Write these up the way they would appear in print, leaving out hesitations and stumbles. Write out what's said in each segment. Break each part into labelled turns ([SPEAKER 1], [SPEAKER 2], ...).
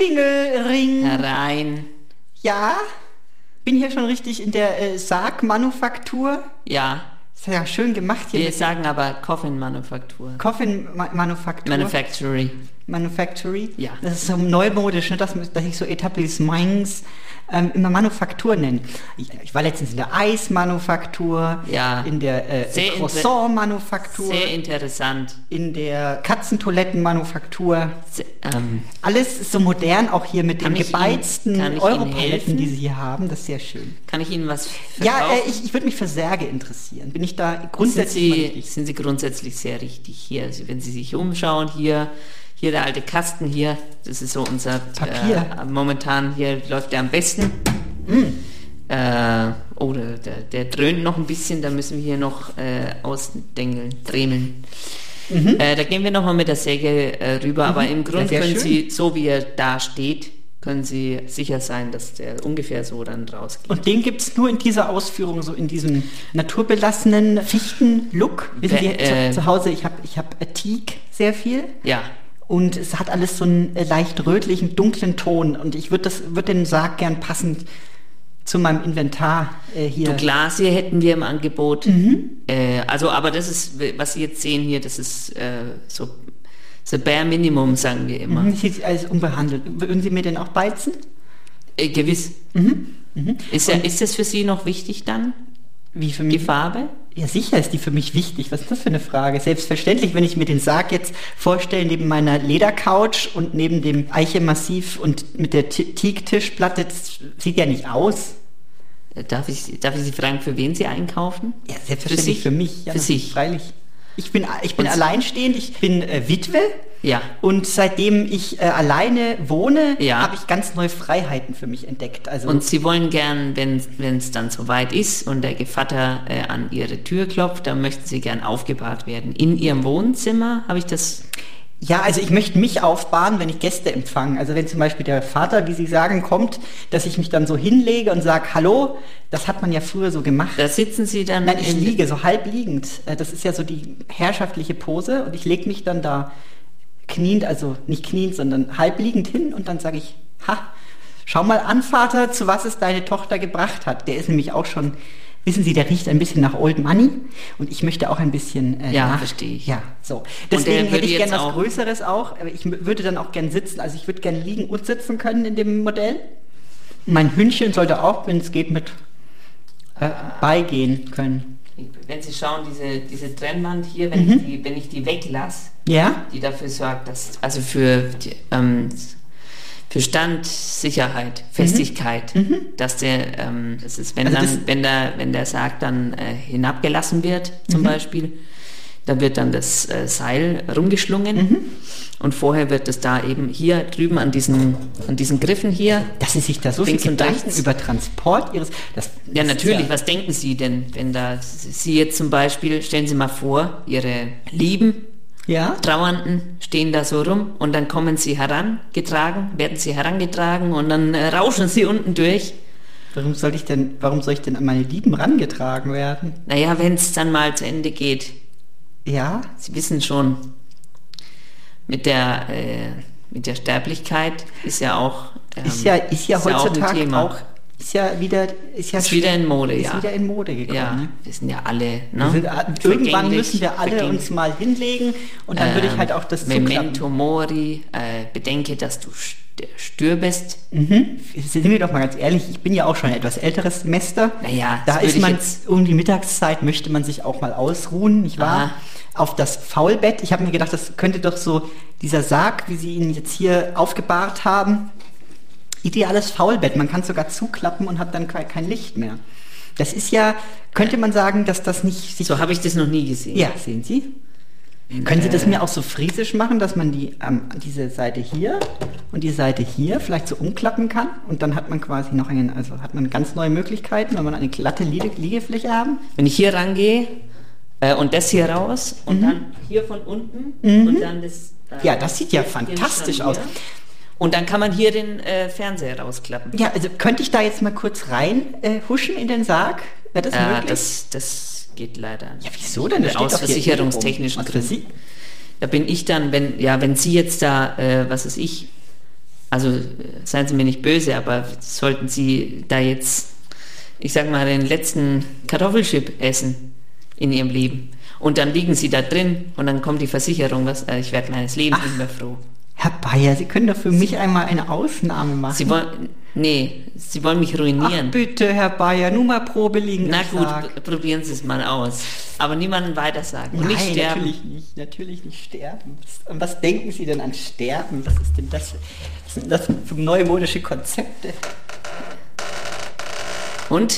[SPEAKER 1] Klingelring.
[SPEAKER 2] Herein.
[SPEAKER 1] Ja, bin hier schon richtig in der Sargmanufaktur.
[SPEAKER 2] Ja.
[SPEAKER 1] Ist ja schön gemacht hier.
[SPEAKER 2] Wir sagen aber Coffin-Manufaktur.
[SPEAKER 1] Coffin-Manufaktur. Manufactory?
[SPEAKER 2] Ja.
[SPEAKER 1] Das ist so neumodisch, ne? dass ich so Etablissements immer Manufaktur nenne. Ich war letztens in der Eismanufaktur,
[SPEAKER 2] ja.
[SPEAKER 1] in der Croissant-Manufaktur,
[SPEAKER 2] sehr interessant,
[SPEAKER 1] in der Katzentoilettenmanufaktur. Alles ist so modern, auch hier mit den gebeizten Europaletten, die sie hier haben. Das ist sehr schön.
[SPEAKER 2] Kann ich Ihnen was verkaufen?
[SPEAKER 1] Ja, ich würde mich für Särge interessieren. Bin ich da grundsätzlich
[SPEAKER 2] sind Sie grundsätzlich sehr richtig hier. Also wenn Sie sich umschauen, hier der alte Kasten hier, das ist so unser
[SPEAKER 1] Papier.
[SPEAKER 2] Momentan hier läuft der am besten. Der dröhnt noch ein bisschen, da müssen wir hier noch dremeln. Da gehen wir nochmal mit der Säge rüber, aber im Grunde können Sie, so wie er da steht, können Sie sicher sein, dass der ungefähr so dann rausgeht.
[SPEAKER 1] Und den gibt es nur in dieser Ausführung, so in diesem naturbelassenen Fichten-Look. Wissen Sie, zu Hause, ich hab Teak sehr viel.
[SPEAKER 2] Ja.
[SPEAKER 1] Und es hat alles so einen leicht rötlichen, dunklen Ton. Und ich würde den Sarg gern passend zu meinem Inventar hier.
[SPEAKER 2] Du Glas hier hätten wir im Angebot. Aber das ist, was Sie jetzt sehen hier, das ist so bare Minimum, sagen wir immer.
[SPEAKER 1] Sieht alles unbehandelt. Würden Sie mir den auch beizen?
[SPEAKER 2] Gewiss. Ist das für Sie noch wichtig dann?
[SPEAKER 1] Wie für mich?
[SPEAKER 2] Die Farbe?
[SPEAKER 1] Ja, sicher ist die für mich wichtig. Was ist das für eine Frage? Selbstverständlich, wenn ich mir den Sarg jetzt vorstelle, neben meiner Ledercouch und neben dem Eichemassiv und mit der Teak-Tischplatte, das sieht ja nicht aus.
[SPEAKER 2] Darf ich Sie fragen, für wen Sie einkaufen?
[SPEAKER 1] Ja, selbstverständlich für mich. Ja,
[SPEAKER 2] für sich?
[SPEAKER 1] Freilich. Ich bin alleinstehend, ich bin Witwe.
[SPEAKER 2] Ja.
[SPEAKER 1] Und seitdem ich alleine wohne,
[SPEAKER 2] ja,
[SPEAKER 1] habe ich ganz neue Freiheiten für mich entdeckt. Also
[SPEAKER 2] und Sie wollen gern, wenn es dann soweit ist und der Gevatter an Ihre Tür klopft, dann möchten Sie gern aufgebahrt werden. In Ihrem Wohnzimmer, habe ich das...
[SPEAKER 1] Ja, also ich möchte mich aufbahren, wenn ich Gäste empfange. Also wenn zum Beispiel der Vater, wie Sie sagen, kommt, dass ich mich dann so hinlege und sage, hallo, das hat man ja früher so gemacht.
[SPEAKER 2] Da sitzen Sie dann...
[SPEAKER 1] Nein, ich liege so halb liegend. Das ist ja so die herrschaftliche Pose und ich lege mich dann da kniend, also nicht kniend, sondern halb liegend hin und dann sage ich, schau mal an, Vater, zu was es deine Tochter gebracht hat. Der ist nämlich auch schon... Wissen Sie, der riecht ein bisschen nach Old Money und ich möchte auch ein bisschen
[SPEAKER 2] verstehe ich.
[SPEAKER 1] Ja, so. Deswegen hätte ich gerne was Größeres auch, aber ich würde dann auch gern sitzen, also ich würde gern liegen und sitzen können in dem Modell. Mein Hündchen sollte auch, wenn es geht, mit beigehen können.
[SPEAKER 2] Wenn Sie schauen, diese Trennwand hier, wenn ich die weglasse, die dafür sorgt, dass, also für Stand, Sicherheit, Festigkeit, dass das ist, wenn der Sarg dann hinabgelassen wird, zum Beispiel, da wird dann das Seil rumgeschlungen und vorher wird es da eben hier drüben an diesen Griffen hier.
[SPEAKER 1] Dass Sie sich da so viel Gedanken über Transport Ihres...
[SPEAKER 2] Ja, natürlich, was denken Sie denn, wenn da Sie jetzt zum Beispiel, stellen Sie mal vor, Ihre Lieben, Trauernden stehen da so rum und dann werden sie herangetragen und dann rauschen sie unten durch.
[SPEAKER 1] Warum soll ich denn an meine Lieben rangetragen werden?
[SPEAKER 2] Naja, wenn es dann mal zu Ende geht.
[SPEAKER 1] Ja?
[SPEAKER 2] Sie wissen schon, mit der Sterblichkeit ist ja auch
[SPEAKER 1] ist ja heutzutage auch ist wieder in Mode,
[SPEAKER 2] Ist wieder in Mode gekommen. Ja, ne? Wir sind ja alle, ne?
[SPEAKER 1] Irgendwann müssen wir alle uns mal hinlegen und dann würde ich halt auch das
[SPEAKER 2] Memento Mori, bedenke, dass du stirbest.
[SPEAKER 1] Sind wir doch mal ganz ehrlich, ich bin ja auch schon ein etwas älteres Semester.
[SPEAKER 2] Naja,
[SPEAKER 1] da ist man um die Mittagszeit, möchte man sich auch mal ausruhen, nicht wahr? Auf das Faulbett. Ich habe mir gedacht, das könnte doch so dieser Sarg, wie Sie ihn jetzt hier aufgebahrt haben, ideales Faulbett. Man kann es sogar zuklappen und hat dann kein Licht mehr. Das ist ja, könnte man sagen, dass das nicht...
[SPEAKER 2] So habe ich das noch nie gesehen.
[SPEAKER 1] Ja, sehen Sie? Können Sie das mir auch so friesisch machen, dass man diese Seite hier und die Seite hier vielleicht so umklappen kann? Und dann hat man quasi noch hat man ganz neue Möglichkeiten, wenn man eine glatte Liegefläche haben?
[SPEAKER 2] Wenn ich hier rangehe und das hier raus und dann hier von unten und dann das...
[SPEAKER 1] ja, das sieht ja fantastisch aus.
[SPEAKER 2] Und dann kann man hier den Fernseher rausklappen.
[SPEAKER 1] Ja, also könnte ich da jetzt mal kurz rein huschen in den Sarg? Wäre das möglich?
[SPEAKER 2] Das geht leider nicht.
[SPEAKER 1] Ja, wieso denn? Das
[SPEAKER 2] aus versicherungstechnischen Gründen. Da bin ich dann, wenn Sie jetzt da, Also seien Sie mir nicht böse, aber sollten Sie da jetzt, ich sag mal, den letzten Kartoffelchip essen in Ihrem Leben und dann liegen Sie da drin und dann kommt die Versicherung, ich werde meines Lebens nicht mehr froh.
[SPEAKER 1] Herr Bayer, Sie können doch für mich einmal eine Ausnahme machen.
[SPEAKER 2] Sie wollen mich ruinieren.
[SPEAKER 1] Ach bitte, Herr Bayer, nur mal Probe liegen.
[SPEAKER 2] Na gut, probieren Sie es mal aus. Aber niemandem weitersagen.
[SPEAKER 1] Nein,
[SPEAKER 2] nicht sterben.
[SPEAKER 1] Natürlich nicht sterben. Was denken Sie denn an Sterben? Was ist denn das? Was sind das für neumodische Konzepte?
[SPEAKER 2] Und?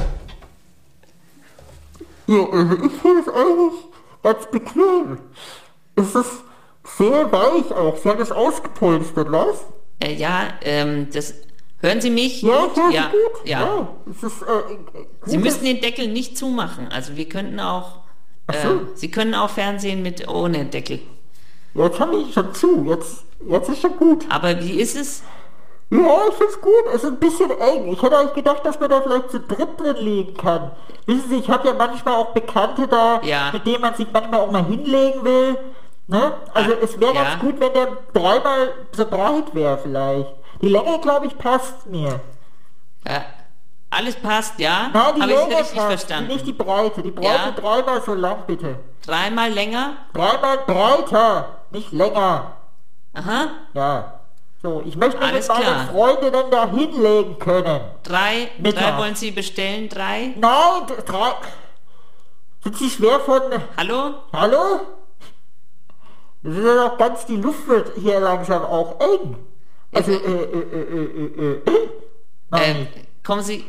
[SPEAKER 3] Ja, ich finde es eigentlich ganz bequem. Es ist sehr weich auch. Sie haben es ausgepolstert, was?
[SPEAKER 2] Das... Hören Sie mich?
[SPEAKER 3] Ja, ich höre Sie gut.
[SPEAKER 2] Ja.
[SPEAKER 3] Es ist,
[SPEAKER 2] Sie müssen den Deckel nicht zumachen. Also wir könnten auch... Sie können auch Fernsehen ohne Deckel.
[SPEAKER 3] Ja, jetzt habe ich schon zu. Jetzt ist schon gut.
[SPEAKER 2] Aber wie ist es?
[SPEAKER 3] Ja, ich finde es gut. Es ist ein bisschen eng. Ich hätte eigentlich gedacht, dass man da vielleicht zu dritt drin liegen kann. Wissen Sie, ich habe ja manchmal auch Bekannte da, mit denen man sich manchmal auch mal hinlegen will. Ne? Also es wäre ganz gut, wenn der dreimal so breit wäre vielleicht. Die Länge, glaube ich, passt mir.
[SPEAKER 2] Ja, alles passt, ja?
[SPEAKER 3] Nein, die Länge
[SPEAKER 2] passt,
[SPEAKER 3] verstanden. Nicht die Breite. Die Breite dreimal so lang, bitte.
[SPEAKER 2] Dreimal länger?
[SPEAKER 3] Dreimal breiter, nicht länger.
[SPEAKER 2] Aha.
[SPEAKER 3] Ja. So, ich möchte
[SPEAKER 2] alles
[SPEAKER 3] mit meinen Freundinnen da hinlegen können.
[SPEAKER 2] Drei wollen Sie bestellen? 3?
[SPEAKER 3] Nein, 3. Sind Sie schwer von...
[SPEAKER 2] Hallo?
[SPEAKER 3] Hallo? Das ist ja doch ganz... Die Luft wird hier langsam auch eng. Also, nein.
[SPEAKER 2] Kommen Sie...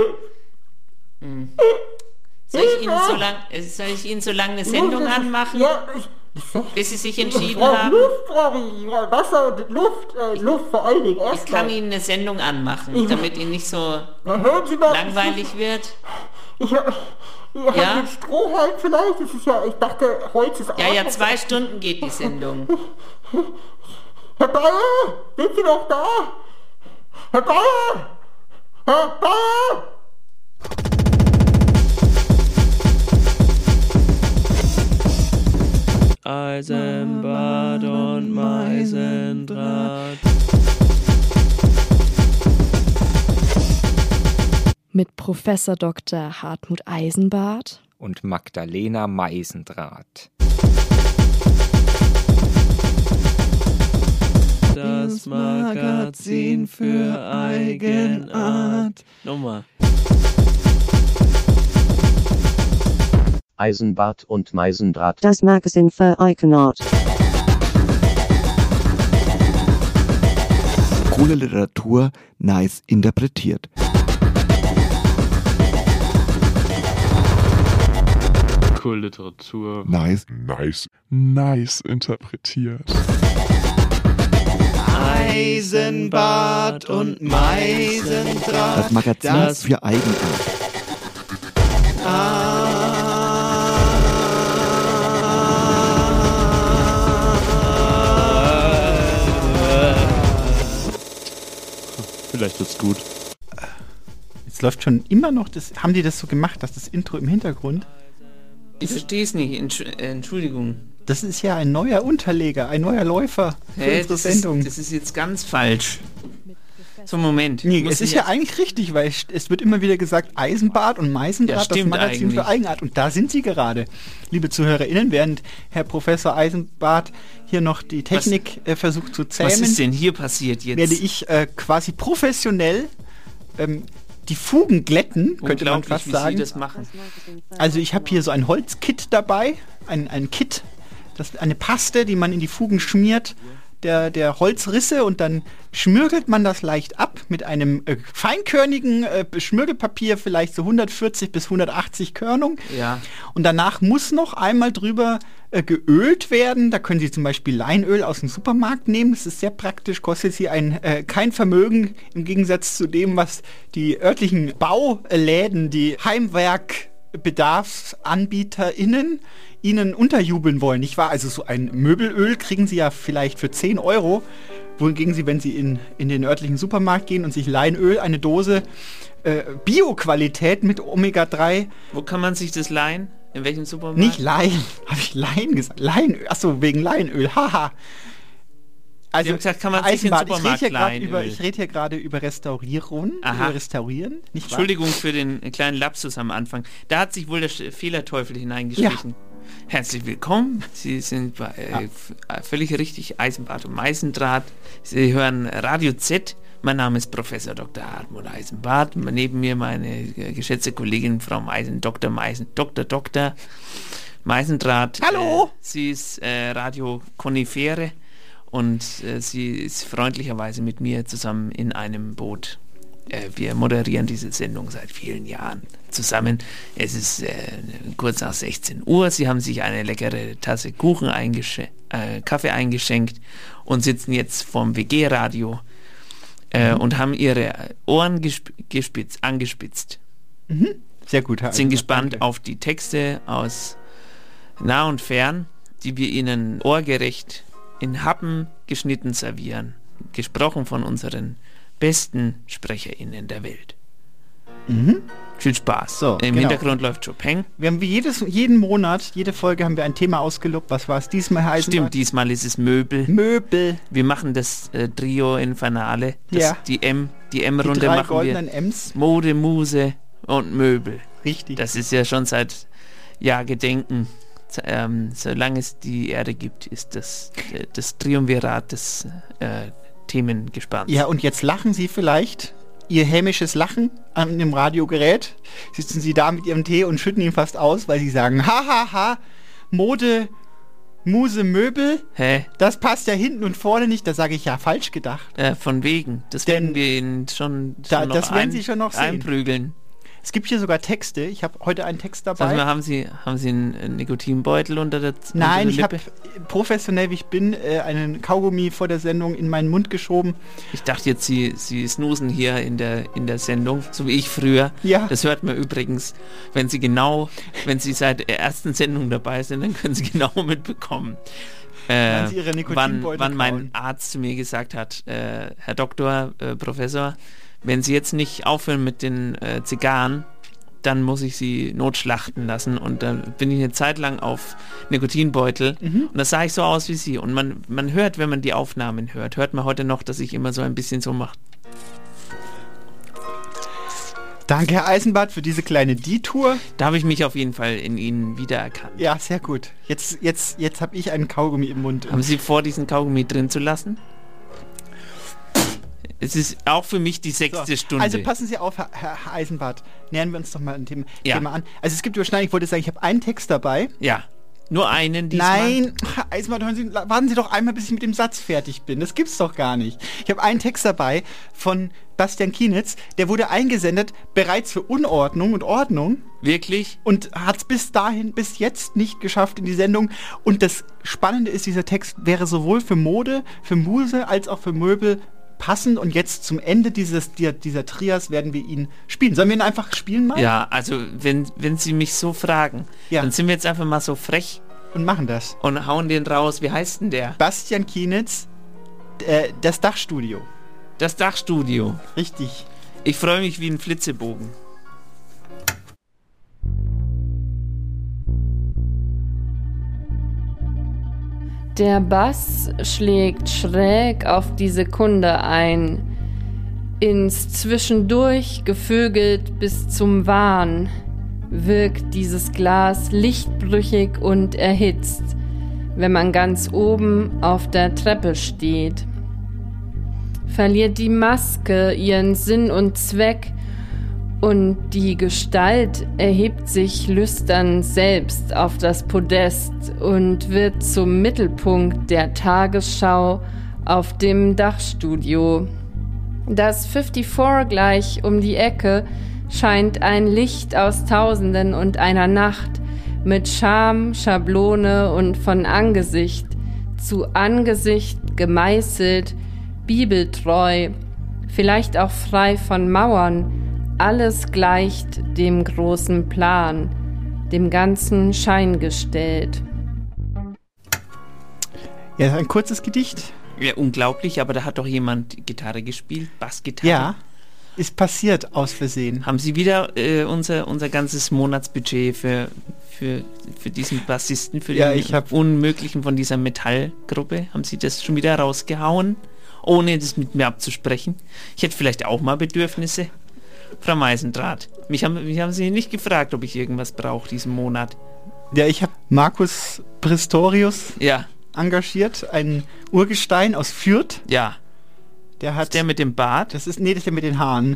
[SPEAKER 2] Soll ich Ihnen so lange eine Sendung anmachen?
[SPEAKER 3] Ja,
[SPEAKER 2] bis Sie sich entschieden
[SPEAKER 3] ich brauche
[SPEAKER 2] haben?
[SPEAKER 3] Luft, brauche ich. Wasser und Luft vor allen Dingen.
[SPEAKER 2] Ich kann Ihnen eine Sendung anmachen, damit Ihnen nicht so langweilig wird.
[SPEAKER 3] Ich habe den Strohhalm vielleicht. Das ist ja, ich dachte, Holz ist auch...
[SPEAKER 2] Ja, 2 Stunden geht die Sendung.
[SPEAKER 3] Herr Bayer, sind Sie noch da? Herr Bayer! Herr Bayer!
[SPEAKER 4] Eisenbad und Meisendraht.
[SPEAKER 5] Mit Professor Dr. Hartmut Eisenbart
[SPEAKER 6] und Magdalena Meisendraht.
[SPEAKER 4] Das Magazin für Eigenart. Nochmal.
[SPEAKER 7] Eisenbart und Meisendraht.
[SPEAKER 8] Das Magazin für Eigenart.
[SPEAKER 9] Coole Literatur, nice interpretiert.
[SPEAKER 4] Coole Literatur.
[SPEAKER 9] Nice
[SPEAKER 10] interpretiert.
[SPEAKER 4] Eisenbart und Meisendraht.
[SPEAKER 9] Das Magazin für Eigenart.
[SPEAKER 4] Vielleicht wird's gut.
[SPEAKER 1] Jetzt läuft schon immer noch haben die das so gemacht, dass das Intro im Hintergrund?
[SPEAKER 2] Ich verstehe es nicht, Entschuldigung.
[SPEAKER 1] Das ist ja ein neuer Unterleger, ein neuer Läufer für unsere Sendung.
[SPEAKER 2] Das ist jetzt ganz falsch. So, Moment.
[SPEAKER 1] Nee, es ist ja eigentlich richtig, weil es wird immer wieder gesagt, Eisenbart und Meisendraht, das Magazin für Eigenart. Und da sind Sie gerade, liebe ZuhörerInnen, während Herr Professor Eisenbart hier noch die Technik versucht zu zähmen.
[SPEAKER 2] Was ist denn hier passiert jetzt?
[SPEAKER 1] Werde ich quasi professionell die Fugen glätten, könnte man fast sagen.
[SPEAKER 2] Wie Sie das machen.
[SPEAKER 1] Also ich habe hier so ein Holzkit dabei, ein Kit, eine Paste, die man in die Fugen schmiert, der Holzrisse, und dann schmirgelt man das leicht ab mit einem feinkörnigen Schmirgelpapier, vielleicht so 140 bis 180 Körnung.
[SPEAKER 2] Ja.
[SPEAKER 1] Und danach muss noch einmal drüber geölt werden. Da können Sie zum Beispiel Leinöl aus dem Supermarkt nehmen. Das ist sehr praktisch, kostet Sie kein Vermögen, im Gegensatz zu dem, was die örtlichen Bauläden, die HeimwerkbedarfsanbieterInnen Ihnen unterjubeln wollen. Nicht wahr? Also so ein Möbelöl kriegen Sie ja vielleicht für 10 Euro, wohingegen Sie, wenn Sie in den örtlichen Supermarkt gehen und sich Leinöl, eine Dose Bio-Qualität mit Omega-3...
[SPEAKER 2] Wo kann man sich das leihen? In welchem Supermarkt?
[SPEAKER 1] Nicht leihen. Habe ich Lein gesagt? Leinöl. Achso, wegen Leinöl. Haha. Also,
[SPEAKER 2] Sie haben gesagt, kann man sich in den Supermarkt leihen.
[SPEAKER 1] Ich rede hier gerade über Restaurieren, Restaurieren, nicht wahr?
[SPEAKER 2] Entschuldigung für den kleinen Lapsus am Anfang. Da hat sich wohl der Fehlerteufel hineingeschlichen. Ja. Herzlich willkommen. Sie sind bei völlig richtig, Eisenbart und Meisendraht. Sie hören Radio Z. Mein Name ist Professor Dr. Hartmut Eisenbart. Neben mir meine geschätzte Kollegin Frau Dr. Meisendraht.
[SPEAKER 1] Hallo!
[SPEAKER 2] Sie ist Radio Konifere und sie ist freundlicherweise mit mir zusammen in einem Boot. Wir moderieren diese Sendung seit vielen Jahren zusammen. Es ist kurz nach 16 Uhr. Sie haben sich eine leckere Tasse Kaffee eingeschenkt und sitzen jetzt vorm WG-Radio und haben ihre Ohren angespitzt.
[SPEAKER 1] Mhm. Sehr gut.
[SPEAKER 2] Sind gespannt auf die Texte aus nah und fern, die wir ihnen ohrgerecht in Happen geschnitten servieren. Gesprochen von unseren besten SprecherInnen der Welt.
[SPEAKER 1] Mhm.
[SPEAKER 2] Viel Spaß.
[SPEAKER 1] So,
[SPEAKER 2] Im Hintergrund läuft Chopin.
[SPEAKER 1] Wir haben jeden Monat, jede Folge haben wir ein Thema ausgelobt. Was war es diesmal, Herr Eisenbart?
[SPEAKER 2] Stimmt, diesmal ist es Möbel.
[SPEAKER 1] Möbel.
[SPEAKER 2] Wir machen das Trio Infernale. Die M-Runde
[SPEAKER 1] die 3
[SPEAKER 2] machen
[SPEAKER 1] goldenen
[SPEAKER 2] wir.
[SPEAKER 1] M's.
[SPEAKER 2] Mode, Muse und Möbel.
[SPEAKER 1] Richtig.
[SPEAKER 2] Das ist ja schon seit Gedenken. Solange es die Erde gibt, ist das Triumvirat des Themengespanns.
[SPEAKER 1] Ja, und jetzt lachen Sie vielleicht, Ihr hämisches Lachen an dem Radiogerät. Sitzen Sie da mit Ihrem Tee und schütten ihn fast aus, weil Sie sagen, hahaha, Mode, Muse, Möbel, das passt ja hinten und vorne nicht. Da sage ich, ja, falsch gedacht.
[SPEAKER 2] Von wegen. Das werden wir Ihnen schon
[SPEAKER 1] das werden Sie schon noch sehen.
[SPEAKER 2] Einprügeln.
[SPEAKER 1] Es gibt hier sogar Texte. Ich habe heute einen Text dabei.
[SPEAKER 2] Sag mal, haben Sie einen Nikotinbeutel unter der Lippe?
[SPEAKER 1] Nein, ich habe professionell wie ich bin einen Kaugummi vor der Sendung in meinen Mund geschoben.
[SPEAKER 2] Ich dachte jetzt, Sie snoosen hier in der Sendung, so wie ich früher.
[SPEAKER 1] Ja.
[SPEAKER 2] Das hört man übrigens, wenn Sie seit der ersten Sendung dabei sind, dann können Sie genau mitbekommen. Wann mein Arzt zu mir gesagt hat, Herr Doktor, Professor, wenn Sie jetzt nicht aufhören mit den Zigarren, dann muss ich Sie notschlachten lassen. Und dann bin ich eine Zeit lang auf Nikotinbeutel. Und das sah ich so aus wie Sie. Und man hört, wenn man die Aufnahmen hört man heute noch, dass ich immer so ein bisschen so mache.
[SPEAKER 1] Danke, Herr Eisenbart, für diese kleine Detour.
[SPEAKER 2] Da habe ich mich auf jeden Fall in Ihnen wiedererkannt.
[SPEAKER 1] Ja, sehr gut. Jetzt habe ich einen Kaugummi im Mund.
[SPEAKER 2] Haben Sie vor, diesen Kaugummi drin zu lassen? Es ist auch für mich die 6. Stunde.
[SPEAKER 1] Also passen Sie auf, Herr Eisenbart. Nähern wir uns doch mal ein Thema an. Also es gibt Überschneidungen. Ich wollte sagen, ich habe einen Text dabei.
[SPEAKER 2] Ja. Nur einen diesmal?
[SPEAKER 1] Nein, Herr Eisenbart, warten Sie doch einmal, bis ich mit dem Satz fertig bin. Das gibt's doch gar nicht. Ich habe einen Text dabei von Bastian Kienitz. Der wurde eingesendet, bereits für Unordnung und Ordnung.
[SPEAKER 2] Wirklich?
[SPEAKER 1] Und hat es bis jetzt nicht geschafft in die Sendung. Und das Spannende ist, dieser Text wäre sowohl für Mode, für Muse, als auch für Möbel passend, und jetzt zum Ende dieser Trias werden wir ihn spielen. Sollen wir ihn einfach spielen mal?
[SPEAKER 2] Ja, also wenn Sie mich so fragen, dann sind wir jetzt einfach mal so frech.
[SPEAKER 1] Und machen das.
[SPEAKER 2] Und hauen den raus. Wie heißt denn der?
[SPEAKER 1] Bastian Kienitz, das Dachstudio.
[SPEAKER 2] Das Dachstudio.
[SPEAKER 1] Richtig.
[SPEAKER 2] Ich freue mich wie ein Flitzebogen.
[SPEAKER 10] Der Bass schlägt schräg auf die Sekunde ein, ins Zwischendurch gevögelt bis zum Wahn, wirkt dieses Glas lichtbrüchig und erhitzt, wenn man ganz oben auf der Treppe steht. Verliert die Maske ihren Sinn und Zweck, und die Gestalt erhebt sich lüstern selbst auf das Podest und wird zum Mittelpunkt der Tagesschau auf dem Dachstudio. Das 54 gleich um die Ecke scheint ein Licht aus Tausenden und einer Nacht, mit Charme, Schablone und von Angesicht zu Angesicht gemeißelt, bibeltreu, vielleicht auch frei von Mauern. Alles gleicht dem großen Plan, dem ganzen Schein gestellt.
[SPEAKER 1] Ja, ein kurzes Gedicht.
[SPEAKER 2] Ja, unglaublich, aber da hat doch jemand Gitarre gespielt, Bassgitarre.
[SPEAKER 1] Ja. ist passiert aus Versehen.
[SPEAKER 2] Haben Sie wieder unser ganzes Monatsbudget für diesen Bassisten, für den Unmöglichen von dieser Metallgruppe, haben Sie das schon wieder rausgehauen, ohne das mit mir abzusprechen? Ich hätte vielleicht auch mal Bedürfnisse. Frau Meisendrath, mich haben Sie nicht gefragt, ob ich irgendwas brauche diesen Monat.
[SPEAKER 1] Ja, ich habe Markus Pistorius engagiert, ein Urgestein aus Fürth.
[SPEAKER 2] Ja.
[SPEAKER 1] Ist
[SPEAKER 2] der mit dem Bart?
[SPEAKER 1] Das ist der mit den Haaren.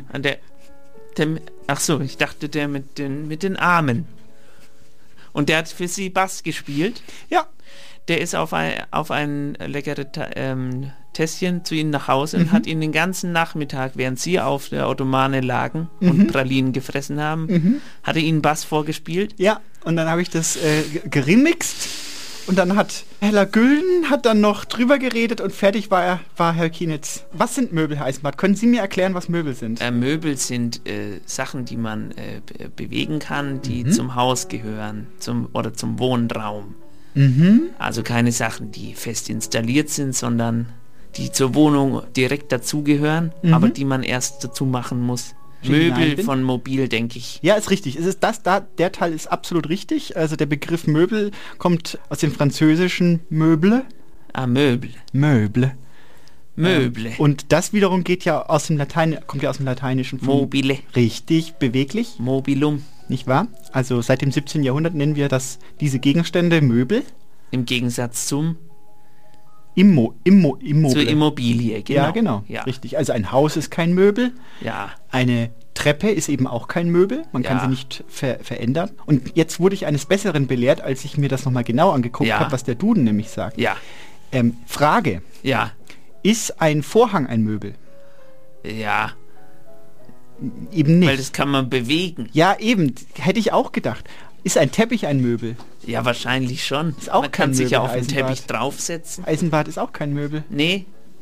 [SPEAKER 2] Ach so, ich dachte der mit den Armen. Und der hat für Sie Bass gespielt?
[SPEAKER 1] Ja.
[SPEAKER 2] Der ist auf ein leckeres Tässchen zu Ihnen nach Hause und hat Ihnen den ganzen Nachmittag, während Sie auf der Automane lagen und Pralinen gefressen haben, hat er Ihnen Bass vorgespielt?
[SPEAKER 1] Ja, und dann habe ich das geremixt und dann hat Hella Gülden dann noch drüber geredet und fertig war Herr Kienitz. Was sind Möbel, Herr Eisenbart? Können Sie mir erklären, was Möbel sind?
[SPEAKER 2] Möbel sind Sachen, die man bewegen kann, die zum Haus gehören zum Wohnraum. Also keine Sachen, die fest installiert sind, sondern die zur Wohnung direkt dazugehören, aber die man erst dazu machen muss. Möbel von Mobil, denke ich.
[SPEAKER 1] Ja, ist richtig. Der Teil ist absolut richtig. Also der Begriff Möbel kommt aus dem französischen Möble.
[SPEAKER 2] Möbel.
[SPEAKER 1] Möble.
[SPEAKER 2] Möble.
[SPEAKER 1] Und das wiederum kommt ja aus dem Lateinischen.
[SPEAKER 2] Mobile.
[SPEAKER 1] Richtig, beweglich.
[SPEAKER 2] Mobilum.
[SPEAKER 1] Nicht wahr? Also seit dem 17. Jahrhundert nennen wir diese Gegenstände Möbel.
[SPEAKER 2] Im Gegensatz zum
[SPEAKER 1] Zur
[SPEAKER 2] Immobilie, genau.
[SPEAKER 1] Ja, genau. Ja. Richtig. Also ein Haus ist kein Möbel.
[SPEAKER 2] Ja.
[SPEAKER 1] Eine Treppe ist eben auch kein Möbel. Man kann sie nicht verändern. Und jetzt wurde ich eines Besseren belehrt, als ich mir das nochmal genau angeguckt habe, was der Duden nämlich sagt.
[SPEAKER 2] Ja.
[SPEAKER 1] Frage.
[SPEAKER 2] Ja.
[SPEAKER 1] Ist ein Vorhang ein Möbel?
[SPEAKER 2] Ja.
[SPEAKER 1] Eben nicht.
[SPEAKER 2] Weil das kann man bewegen.
[SPEAKER 1] Ja, eben. Hätte ich auch gedacht. Ist ein Teppich ein Möbel?
[SPEAKER 2] Ja, wahrscheinlich schon.
[SPEAKER 1] Ist auch
[SPEAKER 2] man kann sich ja auf den
[SPEAKER 1] Eisenbart.
[SPEAKER 2] Teppich draufsetzen.
[SPEAKER 1] Eisenbart ist auch kein Möbel.
[SPEAKER 2] Nee.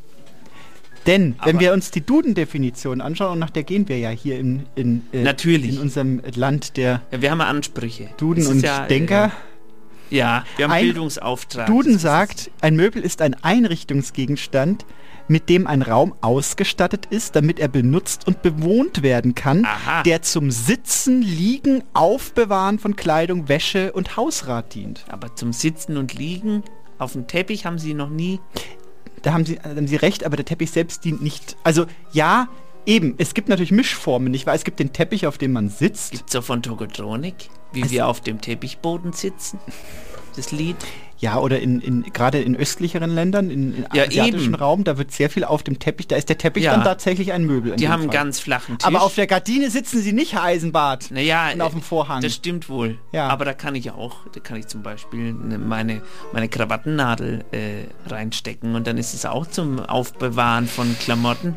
[SPEAKER 1] Denn, wenn wir uns die Duden-Definition anschauen, und nach der gehen wir ja hier
[SPEAKER 2] natürlich
[SPEAKER 1] in unserem Land der
[SPEAKER 2] wir haben Ansprüche.
[SPEAKER 1] Duden und Denker.
[SPEAKER 2] Ja, wir haben Bildungsauftrag.
[SPEAKER 1] Duden sagt, ein Möbel ist ein Einrichtungsgegenstand, mit dem ein Raum ausgestattet ist, damit er benutzt und bewohnt werden kann, der zum Sitzen, Liegen, Aufbewahren von Kleidung, Wäsche und Hausrat dient.
[SPEAKER 2] Aber zum Sitzen und Liegen auf dem Teppich haben Sie noch nie...
[SPEAKER 1] Da haben Sie recht, aber der Teppich selbst dient nicht... Also ja, eben, es gibt natürlich Mischformen, nicht wahr? Es gibt den Teppich, auf dem man sitzt.
[SPEAKER 2] Gibt es auch von Tokotronik, wie wir auf dem Teppichboden sitzen? Das Lied...
[SPEAKER 1] Ja, oder gerade in östlicheren Ländern, im asiatischen Raum, da wird sehr viel auf dem Teppich, da ist der Teppich dann tatsächlich ein Möbel.
[SPEAKER 2] Die haben einen ganz flachen Tisch.
[SPEAKER 1] Aber auf der Gardine sitzen sie nicht, Herr Eisenbart.
[SPEAKER 2] Naja,
[SPEAKER 1] und auf dem Vorhang.
[SPEAKER 2] Das stimmt wohl.
[SPEAKER 1] Ja.
[SPEAKER 2] Aber da kann ich zum Beispiel meine Krawattennadel reinstecken und dann ist es auch zum Aufbewahren von Klamotten.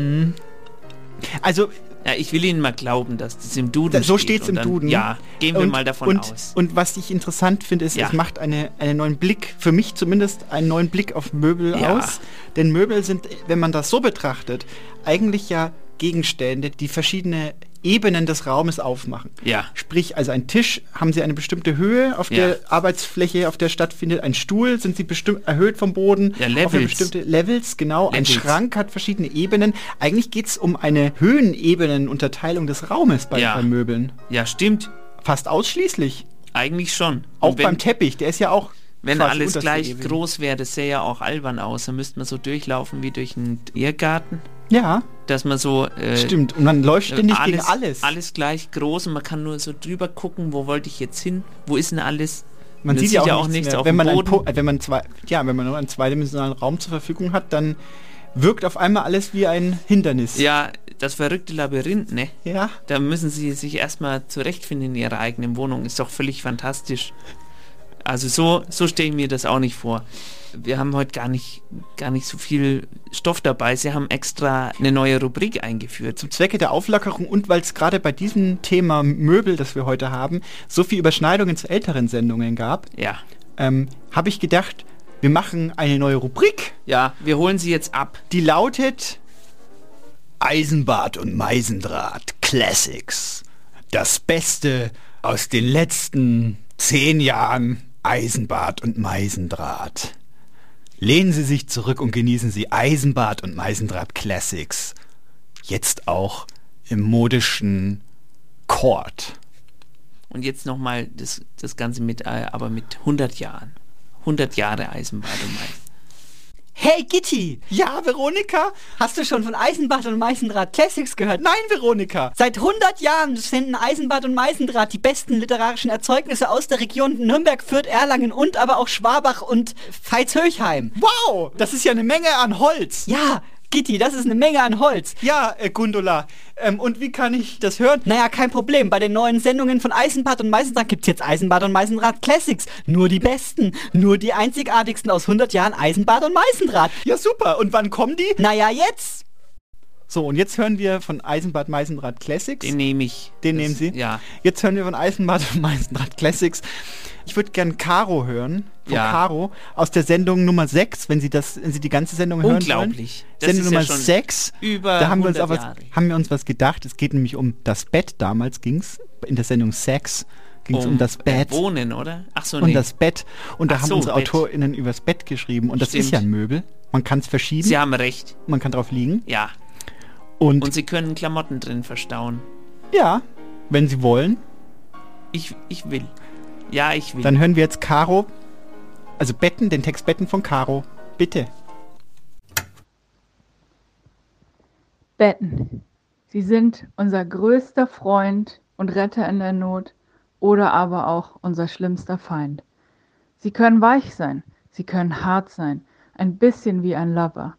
[SPEAKER 1] Also...
[SPEAKER 2] Ja, ich will Ihnen mal glauben, dass das im Duden steht.
[SPEAKER 1] So steht es im Duden.
[SPEAKER 2] Ja, gehen wir mal davon aus.
[SPEAKER 1] Und was ich interessant finde, ist, es macht einen neuen Blick, für mich zumindest einen neuen Blick auf Möbel aus. Denn Möbel sind, wenn man das so betrachtet, eigentlich ja Gegenstände, die verschiedene Ebenen des Raumes aufmachen.
[SPEAKER 2] Ja.
[SPEAKER 1] Sprich, also ein Tisch, haben Sie eine bestimmte Höhe auf der Arbeitsfläche, auf der stattfindet. Ein Stuhl, sind Sie bestimmt erhöht vom Boden.
[SPEAKER 2] Ja, Levels.
[SPEAKER 1] Auf eine bestimmte Levels, genau. Ein Schrank hat verschiedene Ebenen. Eigentlich geht es um eine Höhenebenenunterteilung des Raumes bei Möbeln.
[SPEAKER 2] Ja, stimmt.
[SPEAKER 1] Fast ausschließlich.
[SPEAKER 2] Eigentlich schon.
[SPEAKER 1] Auch beim Teppich, der ist ja auch...
[SPEAKER 2] Wenn alles gleich groß wäre, das sähe ja auch albern aus. Dann müsste man so durchlaufen wie durch einen Irrgarten.
[SPEAKER 1] Ja.
[SPEAKER 2] Dass man so...
[SPEAKER 1] Stimmt, und man läuft ständig gegen alles.
[SPEAKER 2] Alles gleich groß und man kann nur so drüber gucken, wo wollte ich jetzt hin? Wo ist denn alles?
[SPEAKER 1] Man sieht ja auch nichts auf dem Boden. Wenn man nur einen zweidimensionalen Raum zur Verfügung hat, dann wirkt auf einmal alles wie ein Hindernis.
[SPEAKER 2] Ja, das verrückte Labyrinth, ne?
[SPEAKER 1] Ja.
[SPEAKER 2] Da müssen Sie sich erstmal zurechtfinden in Ihrer eigenen Wohnung. Ist doch völlig fantastisch. Also so stelle ich mir das auch nicht vor. Wir haben heute gar nicht so viel Stoff dabei. Sie haben extra eine neue Rubrik eingeführt.
[SPEAKER 1] Zum Zwecke der Auflockerung und weil es gerade bei diesem Thema Möbel, das wir heute haben, so viel Überschneidungen zu älteren Sendungen gab, habe ich gedacht, wir machen eine neue Rubrik.
[SPEAKER 2] Ja, wir holen sie jetzt ab.
[SPEAKER 1] Die lautet Eisenbart und Meisendraht Classics. Das Beste aus den letzten 10 Jahren Eisenbart und Meisendraht. Lehnen Sie sich zurück und genießen Sie Eisenbart und Meisendraht Classics. Jetzt auch
[SPEAKER 11] modischen Chord.
[SPEAKER 2] Und jetzt nochmal das Ganze aber mit 100 Jahren. 100 Jahre Eisenbad und Meißen.
[SPEAKER 1] Hey Gitti!
[SPEAKER 11] Ja, Veronika?
[SPEAKER 1] Hast du schon von Eisenbad und Meißendraht Classics gehört?
[SPEAKER 11] Nein, Veronika!
[SPEAKER 1] Seit 100 Jahren senden Eisenbad und Meißendraht die besten literarischen Erzeugnisse aus der Region Nürnberg, Fürth, Erlangen und aber auch Schwabach und Veitshöchheim.
[SPEAKER 11] Wow! Das ist ja eine Menge an Holz!
[SPEAKER 1] Ja! Gitti, das ist eine Menge an Holz.
[SPEAKER 11] Ja, Gundula. Und wie kann ich das hören?
[SPEAKER 1] Naja, kein Problem. Bei den neuen Sendungen von Eisenbad und Meißendraht gibt's jetzt Eisenbad und Meißendraht Classics. Nur die besten. Nur die einzigartigsten aus 100 Jahren Eisenbad und Meißendraht.
[SPEAKER 11] Ja, super. Und wann kommen die?
[SPEAKER 1] Naja, jetzt.
[SPEAKER 11] So, und jetzt hören wir von Eisenbad Meißendraht Classics.
[SPEAKER 2] Den nehme ich.
[SPEAKER 11] Nehmen Sie?
[SPEAKER 2] Ja.
[SPEAKER 11] Jetzt hören wir von Eisenbad und Meißendraht Classics. Ich würde gern Caro hören. Von Caro aus der Sendung Nummer 6, wenn Sie die ganze Sendung hören wollen.
[SPEAKER 2] Unglaublich.
[SPEAKER 11] Sendung Nummer 6.
[SPEAKER 2] Über
[SPEAKER 11] da haben wir uns was gedacht. Es geht nämlich um das Bett. Damals ging es in der Sendung 6. Ging es um das Bett.
[SPEAKER 2] Wohnen, oder? Ach so,
[SPEAKER 11] Und das Bett. Und da haben unsere AutorInnen übers Bett geschrieben. Und das ist ja ein Möbel. Man kann es verschieben.
[SPEAKER 2] Sie haben recht.
[SPEAKER 11] Man kann drauf liegen.
[SPEAKER 2] Ja.
[SPEAKER 11] Und
[SPEAKER 2] Sie können Klamotten drin verstauen.
[SPEAKER 11] Ja, wenn Sie wollen.
[SPEAKER 2] Ich will. Ja, ich will.
[SPEAKER 11] Dann hören wir jetzt Caro, also Betten, den Text Betten von Caro. Bitte.
[SPEAKER 12] Betten. Sie sind unser größter Freund und Retter in der Not oder aber auch unser schlimmster Feind. Sie können weich sein, sie können hart sein, ein bisschen wie ein Lover.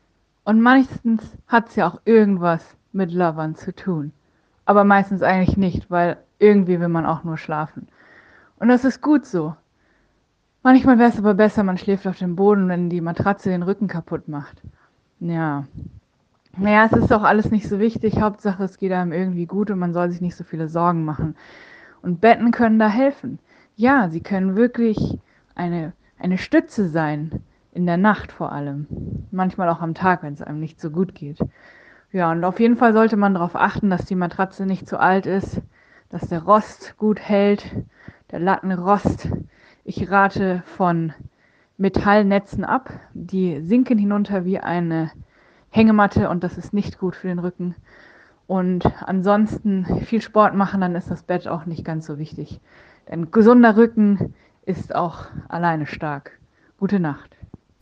[SPEAKER 12] Und meistens hat's ja auch irgendwas mit Lovern zu tun. Aber meistens eigentlich nicht, weil irgendwie will man auch nur schlafen. Und das ist gut so. Manchmal wäre es aber besser, man schläft auf dem Boden, wenn die Matratze den Rücken kaputt macht. Ja. Naja, es ist auch alles nicht so wichtig. Hauptsache, es geht einem irgendwie gut und man soll sich nicht so viele Sorgen machen. Und Betten können da helfen. Ja, sie können wirklich eine Stütze sein. In der Nacht vor allem. Manchmal auch am Tag, wenn es einem nicht so gut geht. Ja, und auf jeden Fall sollte man darauf achten, dass die Matratze nicht zu alt ist, dass der Rost gut hält, der Lattenrost. Ich rate von Metallnetzen ab. Die sinken hinunter wie eine Hängematte und das ist nicht gut für den Rücken. Und ansonsten viel Sport machen, dann ist das Bett auch nicht ganz so wichtig. Denn gesunder Rücken ist auch alleine stark. Gute Nacht.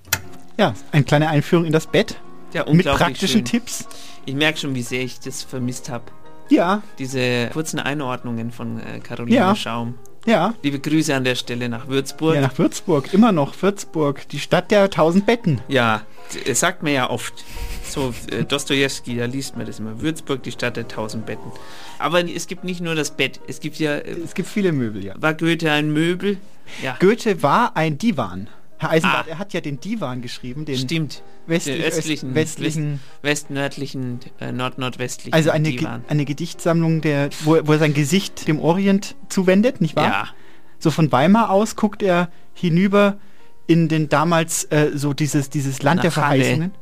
[SPEAKER 11] Ja, eine kleine Einführung in das Bett.
[SPEAKER 2] Ja,
[SPEAKER 11] mit praktischen Tipps.
[SPEAKER 2] Ich merke schon, wie sehr ich das vermisst habe.
[SPEAKER 11] Ja.
[SPEAKER 2] Diese kurzen Einordnungen von Caroline Schaum.
[SPEAKER 11] Ja.
[SPEAKER 2] Liebe Grüße an der Stelle nach Würzburg.
[SPEAKER 11] Ja, nach Würzburg. Immer noch Würzburg. Die Stadt der 1000 Betten.
[SPEAKER 2] Ja, das sagt man ja oft. So, Dostojewski, da liest man das immer. Würzburg, die Stadt der 1000 Betten. Aber es gibt nicht nur das Bett. Es gibt
[SPEAKER 11] viele Möbel, ja.
[SPEAKER 2] War Goethe ein Möbel?
[SPEAKER 11] Ja. Goethe war ein Divan. Herr Eisenbart, er hat ja den Divan geschrieben, den
[SPEAKER 2] stimmt.
[SPEAKER 11] Westlichen,
[SPEAKER 2] westnördlichen, nordnordwestlichen
[SPEAKER 11] also
[SPEAKER 2] Divan.
[SPEAKER 11] Eine Gedichtsammlung, wo er sein Gesicht dem Orient zuwendet, nicht wahr?
[SPEAKER 2] Ja.
[SPEAKER 11] So von Weimar aus guckt er hinüber in den damals so dieses Land
[SPEAKER 2] nach
[SPEAKER 11] der Verheißungen.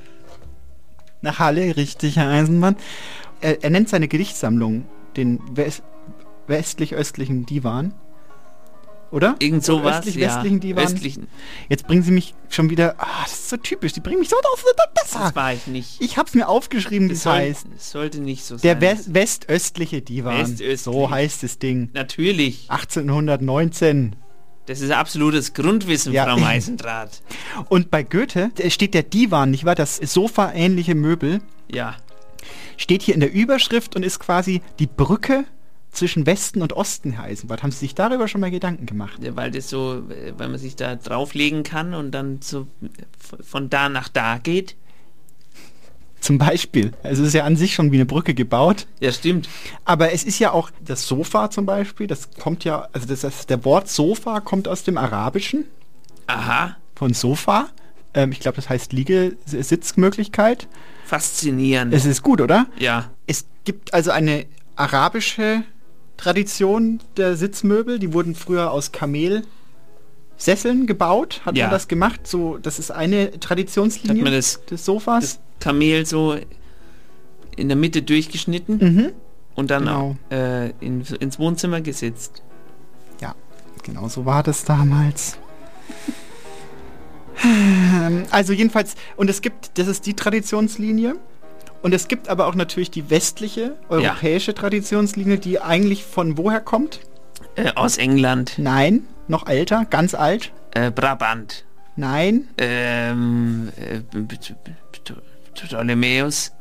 [SPEAKER 11] Nach Halle, richtig, Herr Eisenbahn. Er nennt seine Gedichtsammlung den westlich-östlichen Divan. Oder?
[SPEAKER 2] Irgend sowas,
[SPEAKER 11] westlichen Divan.
[SPEAKER 2] Östlichen.
[SPEAKER 11] Jetzt bringen Sie mich schon wieder... das ist so typisch. Die bringen mich so auf
[SPEAKER 2] das war ich nicht.
[SPEAKER 11] Ich hab's mir aufgeschrieben, wie es heißt.
[SPEAKER 2] Es sollte nicht so sein.
[SPEAKER 11] Der westöstliche Divan. So heißt das Ding.
[SPEAKER 2] Natürlich.
[SPEAKER 11] 1819.
[SPEAKER 2] Das ist absolutes Grundwissen, Frau Meißendraht.
[SPEAKER 11] Und bei Goethe steht der Divan, nicht wahr? Das Sofa-ähnliche Möbel.
[SPEAKER 2] Ja.
[SPEAKER 11] Steht hier in der Überschrift und ist quasi die Brücke zwischen Westen und Osten, Herr Eisenbart. Haben Sie sich darüber schon mal Gedanken gemacht?
[SPEAKER 2] Ja, weil man sich da drauflegen kann und dann so von da nach da geht.
[SPEAKER 11] Zum Beispiel. Also es ist ja an sich schon wie eine Brücke gebaut.
[SPEAKER 2] Ja, stimmt.
[SPEAKER 11] Aber es ist ja auch das Sofa zum Beispiel, das kommt ja, also der Wort Sofa kommt aus dem Arabischen.
[SPEAKER 2] Aha.
[SPEAKER 11] Von Sofa. Ich glaube, das heißt Sitzmöglichkeit.
[SPEAKER 2] Faszinierend.
[SPEAKER 11] Es ist gut, oder?
[SPEAKER 2] Ja.
[SPEAKER 11] Es gibt also eine arabische Tradition der Sitzmöbel, die wurden früher aus Kamelsesseln gebaut, hat man das gemacht, so, das ist eine Traditionslinie
[SPEAKER 2] hat man
[SPEAKER 11] des Sofas.
[SPEAKER 2] Das Kamel so in der Mitte durchgeschnitten und dann ins Wohnzimmer gesetzt.
[SPEAKER 11] Ja, genau so war das damals. Also jedenfalls, und das ist die Traditionslinie. Und es gibt aber auch natürlich die westliche, europäische Traditionslinie, die eigentlich von woher kommt?
[SPEAKER 2] Aus England.
[SPEAKER 11] Nein, noch älter, ganz alt.
[SPEAKER 2] Brabant.
[SPEAKER 11] Nein.
[SPEAKER 2] Ptolemäus.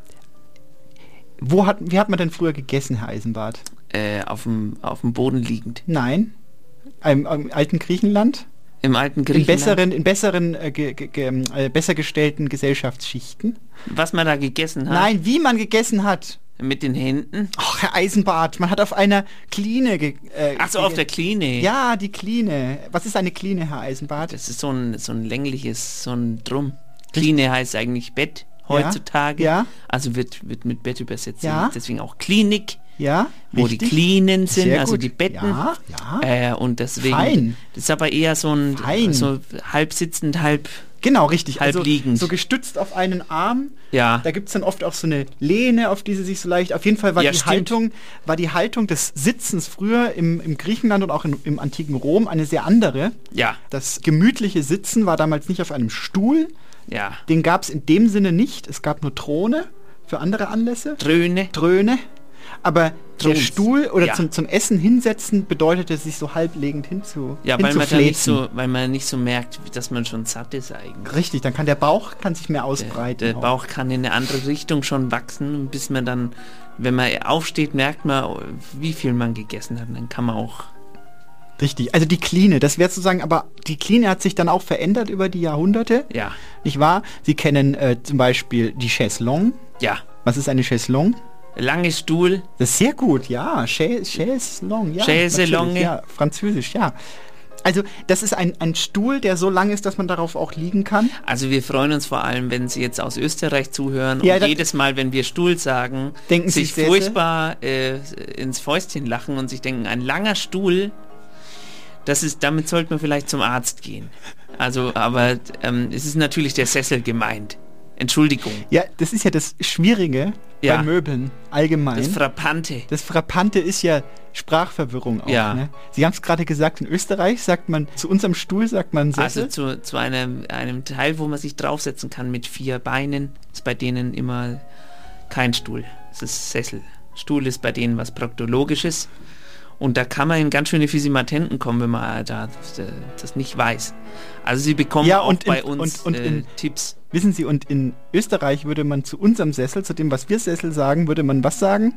[SPEAKER 11] Wie hat man denn früher gegessen, Herr Eisenbart?
[SPEAKER 2] Auf dem Boden liegend.
[SPEAKER 11] Nein. Im alten Griechenland?
[SPEAKER 2] Im alten Griechenland?
[SPEAKER 11] In besseren, besser gestellten Gesellschaftsschichten.
[SPEAKER 2] Was man da gegessen hat?
[SPEAKER 11] Nein, wie man gegessen hat.
[SPEAKER 2] Mit den Händen?
[SPEAKER 11] Ach, Herr Eisenbart, man hat auf einer Kline
[SPEAKER 2] Ach so, auf der Kline?
[SPEAKER 11] Ja, die Kline. Was ist eine Kline, Herr Eisenbart?
[SPEAKER 2] Das ist so ein längliches, so ein Drum. Kline heißt eigentlich Bett heutzutage.
[SPEAKER 11] Ja.
[SPEAKER 2] Also wird mit Bett übersetzt.
[SPEAKER 11] Ja.
[SPEAKER 2] Deswegen auch Klinik.
[SPEAKER 11] Ja,
[SPEAKER 2] wo
[SPEAKER 11] richtig.
[SPEAKER 2] Die Klinen sind,
[SPEAKER 11] Sehr
[SPEAKER 2] also
[SPEAKER 11] gut.
[SPEAKER 2] die Betten.
[SPEAKER 11] Ja.
[SPEAKER 2] Und deswegen.
[SPEAKER 11] Fein.
[SPEAKER 2] Das ist aber eher so halb sitzend, halb.
[SPEAKER 11] Genau, richtig.
[SPEAKER 2] Halb liegend.
[SPEAKER 11] So gestützt auf einen Arm.
[SPEAKER 2] Ja.
[SPEAKER 11] Da gibt es dann oft auch so eine Lehne, auf die sie sich so leicht. Auf jeden Fall war die Haltung des Sitzens früher im Griechenland und auch im antiken Rom eine sehr andere.
[SPEAKER 2] Ja.
[SPEAKER 11] Das gemütliche Sitzen war damals nicht auf einem Stuhl.
[SPEAKER 2] Ja.
[SPEAKER 11] Den gab es in dem Sinne nicht. Es gab nur Throne für andere Anlässe. Tröne. Aber der Stuhl oder zum Essen hinsetzen bedeutete, sich so halblegend hinzufläzen.
[SPEAKER 2] Ja, weil man nicht so merkt, dass man schon satt ist eigentlich.
[SPEAKER 11] Richtig, dann kann der Bauch sich mehr ausbreiten.
[SPEAKER 2] Der Bauch kann in eine andere Richtung schon wachsen, bis man dann, wenn man aufsteht, merkt man, wie viel man gegessen hat. Dann kann man auch...
[SPEAKER 11] Richtig, also die Kline, das wäre zu sagen, aber die Kline hat sich dann auch verändert über die Jahrhunderte.
[SPEAKER 2] Ja.
[SPEAKER 11] Nicht wahr? Sie kennen zum Beispiel die Chaiselongue.
[SPEAKER 2] Ja.
[SPEAKER 11] Was ist eine Chaiselongue?
[SPEAKER 2] Lange Stuhl.
[SPEAKER 11] Das ist sehr gut, ja. Chaiselongue, ja.
[SPEAKER 2] Chaiselongue.
[SPEAKER 11] Ja, französisch, ja. Also das ist ein Stuhl, der so lang ist, dass man darauf auch liegen kann.
[SPEAKER 2] Also wir freuen uns vor allem, wenn Sie jetzt aus Österreich zuhören und jedes Mal, wenn wir Stuhl sagen,
[SPEAKER 11] denken
[SPEAKER 2] sich furchtbar ins Fäustchen lachen und sich denken, ein langer Stuhl, damit sollte man vielleicht zum Arzt gehen. Also, aber es ist natürlich der Sessel gemeint. Entschuldigung.
[SPEAKER 11] Ja, das ist ja das Schwierige bei Möbeln allgemein.
[SPEAKER 2] Das Frappante.
[SPEAKER 11] Das Frappante ist ja Sprachverwirrung auch.
[SPEAKER 2] Ja.
[SPEAKER 11] Ne? Sie haben es gerade gesagt, in Österreich sagt man, zu unserem Stuhl sagt man Sessel.
[SPEAKER 2] Also zu einem Teil, wo man sich draufsetzen kann mit 4 Beinen, ist bei denen immer kein Stuhl. Es ist Sessel. Stuhl ist bei denen was Proktologisches. Und da kann man in ganz schöne Physimatenten kommen, wenn man das nicht weiß. Also Sie bekommen auch bei uns Tipps.
[SPEAKER 11] Wissen Sie, und in Österreich würde man zu unserem Sessel, zu dem, was wir Sessel sagen, würde man was sagen?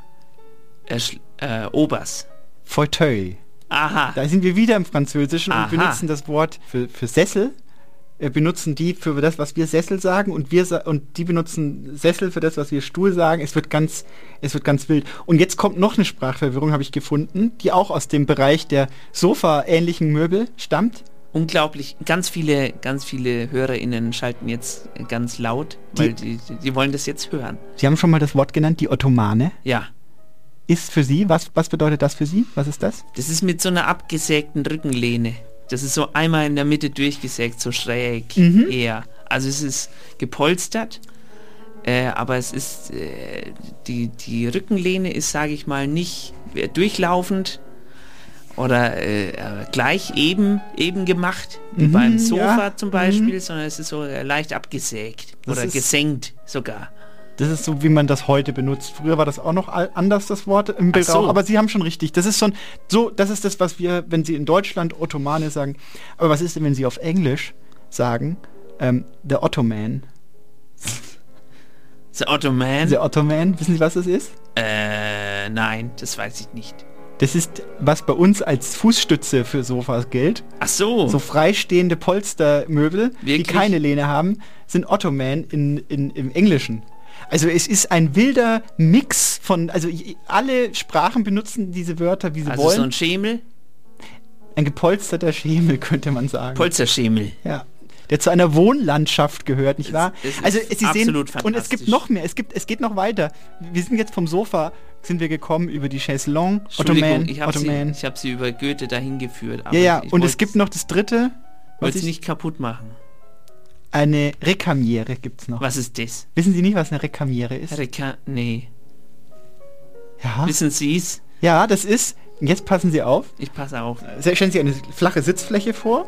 [SPEAKER 2] Obers.
[SPEAKER 11] Fauteuil.
[SPEAKER 2] Aha.
[SPEAKER 11] Da sind wir wieder im Französischen und benutzen das Wort für Sessel. Benutzen die für das, was wir Sessel sagen, und die benutzen Sessel für das, was wir Stuhl sagen. Es wird ganz wild. Und jetzt kommt noch eine Sprachverwirrung, habe ich gefunden, die auch aus dem Bereich der Sofa-ähnlichen Möbel stammt.
[SPEAKER 2] Unglaublich. Ganz viele HörerInnen schalten jetzt ganz laut, weil die wollen das jetzt hören.
[SPEAKER 11] Sie haben schon mal das Wort genannt, die Ottomane.
[SPEAKER 2] Ja.
[SPEAKER 11] Ist für Sie, was bedeutet das für Sie? Was ist das?
[SPEAKER 2] Das ist mit so einer abgesägten Rückenlehne. Das ist so einmal in der Mitte durchgesägt, so schräg eher. Also es ist gepolstert, aber es ist, die Rückenlehne ist, sage ich mal, nicht durchlaufend oder gleich eben gemacht, wie beim Sofa zum Beispiel, sondern es ist so leicht abgesägt oder gesenkt sogar.
[SPEAKER 11] Das ist so, wie man das heute benutzt. Früher war das auch noch anders, das Wort im Bildraum. Aber Sie haben schon richtig. Das ist das ist das, was wir, wenn Sie in Deutschland Ottomane sagen. Aber was ist denn, wenn Sie auf Englisch sagen, the Ottoman?
[SPEAKER 2] The Ottoman?
[SPEAKER 11] The Ottoman. Wissen Sie, was das ist?
[SPEAKER 2] Nein, das weiß ich nicht.
[SPEAKER 11] Das ist, was bei uns als Fußstütze für Sofas gilt.
[SPEAKER 2] Ach so.
[SPEAKER 11] So freistehende Polstermöbel,
[SPEAKER 2] wirklich?
[SPEAKER 11] Die keine Lehne haben, sind Ottoman im Englischen. Also es ist ein wilder Mix von, also alle Sprachen benutzen diese Wörter, wie sie wollen.
[SPEAKER 2] Also so ein Schemel?
[SPEAKER 11] Ein gepolsterter Schemel, könnte man sagen.
[SPEAKER 2] Polsterschemel.
[SPEAKER 11] Ja. Der zu einer Wohnlandschaft gehört, nicht wahr?
[SPEAKER 2] Also Sie sehen,
[SPEAKER 11] und es gibt noch mehr, es geht noch weiter. Wir sind jetzt vom Sofa, sind wir gekommen über die Chaiselongue, Ottoman.
[SPEAKER 2] Ich habe sie über Goethe dahin geführt.
[SPEAKER 11] Aber ja, und es gibt noch das dritte.
[SPEAKER 2] Wollte ich nicht kaputt machen.
[SPEAKER 11] Eine Rekamiere gibt's noch.
[SPEAKER 2] Was ist das?
[SPEAKER 11] Wissen Sie nicht, was eine Rekamiere ist?
[SPEAKER 2] Nee.
[SPEAKER 11] Ja.
[SPEAKER 2] Wissen Sie's?
[SPEAKER 11] Ja, das ist, jetzt passen Sie auf.
[SPEAKER 2] Ich passe auf.
[SPEAKER 11] Stellen Sie eine flache Sitzfläche vor,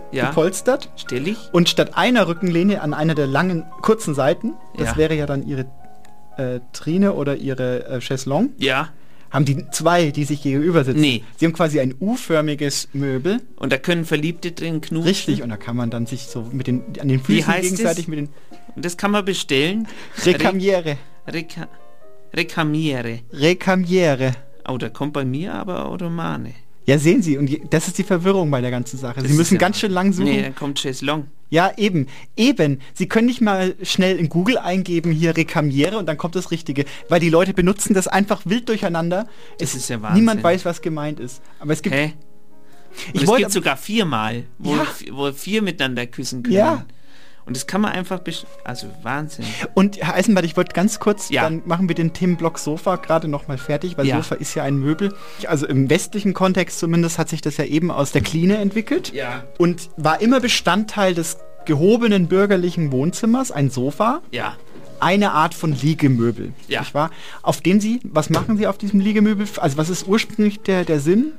[SPEAKER 11] gepolstert.
[SPEAKER 2] Stell ich.
[SPEAKER 11] Und statt einer Rückenlehne an einer der langen, kurzen Seiten, das wäre ja dann Ihre Trine oder ihre Chaiselong.
[SPEAKER 2] Ja.
[SPEAKER 11] Haben die zwei, die sich gegenüber sitzen.
[SPEAKER 2] Nee.
[SPEAKER 11] Sie haben quasi ein U-förmiges Möbel.
[SPEAKER 2] Und da können Verliebte drin knutschen.
[SPEAKER 11] Richtig, und da kann man dann sich so an den Füßen gegenseitig mit den...
[SPEAKER 2] Und das kann man bestellen?
[SPEAKER 11] Recamiere.
[SPEAKER 2] Recamiere. Oh, da kommt bei mir aber Automane.
[SPEAKER 11] Ja, sehen Sie, und das ist die Verwirrung bei der ganzen Sache. Sie müssen ganz schön lang suchen.
[SPEAKER 2] Nee, dann kommt Chaiselong.
[SPEAKER 11] Ja, eben. Sie können nicht mal schnell in Google eingeben, hier Recamiere, und dann kommt das Richtige. Weil die Leute benutzen das einfach wild durcheinander.
[SPEAKER 2] Das ist ja Wahnsinn.
[SPEAKER 11] Niemand weiß, was gemeint ist. Aber es gibt...
[SPEAKER 2] Es gibt sogar 4-mal, wo 4 miteinander küssen können.
[SPEAKER 11] Ja.
[SPEAKER 2] Und das kann man einfach... Also Wahnsinn.
[SPEAKER 11] Und Herr Eisenbart, ich wollte ganz kurz, dann machen wir den Themenblock Sofa gerade nochmal fertig, weil Sofa ist ja ein Möbel. Also im westlichen Kontext zumindest hat sich das ja eben aus der Kline entwickelt.
[SPEAKER 2] Ja.
[SPEAKER 11] Und war immer Bestandteil des gehobenen bürgerlichen Wohnzimmers, ein Sofa.
[SPEAKER 2] Ja.
[SPEAKER 11] Eine Art von Liegemöbel.
[SPEAKER 2] Ja.
[SPEAKER 11] Nicht wahr? Auf dem was machen Sie auf diesem Liegemöbel? Also was ist ursprünglich der Sinn?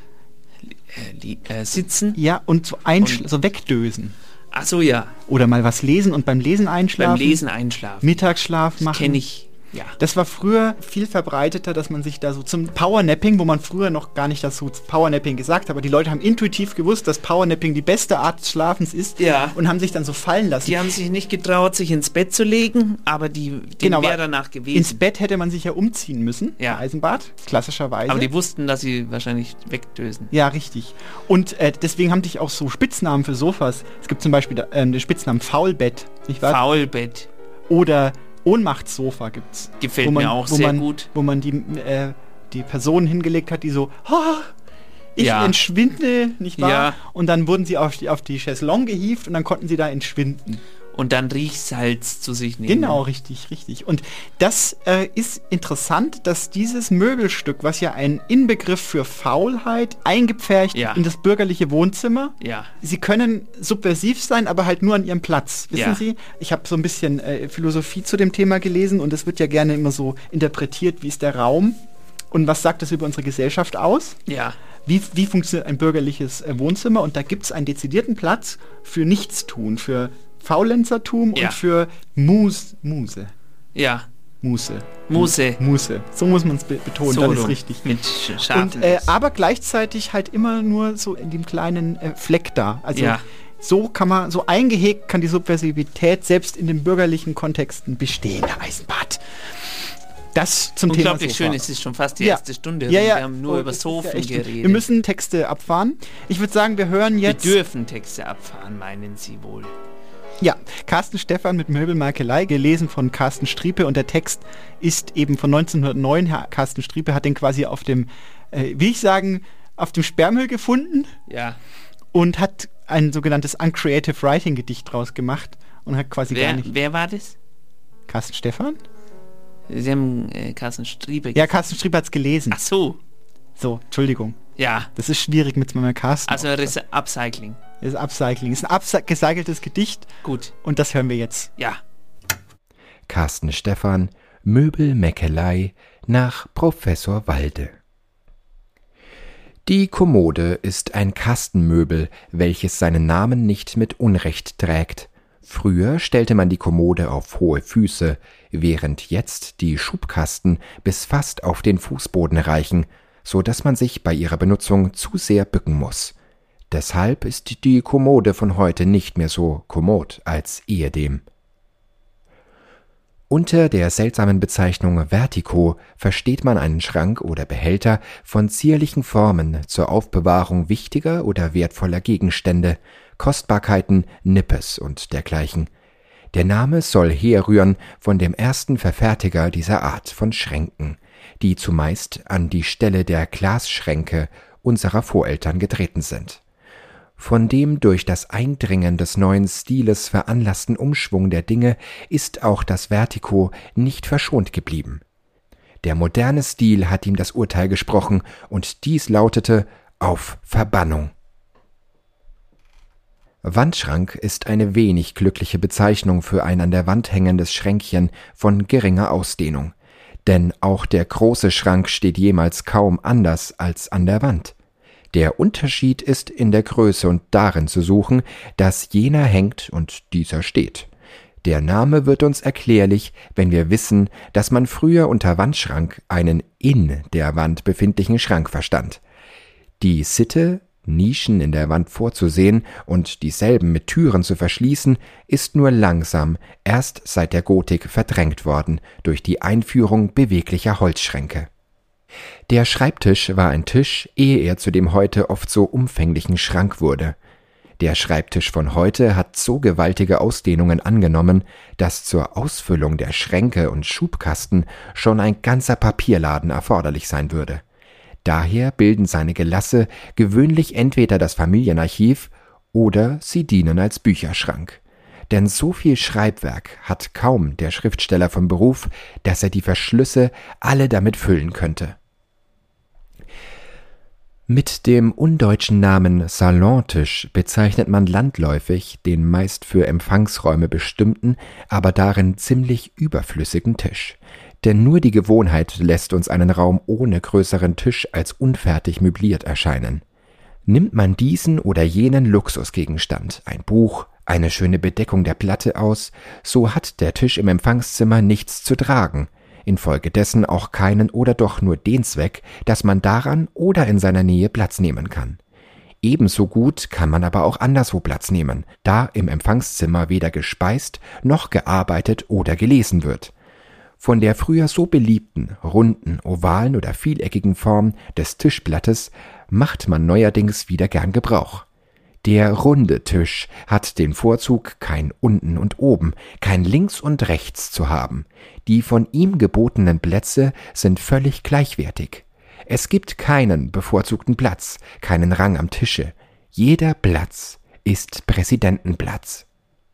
[SPEAKER 2] Sitzen.
[SPEAKER 11] Ja, und so wegdösen.
[SPEAKER 2] Ach so, ja.
[SPEAKER 11] Oder mal was lesen und beim Lesen einschlafen. Mittagsschlaf machen.
[SPEAKER 2] Kenne ich. Ja.
[SPEAKER 11] Das war früher viel verbreiteter, dass man sich da so zum Powernapping, wo man früher noch gar nicht dazu Powernapping gesagt hat, aber die Leute haben intuitiv gewusst, dass Powernapping die beste Art des Schlafens ist und haben sich dann so fallen lassen.
[SPEAKER 2] Die haben sich nicht getraut, sich ins Bett zu legen, aber wäre danach gewesen.
[SPEAKER 11] Ins Bett hätte man sich ja umziehen müssen, Eisenbad, klassischerweise.
[SPEAKER 2] Aber die wussten, dass sie wahrscheinlich wegdösen.
[SPEAKER 11] Ja, richtig. Und deswegen haben sich auch so Spitznamen für Sofas. Es gibt zum Beispiel den Spitznamen Faulbett, nicht wahr?
[SPEAKER 2] Faulbett.
[SPEAKER 11] Oder Ohnmachtssofa gibt's.
[SPEAKER 2] Gefällt mir auch sehr gut.
[SPEAKER 11] Wo man die Personen hingelegt hat, die so, ich entschwinde, nicht wahr? Ja. Und dann wurden sie auf die Chaiselong gehievt und dann konnten sie da entschwinden.
[SPEAKER 2] Und dann Riechsalz zu sich nehmen.
[SPEAKER 11] Genau, richtig. Und das ist interessant, dass dieses Möbelstück, was ja ein Inbegriff für Faulheit, eingepfercht in das bürgerliche Wohnzimmer.
[SPEAKER 2] Ja.
[SPEAKER 11] Sie können subversiv sein, aber halt nur an ihrem Platz. Wissen Sie? Ich habe so ein bisschen Philosophie zu dem Thema gelesen und es wird ja gerne immer so interpretiert, wie ist der Raum und was sagt das über unsere Gesellschaft aus?
[SPEAKER 2] Ja.
[SPEAKER 11] Wie funktioniert ein bürgerliches Wohnzimmer? Und da gibt es einen dezidierten Platz für Nichtstun, für Faulenzertum und für Muse.
[SPEAKER 2] Ja.
[SPEAKER 11] Muse. So muss man es betonen,
[SPEAKER 2] so
[SPEAKER 11] dann ist richtig.
[SPEAKER 2] Mit scharfen
[SPEAKER 11] aber gleichzeitig halt immer nur so in dem kleinen Fleck da. Also so eingehegt kann die Subversivität selbst in den bürgerlichen Kontexten bestehen, Herr Eisenbart. Das zum Thema
[SPEAKER 2] Unglaublich schön, es ist schon fast die erste Stunde.
[SPEAKER 11] Ja.
[SPEAKER 2] Wir haben nur über Sofen geredet.
[SPEAKER 11] Wir müssen Texte abfahren. Ich würde sagen, wir hören jetzt...
[SPEAKER 2] Wir dürfen Texte abfahren, meinen Sie wohl.
[SPEAKER 11] Ja, Carsten Stephan mit Möbelmakelei, gelesen von Carsten Striepe, und der Text ist eben von 1909. Herr Carsten Striepe hat den quasi auf dem, auf dem Sperrmüll gefunden.
[SPEAKER 2] Ja.
[SPEAKER 11] Und hat ein sogenanntes Uncreative Writing Gedicht draus gemacht und hat quasi gar nicht...
[SPEAKER 2] Wer war das?
[SPEAKER 11] Carsten Stephan?
[SPEAKER 2] Sie haben Carsten Striepe
[SPEAKER 11] gesagt. Ja, Carsten Striepe hat es gelesen.
[SPEAKER 2] Ach so.
[SPEAKER 11] So, Entschuldigung.
[SPEAKER 2] Ja.
[SPEAKER 11] Das ist schwierig mit meinem Carsten.
[SPEAKER 2] Also das ist Upcycling.
[SPEAKER 11] Das ist Upcycling. Das ist ein gecyceltes Gedicht.
[SPEAKER 2] Gut.
[SPEAKER 11] Und das hören wir jetzt.
[SPEAKER 2] Ja.
[SPEAKER 6] Carsten Stephan, Möbelmeckelei nach Professor Walde. Die Kommode ist ein Kastenmöbel, welches seinen Namen nicht mit Unrecht trägt. Früher stellte man die Kommode auf hohe Füße, während jetzt die Schubkasten bis fast auf den Fußboden reichen, so dass man sich bei ihrer Benutzung zu sehr bücken muss. Deshalb ist die Kommode von heute nicht mehr so kommod als ehedem. Unter der seltsamen Bezeichnung Vertico versteht man einen Schrank oder Behälter von zierlichen Formen zur Aufbewahrung wichtiger oder wertvoller Gegenstände, Kostbarkeiten, Nippes und dergleichen. Der Name soll herrühren von dem ersten Verfertiger dieser Art von Schränken, die zumeist an die Stelle der Glasschränke unserer Voreltern getreten sind. Von dem durch das Eindringen des neuen Stiles veranlassten Umschwung der Dinge ist auch das Vertico nicht verschont geblieben. Der moderne Stil hat ihm das Urteil gesprochen, und dies lautete: auf Verbannung. Wandschrank ist eine wenig glückliche Bezeichnung für ein an der Wand hängendes Schränkchen von geringer Ausdehnung, denn auch der große Schrank steht jemals kaum anders als an der Wand. Der Unterschied ist in der Größe und darin zu suchen, dass jener hängt und dieser steht. Der Name wird uns erklärlich, wenn wir wissen, dass man früher unter Wandschrank einen in der Wand befindlichen Schrank verstand. Die Sitte, Nischen in der Wand vorzusehen und dieselben mit Türen zu verschließen, ist nur langsam erst seit der Gotik verdrängt worden durch die Einführung beweglicher Holzschränke. Der Schreibtisch war ein Tisch, ehe er zu dem heute oft so umfänglichen Schrank wurde. Der Schreibtisch von heute hat so gewaltige Ausdehnungen angenommen, dass zur Ausfüllung der Schränke und Schubkasten schon ein ganzer Papierladen erforderlich sein würde. Daher bilden seine Gelasse gewöhnlich entweder das Familienarchiv oder sie dienen als Bücherschrank. Denn so viel Schreibwerk hat kaum der Schriftsteller vom Beruf, dass er die Verschlüsse alle damit füllen könnte. Mit dem undeutschen Namen Salontisch bezeichnet man landläufig den meist für Empfangsräume bestimmten, aber darin ziemlich überflüssigen Tisch. Denn nur die Gewohnheit lässt uns einen Raum ohne größeren Tisch als unfertig möbliert erscheinen. Nimmt man diesen oder jenen Luxusgegenstand, ein Buch, eine schöne Bedeckung der Platte aus, so hat der Tisch im Empfangszimmer nichts zu tragen, infolgedessen auch keinen oder doch nur den Zweck, dass man daran oder in seiner Nähe Platz nehmen kann. Ebenso gut kann man aber auch anderswo Platz nehmen, da im Empfangszimmer weder gespeist noch gearbeitet oder gelesen wird. Von der früher so beliebten, runden, ovalen oder vieleckigen Form des Tischblattes macht man neuerdings wieder gern Gebrauch. Der runde Tisch hat den Vorzug, kein unten und oben, kein links und rechts zu haben. Die von ihm gebotenen Plätze sind völlig gleichwertig. Es gibt keinen bevorzugten Platz, keinen Rang am Tische. Jeder Platz ist Präsidentenplatz.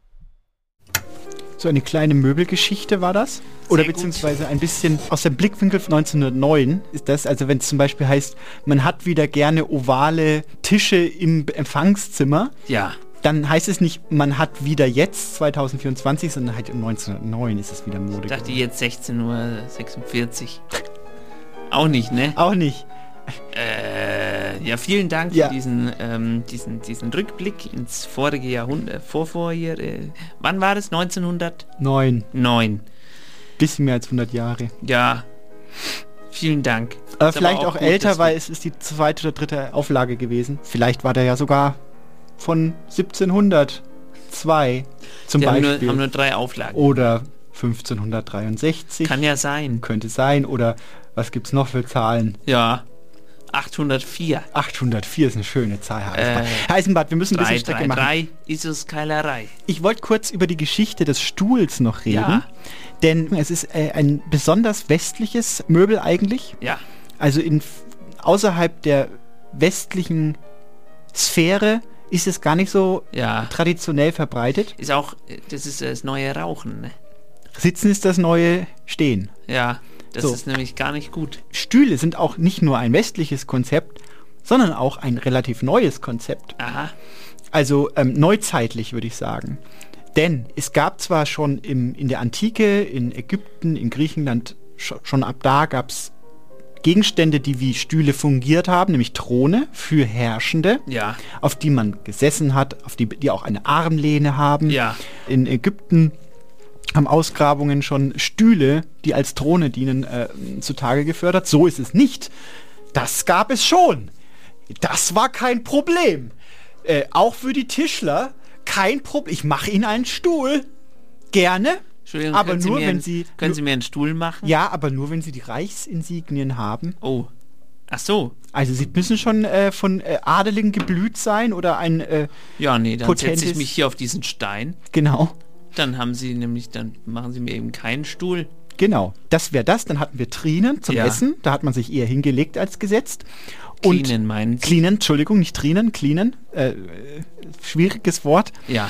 [SPEAKER 11] So eine kleine Möbelgeschichte war das? Oder beziehungsweise ein bisschen aus dem Blickwinkel von 1909 ist das, also wenn es zum Beispiel heißt, man hat wieder gerne ovale Tische im Empfangszimmer,
[SPEAKER 2] ja,
[SPEAKER 11] dann heißt es nicht, man hat wieder jetzt 2024, sondern halt 1909 ist es wieder Mode.
[SPEAKER 2] Ich dachte jetzt 16:46 Uhr. Auch nicht, ne?
[SPEAKER 11] Auch nicht.
[SPEAKER 2] Ja, vielen Dank für diesen Rückblick ins vorige Jahrhundert, wann war das? 1909.
[SPEAKER 11] Bisschen mehr als 100 Jahre.
[SPEAKER 2] Ja, vielen Dank.
[SPEAKER 11] Aber vielleicht auch älter, weil es ist die zweite oder dritte Auflage gewesen. Vielleicht war der ja sogar von 1702 zum Beispiel.
[SPEAKER 2] Haben nur 3 Auflagen.
[SPEAKER 11] Oder 1563.
[SPEAKER 2] Kann ja sein.
[SPEAKER 11] Könnte sein. Oder was gibt's noch für Zahlen?
[SPEAKER 2] Ja. 804.
[SPEAKER 11] 804 ist eine schöne Zahl. Heisenbad, wir müssen ein bisschen Strecke machen.
[SPEAKER 2] 3 ist es Keilerei.
[SPEAKER 11] Ich wollte kurz über die Geschichte des Stuhls noch reden.
[SPEAKER 2] Ja.
[SPEAKER 11] Denn es ist ein besonders westliches Möbel eigentlich.
[SPEAKER 2] Ja.
[SPEAKER 11] Also außerhalb der westlichen Sphäre ist es gar nicht so traditionell verbreitet.
[SPEAKER 2] Das ist das neue Rauchen, ne?
[SPEAKER 11] Sitzen ist das neue Stehen.
[SPEAKER 2] Ja. Das ist nämlich gar nicht gut.
[SPEAKER 11] Stühle sind auch nicht nur ein westliches Konzept, sondern auch ein relativ neues Konzept.
[SPEAKER 2] Aha.
[SPEAKER 11] Also neuzeitlich, würde ich sagen. Denn es gab zwar schon in der Antike, in Ägypten, in Griechenland, schon ab da gab es Gegenstände, die wie Stühle fungiert haben, nämlich Throne für Herrschende, auf die man gesessen hat, die auch eine Armlehne haben.
[SPEAKER 2] Ja.
[SPEAKER 11] In Ägypten haben Ausgrabungen schon Stühle, die als Throne dienen, zutage gefördert. So ist es nicht. Das gab es schon. Das war kein Problem. Auch für die Tischler kein Problem. Ich mache Ihnen einen Stuhl. Gerne.
[SPEAKER 2] Entschuldigung,
[SPEAKER 11] aber nur, wenn Sie...
[SPEAKER 2] Können Sie mir einen Stuhl machen?
[SPEAKER 11] Ja, aber nur, wenn Sie die Reichsinsignien haben.
[SPEAKER 2] Oh. Ach so.
[SPEAKER 11] Also Sie müssen schon von Adeligen geblüht sein oder ein
[SPEAKER 2] ja, nee, dann setze ich mich hier auf diesen Stein.
[SPEAKER 11] Genau.
[SPEAKER 2] Dann machen Sie mir eben keinen Stuhl.
[SPEAKER 11] Genau, das wäre das. Dann hatten wir Trinen zum Essen. Da hat man sich eher hingelegt als gesetzt.
[SPEAKER 2] Cleanen meinen Sie?
[SPEAKER 11] Cleanen, Entschuldigung, nicht Trinen, Cleanen. Schwieriges Wort.
[SPEAKER 2] Ja.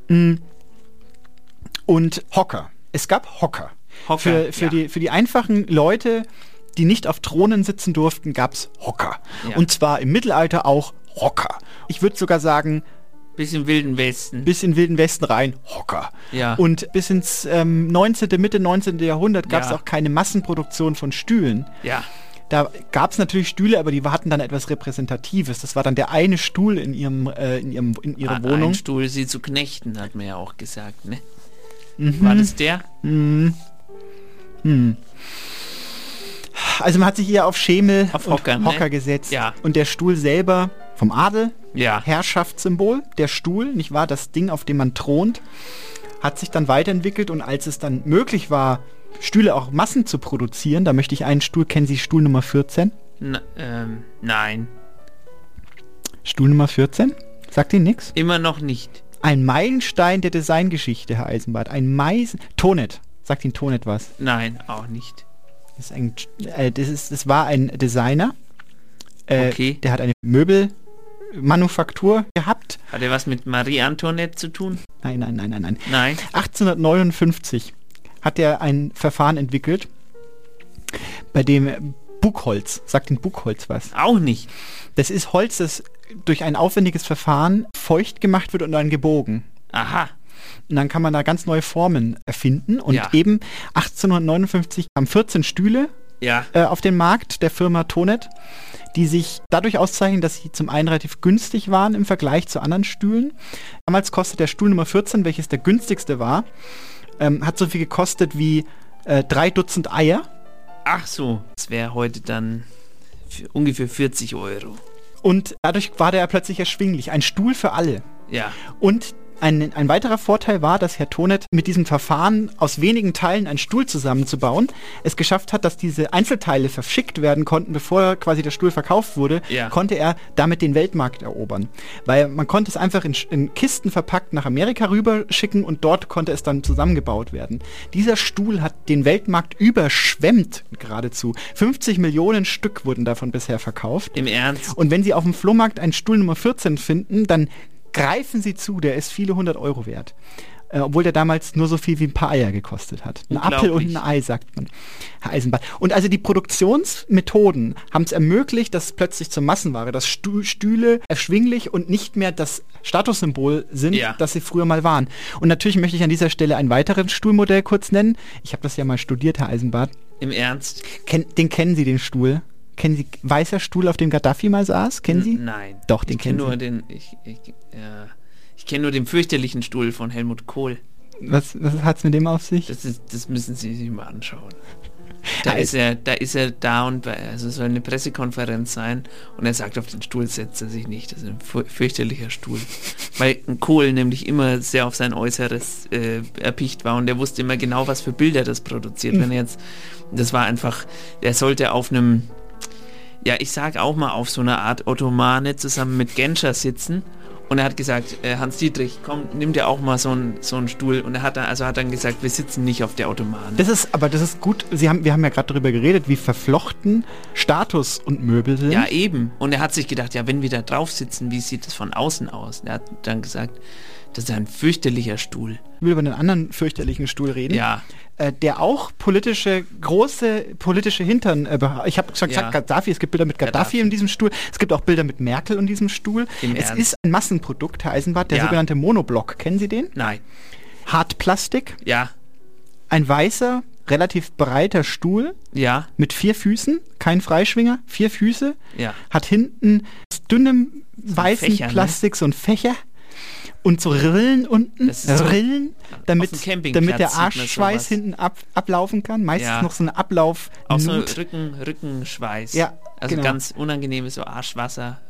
[SPEAKER 11] Und Hocker. Es gab Hocker. Für die einfachen Leute, die nicht auf Thronen sitzen durften, gab es Hocker. Ja. Und zwar im Mittelalter auch Hocker. Ich würde sogar sagen,
[SPEAKER 2] bis im Wilden Westen.
[SPEAKER 11] Bis in den Wilden Westen rein, Hocker.
[SPEAKER 2] Ja.
[SPEAKER 11] Und bis ins Mitte 19. Jahrhundert gab es auch keine Massenproduktion von Stühlen.
[SPEAKER 2] Ja.
[SPEAKER 11] Da gab es natürlich Stühle, aber die hatten dann etwas Repräsentatives. Das war dann der eine Stuhl in ihrer Wohnung.
[SPEAKER 2] Ein Stuhl, sie zu knechten, hat man ja auch gesagt, ne? War das der?
[SPEAKER 11] Also man hat sich hier auf Schemel
[SPEAKER 2] auf
[SPEAKER 11] und
[SPEAKER 2] Hocker,
[SPEAKER 11] Hocker gesetzt.
[SPEAKER 2] Ja.
[SPEAKER 11] Und der Stuhl selber vom Adel,
[SPEAKER 2] Ja.
[SPEAKER 11] Herrschaftssymbol, der Stuhl, nicht wahr, das Ding, auf dem man thront, hat sich dann weiterentwickelt und als es dann möglich war, Stühle auch Massen zu produzieren, da möchte ich einen Stuhl, kennen Sie Stuhl Nummer 14?
[SPEAKER 2] Nein.
[SPEAKER 11] Stuhl Nummer 14? Sagt Ihnen nichts?
[SPEAKER 2] Immer noch nicht.
[SPEAKER 11] Ein Meilenstein der Designgeschichte, Herr Eisenbart. Tonet. Sagt Ihnen Tonet was?
[SPEAKER 2] Nein, auch nicht.
[SPEAKER 11] Das war ein Designer.
[SPEAKER 2] Okay.
[SPEAKER 11] Der hat eine Möbelmanufaktur gehabt.
[SPEAKER 2] Hat er was mit Marie Antoinette zu tun?
[SPEAKER 11] Nein.
[SPEAKER 2] Nein.
[SPEAKER 11] 1859 hat er ein Verfahren entwickelt, bei dem Buchholz, sagt Ihnen Buchholz was?
[SPEAKER 2] Auch nicht.
[SPEAKER 11] Das ist Holz, das durch ein aufwendiges Verfahren feucht gemacht wird und dann gebogen.
[SPEAKER 2] Aha.
[SPEAKER 11] Und dann kann man da ganz neue Formen erfinden. Und eben 1859 kamen 14 Stühle auf den Markt der Firma Tonet, die sich dadurch auszeichnen, dass sie zum einen relativ günstig waren im Vergleich zu anderen Stühlen. Damals kostet der Stuhl Nummer 14, welches der günstigste war, hat so viel gekostet wie 3 Dutzend Eier.
[SPEAKER 2] Ach so, das wäre heute dann ungefähr 40 €.
[SPEAKER 11] Und dadurch war der plötzlich erschwinglich. Ein Stuhl für alle.
[SPEAKER 2] Ja.
[SPEAKER 11] Und ein weiterer Vorteil war, dass Herr Tonet mit diesem Verfahren aus wenigen Teilen einen Stuhl zusammenzubauen es geschafft hat, dass diese Einzelteile verschickt werden konnten, bevor quasi der Stuhl verkauft wurde, konnte er damit den Weltmarkt erobern. Weil man konnte es einfach in Kisten verpackt nach Amerika rüberschicken und dort konnte es dann zusammengebaut werden. Dieser Stuhl hat den Weltmarkt überschwemmt geradezu. 50 Millionen Stück wurden davon bisher verkauft.
[SPEAKER 2] Im Ernst?
[SPEAKER 11] Und wenn Sie auf dem Flohmarkt einen Stuhl Nummer 14 finden, dann greifen Sie zu, der ist viele 100 € wert. Obwohl der damals nur so viel wie ein paar Eier gekostet hat. Ein Apfel und ein Ei, sagt man, Herr Eisenbart. Und also die Produktionsmethoden haben es ermöglicht, dass plötzlich zur Massenware, dass Stühle erschwinglich und nicht mehr das Statussymbol sind, das sie früher mal waren. Und natürlich möchte ich an dieser Stelle ein weiteres Stuhlmodell kurz nennen. Ich habe das ja mal studiert, Herr Eisenbart.
[SPEAKER 2] Im Ernst?
[SPEAKER 11] Den kennen Sie, den Stuhl? Kennen Sie weißer Stuhl, auf dem Gaddafi mal saß? Kennen Sie?
[SPEAKER 2] Nein.
[SPEAKER 11] Doch, den kennen Sie.
[SPEAKER 2] Ich kenne nur den fürchterlichen Stuhl von Helmut Kohl.
[SPEAKER 11] Was hat's mit dem auf sich?
[SPEAKER 2] Das müssen Sie sich mal anschauen. Da ist er da und es soll eine Pressekonferenz sein und er sagt, auf den Stuhl setzt er sich nicht. Das ist ein fürchterlicher Stuhl. Weil Kohl nämlich immer sehr auf sein Äußeres erpicht war und er wusste immer genau, was für Bilder das produziert. Wenn er jetzt, das war einfach, er sollte auf einem, ja, ich sag auch mal, auf so einer Art Ottomane zusammen mit Genscher sitzen. Und er hat gesagt, Hans Dietrich, komm, nimm dir auch mal so einen Stuhl. Und er hat dann gesagt, wir sitzen nicht auf der Ottomane.
[SPEAKER 11] Das ist gut. Wir haben ja gerade darüber geredet, wie verflochten Status und Möbel sind.
[SPEAKER 2] Ja, eben. Und er hat sich gedacht, ja, wenn wir da drauf sitzen, wie sieht das von außen aus? Er hat dann gesagt, das ist ein fürchterlicher Stuhl.
[SPEAKER 11] Ich will über einen anderen fürchterlichen Stuhl reden.
[SPEAKER 2] Ja.
[SPEAKER 11] Der auch große politische Hintern, ich habe schon gesagt, Gaddafi, es gibt Bilder mit Gaddafi in diesem Stuhl, es gibt auch Bilder mit Merkel in diesem Stuhl. Es ist ein Massenprodukt, Herr Eisenbart, der sogenannte Monoblock. Kennen Sie den?
[SPEAKER 2] Nein.
[SPEAKER 11] Hartplastik.
[SPEAKER 2] Ja.
[SPEAKER 11] Ein weißer, relativ breiter Stuhl.
[SPEAKER 2] Ja.
[SPEAKER 11] Mit 4 Füßen, kein Freischwinger, 4 Füße.
[SPEAKER 2] Ja.
[SPEAKER 11] Hat hinten aus dünnem weißen Fächer, Plastik, so ein Fächer. Und so Rillen unten, Rillen, damit der Arschschweiß hinten ablaufen kann. Meistens noch so eine Ablauf.
[SPEAKER 2] Auch so Rückenschweiß.
[SPEAKER 11] Ja,
[SPEAKER 2] also ganz unangenehme so Arschwasser,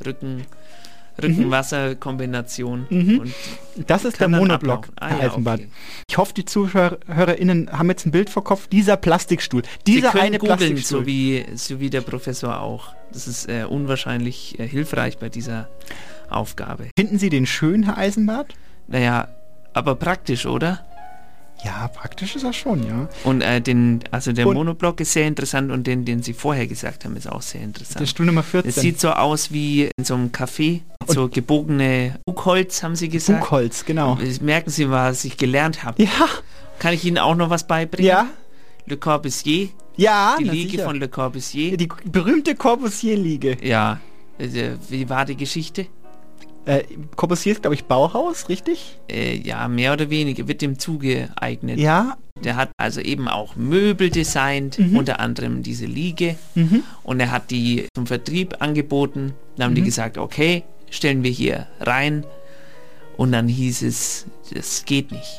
[SPEAKER 2] Rückenwasser-Kombination.
[SPEAKER 11] Und das ist der Monoblock, Herr Eisenbart.
[SPEAKER 2] Okay.
[SPEAKER 11] Ich hoffe, die ZuhörerInnen haben jetzt ein Bild vor Kopf. Dieser Plastikstuhl. Dieser eine Plastikstuhl.
[SPEAKER 2] So wie der Professor auch. Das ist unwahrscheinlich hilfreich bei dieser Aufgabe.
[SPEAKER 11] Finden Sie den schön, Herr Eisenbart?
[SPEAKER 2] Naja, aber praktisch, oder?
[SPEAKER 11] Ja, praktisch ist er schon, ja.
[SPEAKER 2] Und der Monoblock ist sehr interessant und den Sie vorher gesagt haben, ist auch sehr interessant.
[SPEAKER 11] Der Stuhl Nummer 14.
[SPEAKER 2] Es sieht so aus wie in so einem Café, so gebogene Buchholz, haben Sie gesagt.
[SPEAKER 11] Buchholz, genau.
[SPEAKER 2] Merken Sie, was ich gelernt habe.
[SPEAKER 11] Ja.
[SPEAKER 2] Kann ich Ihnen auch noch was beibringen?
[SPEAKER 11] Ja.
[SPEAKER 2] Le Corbusier.
[SPEAKER 11] Ja,
[SPEAKER 2] die Liege von Le Corbusier.
[SPEAKER 11] Die berühmte Corbusier-Liege.
[SPEAKER 2] Ja. Wie war die Geschichte?
[SPEAKER 11] Corbusier ist, glaube ich, Bauhaus, richtig?
[SPEAKER 2] Ja, mehr oder weniger, wird dem zugeeignet.
[SPEAKER 11] Ja.
[SPEAKER 2] Der hat also eben auch Möbel designt, unter anderem diese Liege. Und er hat die zum Vertrieb angeboten. Dann haben die gesagt, okay, stellen wir hier rein. Und dann hieß es, das geht nicht.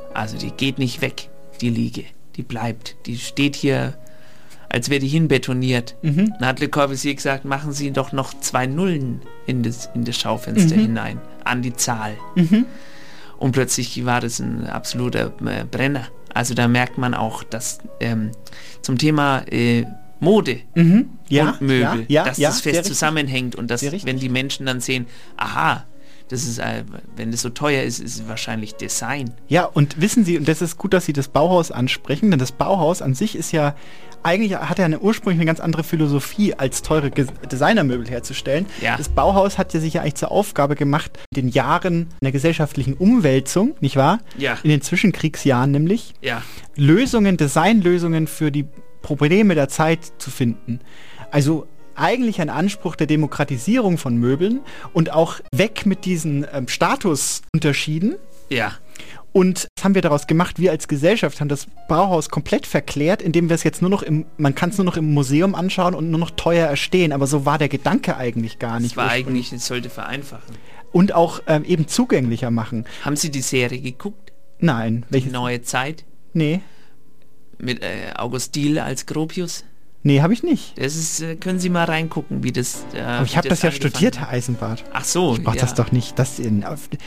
[SPEAKER 2] Also die geht nicht weg, die Liege. Die bleibt. Die steht hier, als wäre die hinbetoniert. Dann hat Le Corbusier gesagt, machen Sie doch noch 2 Nullen in das Schaufenster hinein, an die Zahl. Und plötzlich war das ein absoluter Brenner. Also da merkt man auch, dass zum Thema Mode und Möbel, dass das fest zusammenhängt und dass, wenn die Menschen dann sehen, aha, das ist, wenn das so teuer ist, ist es wahrscheinlich Design.
[SPEAKER 11] Ja, und wissen Sie, und das ist gut, dass Sie das Bauhaus ansprechen, denn das Bauhaus an sich ist ja, eigentlich hat er ursprünglich eine ganz andere Philosophie, als teure Designermöbel herzustellen. Ja. Das Bauhaus hat ja sich ja eigentlich zur Aufgabe gemacht, in den Jahren einer gesellschaftlichen Umwälzung, nicht wahr?
[SPEAKER 2] Ja.
[SPEAKER 11] In den Zwischenkriegsjahren nämlich,
[SPEAKER 2] ja.
[SPEAKER 11] Designlösungen für die Probleme der Zeit zu finden. Also eigentlich ein Anspruch der Demokratisierung von Möbeln und auch weg mit diesen Statusunterschieden.
[SPEAKER 2] Ja.
[SPEAKER 11] Und was haben wir daraus gemacht? Wir als Gesellschaft haben das Bauhaus komplett verklärt, indem wir es jetzt man kann es nur noch im Museum anschauen und nur noch teuer erstehen. Aber so war der Gedanke eigentlich gar nicht.
[SPEAKER 2] Es sollte vereinfachen.
[SPEAKER 11] Und auch eben zugänglicher machen.
[SPEAKER 2] Haben Sie die Serie geguckt?
[SPEAKER 11] Nein.
[SPEAKER 2] Welche? Neue Zeit?
[SPEAKER 11] Nee.
[SPEAKER 2] Mit August Diehl als Gropius?
[SPEAKER 11] Nee, habe ich nicht.
[SPEAKER 2] Das ist, können Sie mal reingucken, wie das.
[SPEAKER 11] Aber ich habe das ja studiert, Herr Eisenbart.
[SPEAKER 2] Ach so,
[SPEAKER 11] ich brauche das doch nicht. Das in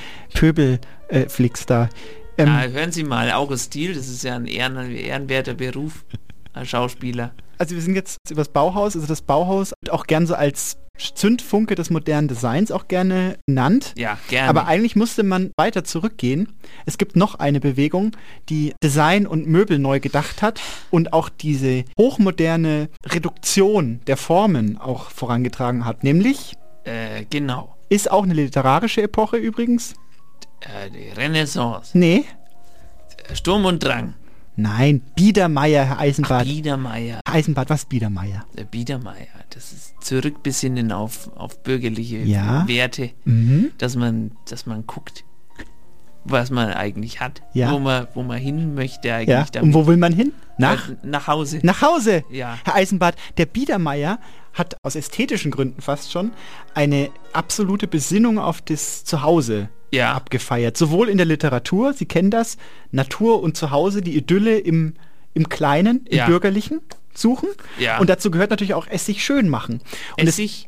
[SPEAKER 11] Pöbelflix da.
[SPEAKER 2] Hören Sie mal, August Diehl, das ist ja ein ehrenwerter Beruf als Schauspieler.
[SPEAKER 11] Also wir sind jetzt über das Bauhaus. Also das Bauhaus wird auch gern so als Zündfunke des modernen Designs auch gerne genannt.
[SPEAKER 2] Ja, gerne.
[SPEAKER 11] Aber eigentlich musste man weiter zurückgehen. Es gibt noch eine Bewegung, die Design und Möbel neu gedacht hat und auch diese hochmoderne Reduktion der Formen auch vorangetragen hat. Nämlich,
[SPEAKER 2] genau.
[SPEAKER 11] Ist auch eine literarische Epoche übrigens.
[SPEAKER 2] Die Renaissance.
[SPEAKER 11] Nee.
[SPEAKER 2] Sturm und Drang.
[SPEAKER 11] Nein, Biedermeier, Herr Eisenbart.
[SPEAKER 2] Biedermeier.
[SPEAKER 11] Herr Eisenbart, was ist Biedermeier?
[SPEAKER 2] Biedermeier, das ist zurück bis hin auf bürgerliche Werte, dass man guckt, was man eigentlich hat, wo man hin möchte eigentlich.
[SPEAKER 11] Ja. Und wo will man hin?
[SPEAKER 2] Nach Hause.
[SPEAKER 11] Nach Hause?
[SPEAKER 2] Ja.
[SPEAKER 11] Herr Eisenbart, der Biedermeier hat aus ästhetischen Gründen fast schon eine absolute Besinnung auf das Zuhause abgefeiert. Sowohl in der Literatur, Sie kennen das, Natur und Zuhause, die Idylle im Kleinen, im Bürgerlichen suchen. Ja. Und dazu gehört natürlich auch es sich schön machen. Und
[SPEAKER 2] Essig?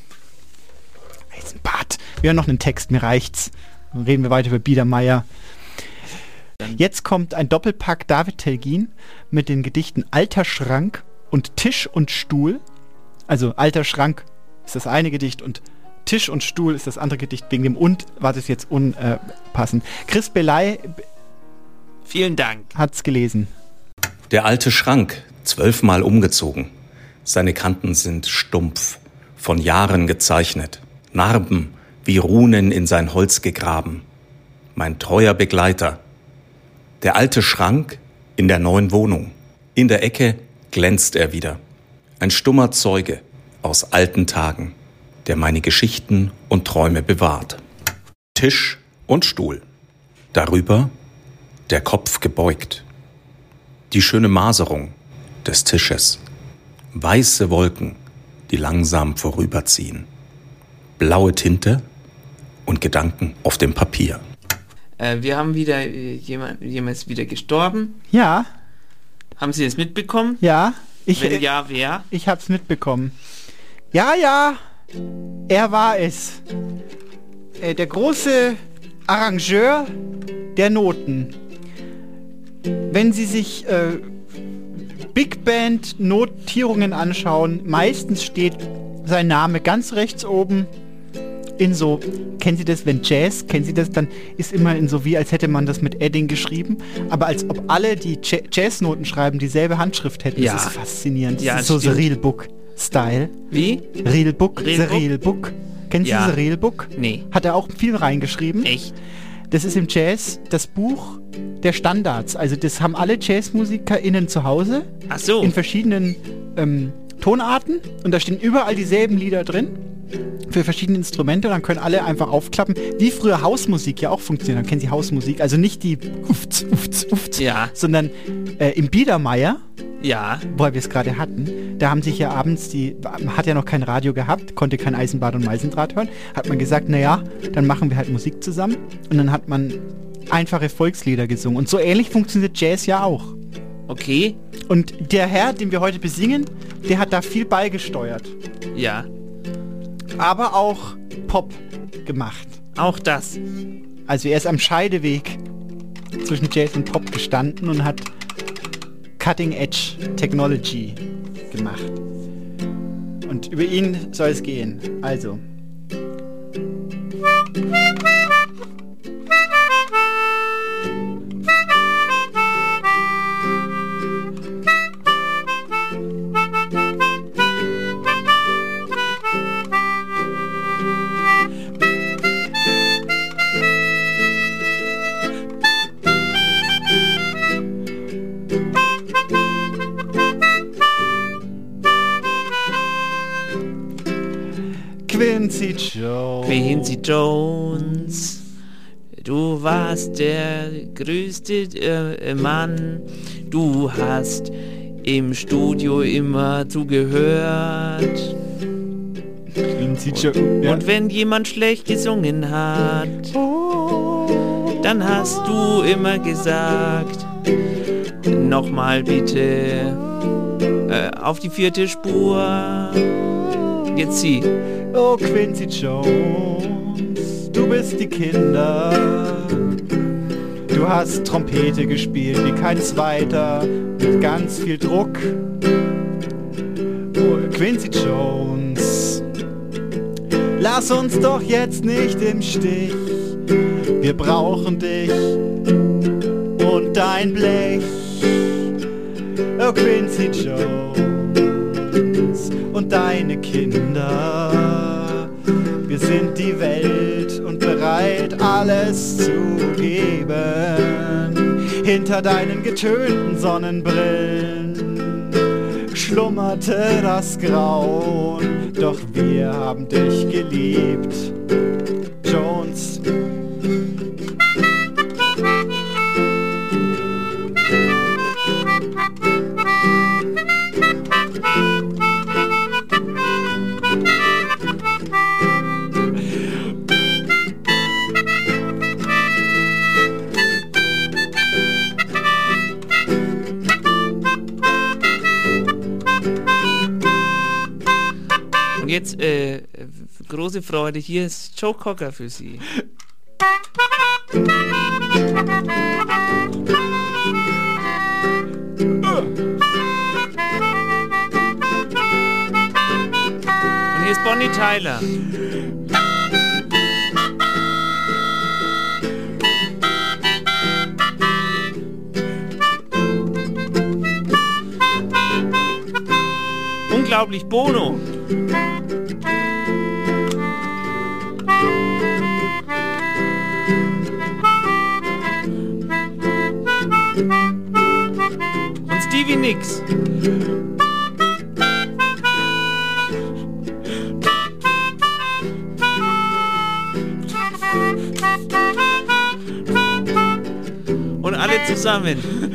[SPEAKER 11] Eisenbart. Wir haben noch einen Text, mir reicht's. Dann reden wir weiter über Biedermeier. Jetzt kommt ein Doppelpack David Telgin mit den Gedichten Alter Schrank und Tisch und Stuhl. Also Alter Schrank ist das eine Gedicht und Tisch und Stuhl ist das andere Gedicht. Wegen dem und war das jetzt unpassend. Chris Belay,
[SPEAKER 2] vielen Dank,
[SPEAKER 11] hat's gelesen.
[SPEAKER 13] Der alte Schrank, 12-mal umgezogen. Seine Kanten sind stumpf, von Jahren gezeichnet. Narben wie Runen in sein Holz gegraben. Mein treuer Begleiter. Der alte Schrank in der neuen Wohnung. In der Ecke glänzt er wieder. Ein stummer Zeuge aus alten Tagen, der meine Geschichten und Träume bewahrt. Tisch und Stuhl. Darüber der Kopf gebeugt. Die schöne Maserung des Tisches. Weiße Wolken, die langsam vorüberziehen. Blaue Tinte und Gedanken auf dem Papier.
[SPEAKER 2] Wir haben wieder jemand ist wieder gestorben.
[SPEAKER 11] Ja.
[SPEAKER 2] Haben Sie das mitbekommen?
[SPEAKER 11] Ja.
[SPEAKER 2] Wenn ja, wer?
[SPEAKER 11] Ich hab's mitbekommen. Ja, er war es. Der große Arrangeur der Noten. Wenn Sie sich Big Band Notierungen anschauen, meistens steht sein Name ganz rechts oben in so, kennen Sie das, wenn Jazz, kennen Sie das, dann ist immer in so wie, als hätte man das mit Edding geschrieben, aber als ob alle, die Jazznoten schreiben, dieselbe Handschrift hätten.
[SPEAKER 2] Ja.
[SPEAKER 11] Das ist faszinierend. Das
[SPEAKER 2] ja,
[SPEAKER 11] ist so Cyril Book-Style.
[SPEAKER 2] Wie?
[SPEAKER 11] Cyril Book. Kennen Sie Cyril Book?
[SPEAKER 2] Nee.
[SPEAKER 11] Hat er auch viel reingeschrieben.
[SPEAKER 2] Echt?
[SPEAKER 11] Das ist im Jazz das Buch der Standards. Also das haben alle JazzmusikerInnen zu Hause.
[SPEAKER 2] Ach so.
[SPEAKER 11] In verschiedenen Tonarten. Und da stehen überall dieselben Lieder drin. Für verschiedene Instrumente. Dann können alle einfach aufklappen. Wie früher Hausmusik ja auch funktioniert. Dann kennen Sie Hausmusik. Also nicht die Ufts, sondern im Biedermeier.
[SPEAKER 2] Ja.
[SPEAKER 11] Weil wir es gerade hatten, da haben sich ja abends hat ja noch kein Radio gehabt, konnte kein Eisenbart und Meisendraht hören, hat man gesagt, naja, dann machen wir halt Musik zusammen und dann hat man einfache Volkslieder gesungen. Und so ähnlich funktioniert Jazz ja auch.
[SPEAKER 2] Okay.
[SPEAKER 11] Und der Herr, den wir heute besingen, der hat da viel beigesteuert.
[SPEAKER 2] Ja.
[SPEAKER 11] Aber auch Pop gemacht.
[SPEAKER 2] Auch das.
[SPEAKER 11] Also er ist am Scheideweg zwischen Jazz und Pop gestanden und hat Cutting Edge Technology gemacht. Und über ihn soll es gehen. Also.
[SPEAKER 2] Quincy Jones, du warst der größte Mann, du hast im Studio immer zugehört. Und wenn jemand schlecht gesungen hat, dann hast du immer gesagt, nochmal bitte auf die 4. Spur. Jetzt sie.
[SPEAKER 11] Oh Quincy Jones, du bist die Kinder. Du hast Trompete gespielt wie kein zweiter, mit ganz viel Druck. Oh Quincy Jones, lass uns doch jetzt nicht im Stich. Wir brauchen dich und dein Blech. Oh Quincy Jones und deine Kinder. Wir sind die Welt und bereit, alles zu geben. Hinter deinen getönten Sonnenbrillen schlummerte das Grauen, doch wir haben dich geliebt, Jones.
[SPEAKER 2] Jetzt, große Freude, hier ist Joe Cocker für Sie. Und hier ist Bonnie Tyler. Unglaublich, Bono. Und Stevie Nicks. Und alle zusammen.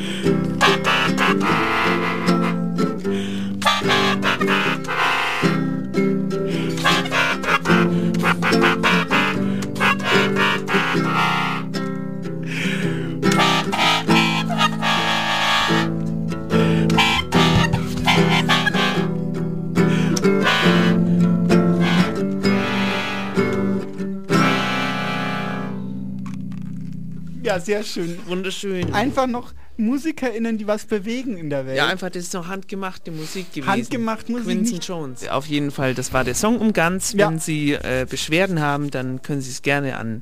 [SPEAKER 11] Ja, sehr schön.
[SPEAKER 2] Wunderschön.
[SPEAKER 11] Einfach noch MusikerInnen, die was bewegen in der Welt.
[SPEAKER 2] Ja, einfach, das ist noch handgemachte Musik gewesen.
[SPEAKER 11] Handgemacht Musik.
[SPEAKER 2] Quincy Jones. Auf jeden Fall, das war der Song um ganz. Ja. Wenn Sie Beschwerden haben, dann können Sie es gerne an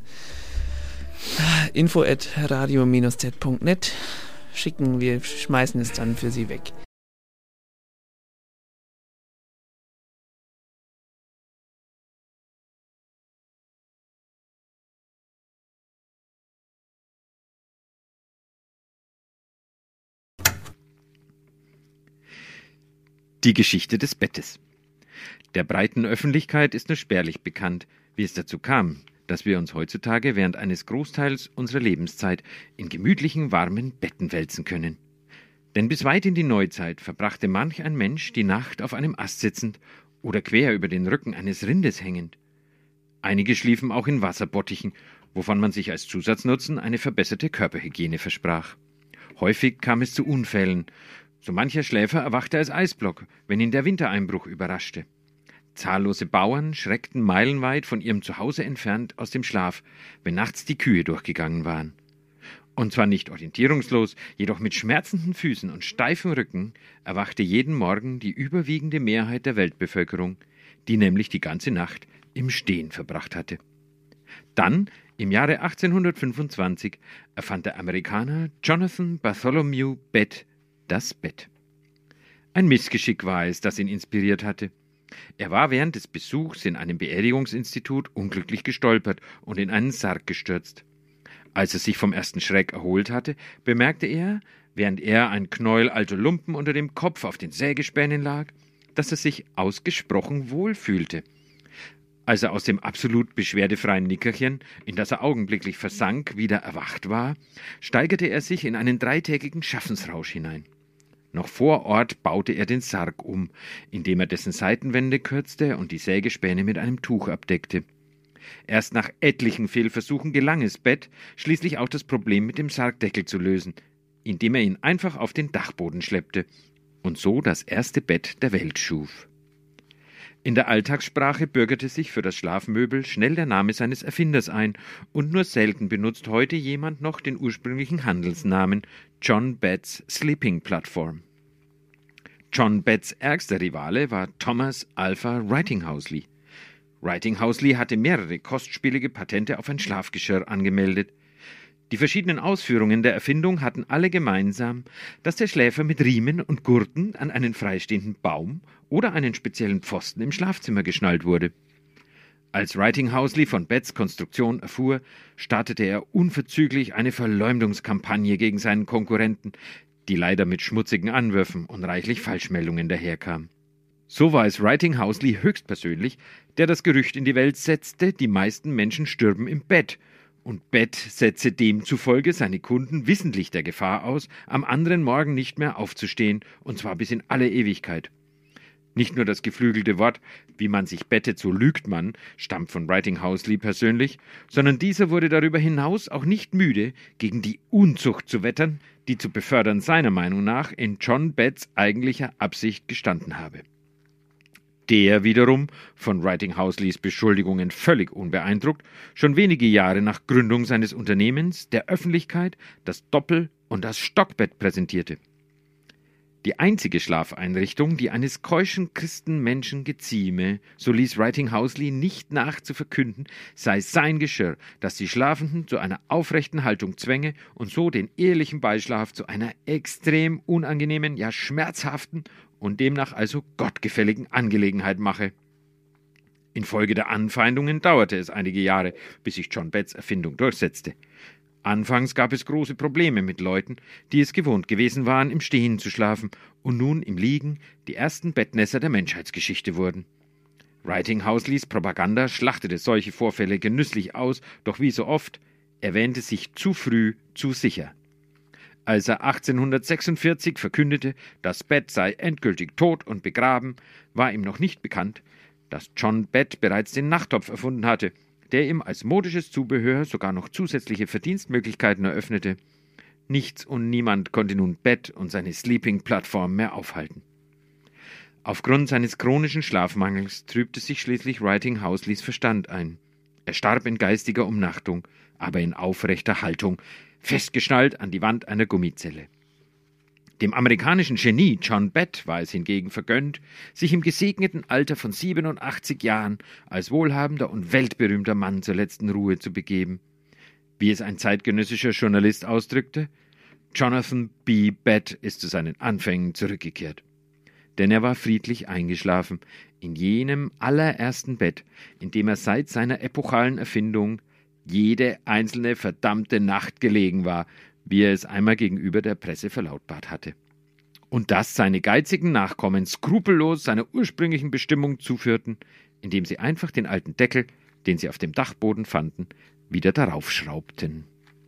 [SPEAKER 2] info@radio-z.net schicken. Wir schmeißen es dann für Sie weg.
[SPEAKER 6] Die Geschichte des Bettes. Der breiten Öffentlichkeit ist nur spärlich bekannt, wie es dazu kam, dass wir uns heutzutage während eines Großteils unserer Lebenszeit in gemütlichen, warmen Betten wälzen können. Denn bis weit in die Neuzeit verbrachte manch ein Mensch die Nacht auf einem Ast sitzend oder quer über den Rücken eines Rindes hängend. Einige schliefen auch in Wasserbottichen
[SPEAKER 14] wovon man sich als Zusatznutzen eine verbesserte Körperhygiene versprach. Häufig kam es zu Unfällen. So mancher Schläfer erwachte als Eisblock, wenn ihn der Wintereinbruch überraschte. Zahllose Bauern schreckten meilenweit von ihrem Zuhause entfernt aus dem Schlaf, wenn nachts die Kühe durchgegangen waren. Und zwar nicht orientierungslos, jedoch mit schmerzenden Füßen und steifem Rücken erwachte jeden Morgen die überwiegende Mehrheit der Weltbevölkerung, die nämlich die ganze Nacht im Stehen verbracht hatte. Dann, im Jahre 1825, erfand der Amerikaner Jonathan Bartholomew Bett das Bett. Ein Missgeschick war es, das ihn inspiriert hatte. Er war während des Besuchs in einem Beerdigungsinstitut unglücklich gestolpert und in einen Sarg gestürzt. Als er sich vom ersten Schreck erholt hatte, bemerkte er, während er ein Knäuel alter Lumpen unter dem Kopf auf den Sägespänen lag, dass er sich ausgesprochen wohl fühlte. Als er aus dem absolut beschwerdefreien Nickerchen, in das er augenblicklich versank, wieder erwacht war, steigerte er sich in einen 3-tägigen Schaffensrausch hinein. Noch vor Ort baute er den Sarg um, indem er dessen Seitenwände kürzte und die Sägespäne mit einem Tuch abdeckte. Erst nach etlichen Fehlversuchen gelang es Bett, schließlich auch das Problem mit dem Sargdeckel zu lösen, indem er ihn einfach auf den Dachboden schleppte und so das erste Bett der Welt schuf. In der Alltagssprache bürgerte sich für das Schlafmöbel schnell der Name seines Erfinders ein, und nur selten benutzt heute jemand noch den ursprünglichen Handelsnamen John Betts Sleeping Platform. John Betts ärgster Rivale war Thomas Alva Wrightinghousely. Wrightinghousely hatte mehrere kostspielige Patente auf ein Schlafgeschirr angemeldet. Die verschiedenen Ausführungen der Erfindung hatten alle gemeinsam, dass der Schläfer mit Riemen und Gurten an einen freistehenden Baum oder einen speziellen Pfosten im Schlafzimmer geschnallt wurde. Als Wrightinghousely von Betts Konstruktion erfuhr, startete er unverzüglich eine Verleumdungskampagne gegen seinen Konkurrenten, die leider mit schmutzigen Anwürfen und reichlich Falschmeldungen daherkam. So war es Wrightinghousely höchstpersönlich, der das Gerücht in die Welt setzte, die meisten Menschen stürben im Bett, und Bett setze demzufolge seine Kunden wissentlich der Gefahr aus, am anderen Morgen nicht mehr aufzustehen, und zwar bis in alle Ewigkeit. Nicht nur das geflügelte Wort, wie man sich bettet, so lügt man, stammt von Wrightinghousely persönlich, sondern dieser wurde darüber hinaus auch nicht müde, gegen die Unzucht zu wettern, die zu befördern seiner Meinung nach in John Betts eigentlicher Absicht gestanden habe. Der wiederum, von Wrightinghouslys Beschuldigungen völlig unbeeindruckt, schon wenige Jahre nach Gründung seines Unternehmens der Öffentlichkeit das Doppel- und das Stockbett präsentierte. Die einzige Schlafeinrichtung, die eines keuschen Christenmenschen gezieme, so ließ Wrightinghousley nicht nach zu verkünden, sei sein Geschirr, das die Schlafenden zu einer aufrechten Haltung zwänge und so den ehelichen Beischlaf zu einer extrem unangenehmen, ja schmerzhaften und demnach also gottgefälligen Angelegenheit mache. Infolge der Anfeindungen dauerte es einige Jahre, bis sich John Betts Erfindung durchsetzte. Anfangs gab es große Probleme mit Leuten, die es gewohnt gewesen waren, im Stehen zu schlafen und nun im Liegen die ersten Bettnässer der Menschheitsgeschichte wurden. Wrightinghousleys Propaganda schlachtete solche Vorfälle genüsslich aus, doch wie so oft, er wähnte sich zu früh zu sicher. Als er 1846 verkündete, das Bett sei endgültig tot und begraben, war ihm noch nicht bekannt, dass John Bett bereits den Nachttopf erfunden hatte, der ihm als modisches Zubehör sogar noch zusätzliche Verdienstmöglichkeiten eröffnete. Nichts und niemand konnte nun Bett und seine Sleeping-Plattform mehr aufhalten. Aufgrund seines chronischen Schlafmangels trübte sich schließlich Wrightinghousleys Verstand ein. Er starb in geistiger Umnachtung, aber in aufrechter Haltung, festgeschnallt an die Wand einer Gummizelle. Dem amerikanischen Genie John Bett war es hingegen vergönnt, sich im gesegneten Alter von 87 Jahren als wohlhabender und weltberühmter Mann zur letzten Ruhe zu begeben. Wie es ein zeitgenössischer Journalist ausdrückte, Jonathan B. Bett ist zu seinen Anfängen zurückgekehrt. Denn er war friedlich eingeschlafen, in jenem allerersten Bett, in dem er seit seiner epochalen Erfindung jede einzelne verdammte Nacht gelegen war, wie er es einmal gegenüber der Presse verlautbart hatte. Und dass seine geizigen Nachkommen skrupellos seiner ursprünglichen Bestimmung zuführten, indem sie einfach den alten Deckel, den sie auf dem Dachboden fanden, wieder darauf schraubten.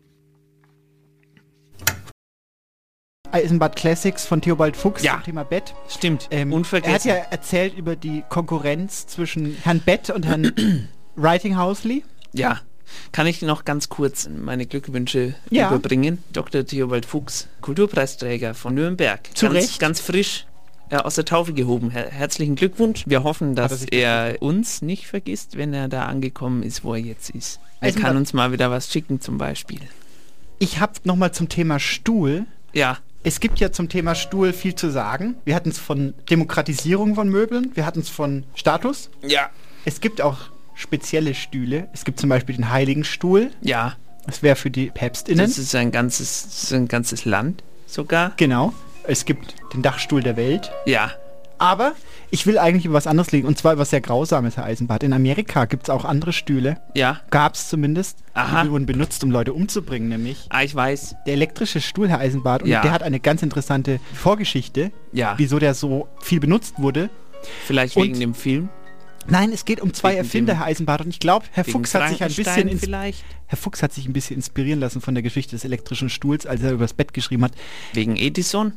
[SPEAKER 11] Eisenbad Classics von Theobald Fuchs
[SPEAKER 2] ja,
[SPEAKER 11] zum Thema Bett.
[SPEAKER 2] Stimmt, unvergessen.
[SPEAKER 11] Er hat ja erzählt über die Konkurrenz zwischen Herrn Bett und Herrn Wrightinghousely.
[SPEAKER 2] Ja. Kann ich noch ganz kurz meine Glückwünsche überbringen? Dr. Theobald Fuchs, Kulturpreisträger von Nürnberg.
[SPEAKER 11] Zu Recht.
[SPEAKER 2] Ganz frisch aus der Taufe gehoben. Herzlichen Glückwunsch. Wir hoffen, dass er uns nicht vergisst, wenn er da angekommen ist, wo er jetzt ist. Er kann uns mal wieder was schicken zum Beispiel.
[SPEAKER 11] Ich habe nochmal zum Thema Stuhl.
[SPEAKER 2] Ja.
[SPEAKER 11] Es gibt ja zum Thema Stuhl viel zu sagen. Wir hatten es von Demokratisierung von Möbeln. Wir hatten es von Status.
[SPEAKER 2] Ja.
[SPEAKER 11] Es gibt auch spezielle Stühle. Es gibt zum Beispiel den Heiligenstuhl.
[SPEAKER 2] Ja.
[SPEAKER 11] Das wäre für die PäpstInnen.
[SPEAKER 2] Das ist ein ganzes Land sogar.
[SPEAKER 11] Genau. Es gibt den Dachstuhl der Welt.
[SPEAKER 2] Ja.
[SPEAKER 11] Aber ich will eigentlich über was anderes reden. Und zwar über was sehr Grausames, Herr Eisenbart. In Amerika gibt es auch andere Stühle.
[SPEAKER 2] Ja.
[SPEAKER 11] Gab es zumindest.
[SPEAKER 2] Aha.
[SPEAKER 11] Die wurden benutzt, um Leute umzubringen, nämlich.
[SPEAKER 2] Ich weiß.
[SPEAKER 11] Der elektrische Stuhl, Herr Eisenbart. Und der hat eine ganz interessante Vorgeschichte.
[SPEAKER 2] Ja.
[SPEAKER 11] Wieso der so viel benutzt wurde.
[SPEAKER 2] Vielleicht wegen dem Film?
[SPEAKER 11] Nein, es geht um zwei Erfinder, Herr Eisenbart. Und ich glaube, Herr Fuchs hat sich ein bisschen inspirieren lassen von der Geschichte des elektrischen Stuhls, als er über das Bett geschrieben hat.
[SPEAKER 2] Wegen Edison?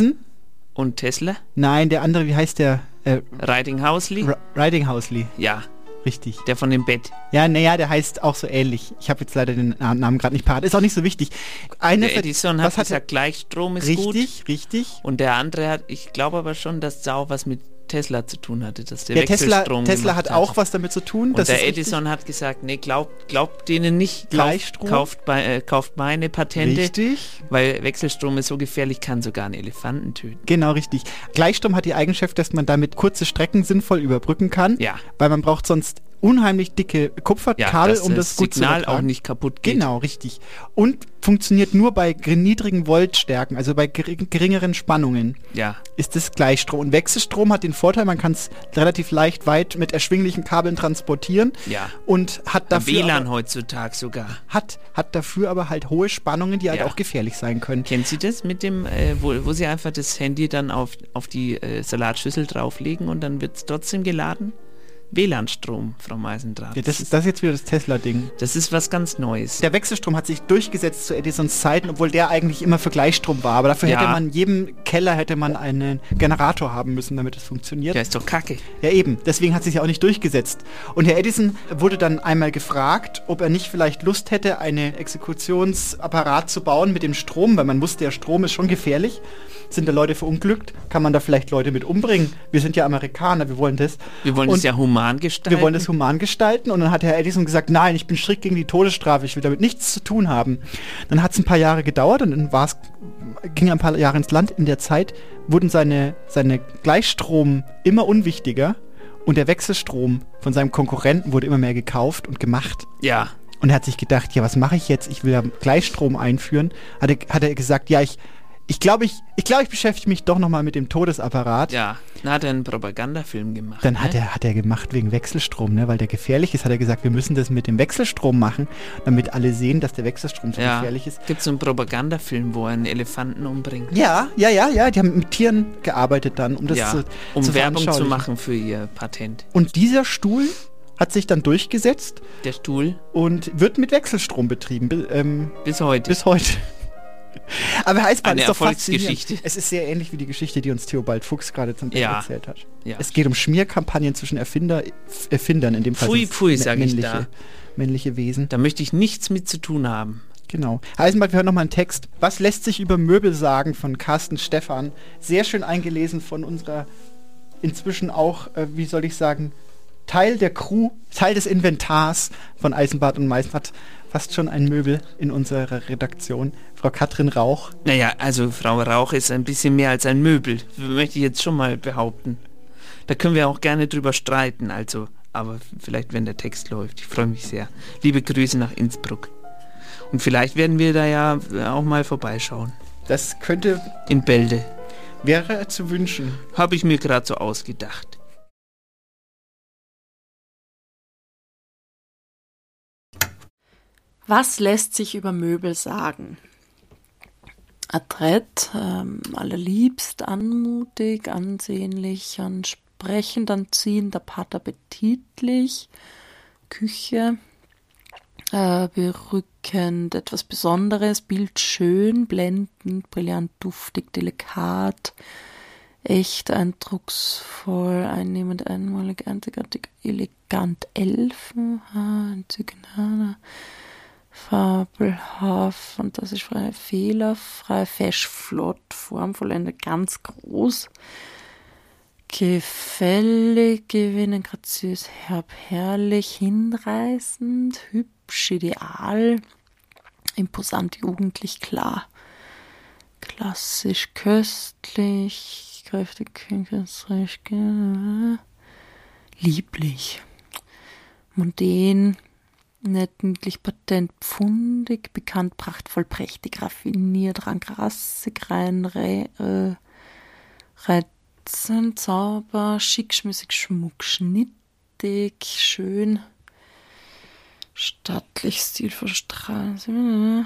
[SPEAKER 2] Und Tesla?
[SPEAKER 11] Nein, der andere, wie heißt der?
[SPEAKER 2] Riding-Housley?
[SPEAKER 11] Riding-Housley.
[SPEAKER 2] Ja.
[SPEAKER 11] Richtig.
[SPEAKER 2] Der von dem Bett.
[SPEAKER 11] Ja, naja, der heißt auch so ähnlich. Ich habe jetzt leider den Namen gerade nicht parat. Ist auch nicht so wichtig.
[SPEAKER 2] Der Edison hat gesagt, Gleichstrom ist gut.
[SPEAKER 11] Richtig.
[SPEAKER 2] Und der andere hat, ich glaube aber schon, dass da auch was mit Tesla zu tun hatte, dass der Wechselstrom
[SPEAKER 11] Tesla hat auch was damit zu tun.
[SPEAKER 2] Und der Edison hat gesagt, nee, glaubt denen nicht,
[SPEAKER 11] Gleichstrom?
[SPEAKER 2] kauft meine Patente.
[SPEAKER 11] Richtig.
[SPEAKER 2] Weil Wechselstrom ist so gefährlich, kann sogar einen Elefanten töten.
[SPEAKER 11] Genau, richtig. Gleichstrom hat die Eigenschaft, dass man damit kurze Strecken sinnvoll überbrücken kann.
[SPEAKER 2] Ja.
[SPEAKER 11] Weil man braucht sonst unheimlich dicke Kupferkabel, um das gut zu übertragen.
[SPEAKER 2] Signal auch nicht kaputt geht.
[SPEAKER 11] Genau, richtig. Und funktioniert nur bei niedrigen Voltstärken, also bei geringeren Spannungen.
[SPEAKER 2] Ja.
[SPEAKER 11] Ist das Gleichstrom. Und Wechselstrom hat den Vorteil, man kann es relativ leicht weit mit erschwinglichen Kabeln transportieren.
[SPEAKER 2] Ja.
[SPEAKER 11] Und hat dafür
[SPEAKER 2] WLAN heutzutage sogar.
[SPEAKER 11] Hat dafür aber halt hohe Spannungen, die halt auch gefährlich sein können.
[SPEAKER 2] Kennen Sie das mit dem, wo Sie einfach das Handy dann auf die Salatschüssel drauflegen und dann wird es trotzdem geladen? WLAN-Strom, Frau Meisendrath.
[SPEAKER 11] Ja, das ist jetzt wieder das Tesla-Ding.
[SPEAKER 2] Das ist was ganz Neues.
[SPEAKER 11] Der Wechselstrom hat sich durchgesetzt zu Edisons Zeiten, obwohl der eigentlich immer für Gleichstrom war. Aber dafür hätte man, jedem Keller hätte man einen Generator haben müssen, damit es funktioniert.
[SPEAKER 2] Der ist doch kacke.
[SPEAKER 11] Ja eben, deswegen hat es sich ja auch nicht durchgesetzt. Und Herr Edison wurde dann einmal gefragt, ob er nicht vielleicht Lust hätte, einen Exekutionsapparat zu bauen mit dem Strom, weil man wusste, der Strom ist schon gefährlich. Sind da Leute verunglückt? Kann man da vielleicht Leute mit umbringen? Wir sind ja Amerikaner, wir wollen das.
[SPEAKER 2] Wir wollen das ja human gestalten.
[SPEAKER 11] Wir wollen das human gestalten. Und dann hat Herr Edison gesagt, nein, ich bin strikt gegen die Todesstrafe, ich will damit nichts zu tun haben. Dann hat es ein paar Jahre gedauert und dann ging ein paar Jahre ins Land. In der Zeit wurden seine Gleichstrom immer unwichtiger und der Wechselstrom von seinem Konkurrenten wurde immer mehr gekauft und gemacht.
[SPEAKER 2] Ja.
[SPEAKER 11] Und er hat sich gedacht, ja, was mache ich jetzt? Ich will ja Gleichstrom einführen. Hat er gesagt, ja, ich glaube, ich beschäftige mich doch nochmal mit dem Todesapparat.
[SPEAKER 2] Ja, dann hat er einen Propagandafilm gemacht.
[SPEAKER 11] Dann hat er gemacht wegen Wechselstrom, ne? Weil der gefährlich ist, hat er gesagt, wir müssen das mit dem Wechselstrom machen, damit alle sehen, dass der Wechselstrom so gefährlich ist.
[SPEAKER 2] Gibt so einen Propagandafilm, wo er einen Elefanten umbringt.
[SPEAKER 11] Ja, die haben mit Tieren gearbeitet dann, um das
[SPEAKER 2] zu Werbung zu machen für ihr Patent.
[SPEAKER 11] Und dieser Stuhl hat sich dann durchgesetzt.
[SPEAKER 2] Der Stuhl.
[SPEAKER 11] Und wird mit Wechselstrom betrieben.
[SPEAKER 2] Bis heute.
[SPEAKER 11] Aber Heißbahn ist doch
[SPEAKER 2] Erfolgsgeschichte.
[SPEAKER 11] Es ist sehr ähnlich wie die Geschichte, die uns Theobald Fuchs gerade zum Beispiel erzählt hat.
[SPEAKER 2] Ja.
[SPEAKER 11] Es geht um Schmierkampagnen zwischen Erfindern, in dem Fall männliche Wesen.
[SPEAKER 2] Da möchte ich nichts mit zu tun haben.
[SPEAKER 11] Genau. Heißbahn, wir hören nochmal einen Text. Was lässt sich über Möbel sagen von Carsten Stephan? Sehr schön eingelesen von unserer inzwischen auch, wie soll ich sagen, Teil der Crew, Teil des Inventars von Eisenbart und Meisendrath. Fast schon ein Möbel in unserer Redaktion. Frau Katrin Rauch.
[SPEAKER 2] Naja, also Frau Rauch ist ein bisschen mehr als ein Möbel, möchte ich jetzt schon mal behaupten. Da können wir auch gerne drüber streiten, also, aber vielleicht, wenn der Text läuft. Ich freue mich sehr. Liebe Grüße nach Innsbruck. Und vielleicht werden wir da ja auch mal vorbeischauen.
[SPEAKER 11] Das könnte...
[SPEAKER 2] In Bälde.
[SPEAKER 11] Wäre zu wünschen.
[SPEAKER 2] Habe ich mir gerade so ausgedacht.
[SPEAKER 15] Was lässt sich über Möbel sagen? Adrett, allerliebst, anmutig, ansehnlich, ansprechend, anziehend, apart appetitlich, Küche, berückend, etwas Besonderes, bildschön, blendend, brillant, duftig, delikat, Echt eindrucksvoll, einnehmend, einmalig, einzigartig, elegant, Elfen, fabelhaft, fantastisch frei, fehlerfrei, fesch, flott, formvollendet, ganz groß, gefällig, gewinnend, graziös, herb, herrlich, hinreißend, hübsch, ideal, imposant, jugendlich, klar, klassisch, köstlich, kräftig, künstlich, lieblich, mondän, nett, niedlich, patent, pfundig, bekannt, prachtvoll, prächtig, raffiniert, rankrassig, reizend, Zauber, schick, schmissig, Schmuck, schnittig, schön, stattlich, stilvoll, strahlend,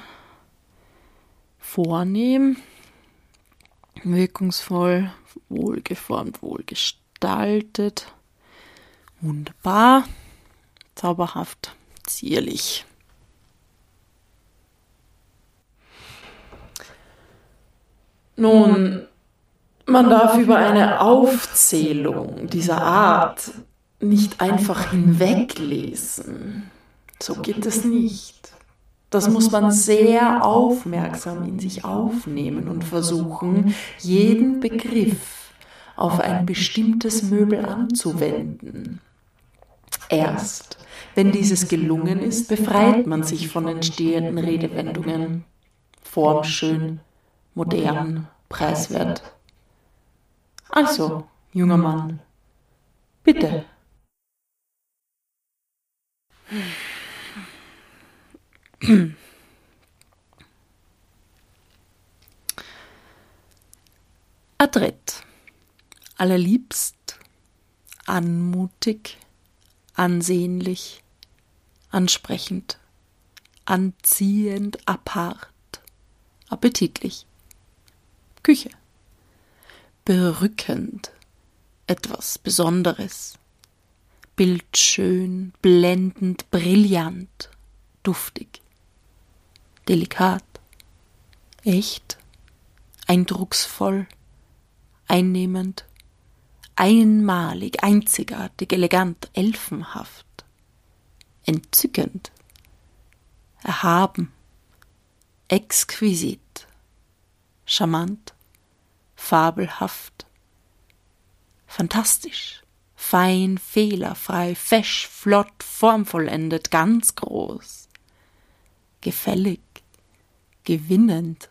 [SPEAKER 15] vornehm, wirkungsvoll, wohlgeformt, wohlgestaltet, wunderbar, zauberhaft, zierlich.
[SPEAKER 10] Nun, man darf über eine Aufzählung dieser Art nicht einfach hinweglesen. So geht es nicht. Das muss man sehr aufmerksam in sich aufnehmen und versuchen, jeden Begriff auf ein bestimmtes Möbel anzuwenden. Erst, wenn dieses gelungen ist, befreit man sich von entstehenden Redewendungen. Formschön, modern, preiswert. Also, junger Mann, bitte.
[SPEAKER 15] Adrett, allerliebst, anmutig, ansehnlich, ansprechend, anziehend, apart, appetitlich. Küche, berückend, etwas Besonderes, bildschön, blendend, brillant, duftig, delikat, echt, eindrucksvoll, einnehmend, einmalig, einzigartig, elegant, elfenhaft, entzückend, erhaben, exquisit, charmant, fabelhaft, fantastisch, fein, fehlerfrei, fesch, flott, formvollendet, ganz groß, gefällig, gewinnend,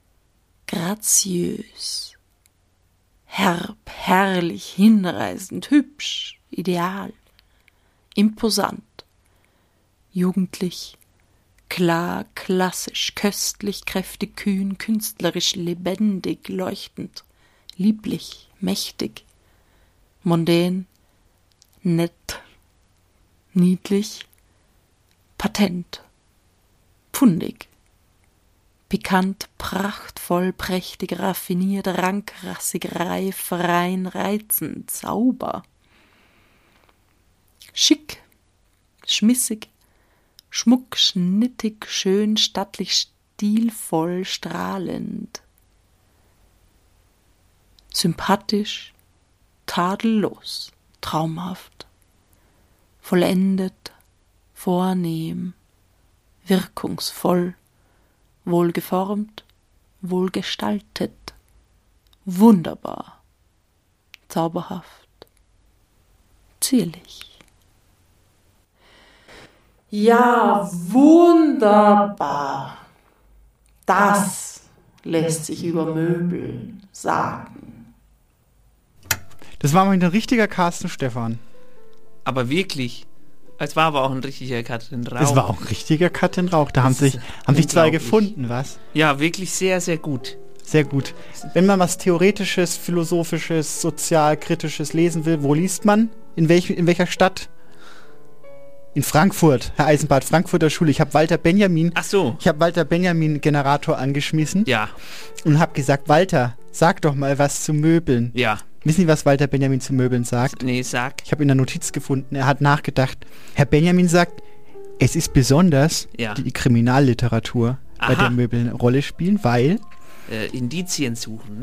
[SPEAKER 15] graziös, herb, herrlich, hinreißend, hübsch, ideal, imposant, jugendlich, klar, klassisch, köstlich, kräftig, kühn, künstlerisch, lebendig, leuchtend, lieblich, mächtig, mondän, nett, niedlich, patent, pfundig, pikant, prachtvoll, prächtig, raffiniert, rankrassig, reif, rein, reizend, sauber, schick, schmissig, Schmuck, schnittig, schön, stattlich, stilvoll, strahlend, sympathisch, tadellos, traumhaft, vollendet, vornehm, wirkungsvoll, wohlgeformt, wohlgestaltet, wunderbar, zauberhaft, zierlich.
[SPEAKER 10] Ja, wunderbar. Das lässt sich über Möbel sagen.
[SPEAKER 11] Das war mal ein richtiger Carsten Stephan.
[SPEAKER 2] Aber wirklich. Es war aber auch ein richtiger Cut in Rauch.
[SPEAKER 11] Es war auch ein richtiger Cut in Rauch. Da haben sich zwei gefunden, was?
[SPEAKER 2] Ja, wirklich sehr, sehr gut.
[SPEAKER 11] Sehr gut. Wenn man was Theoretisches, Philosophisches, Sozialkritisches lesen will, wo liest man? In welcher Stadt? In Frankfurt, Herr Eisenbart, Frankfurter Schule. Ich habe Walter Benjamin Generator angeschmissen.
[SPEAKER 2] Ja.
[SPEAKER 11] Und habe gesagt, Walter, sag doch mal was zu Möbeln.
[SPEAKER 2] Ja.
[SPEAKER 11] Wissen Sie, was Walter Benjamin zu Möbeln sagt?
[SPEAKER 2] Nee, sag.
[SPEAKER 11] Ich habe in der Notiz gefunden, er hat nachgedacht. Herr Benjamin sagt, es ist besonders die Kriminalliteratur, bei der Möbel eine Rolle spielen, weil...
[SPEAKER 2] Indizien suchen, ne?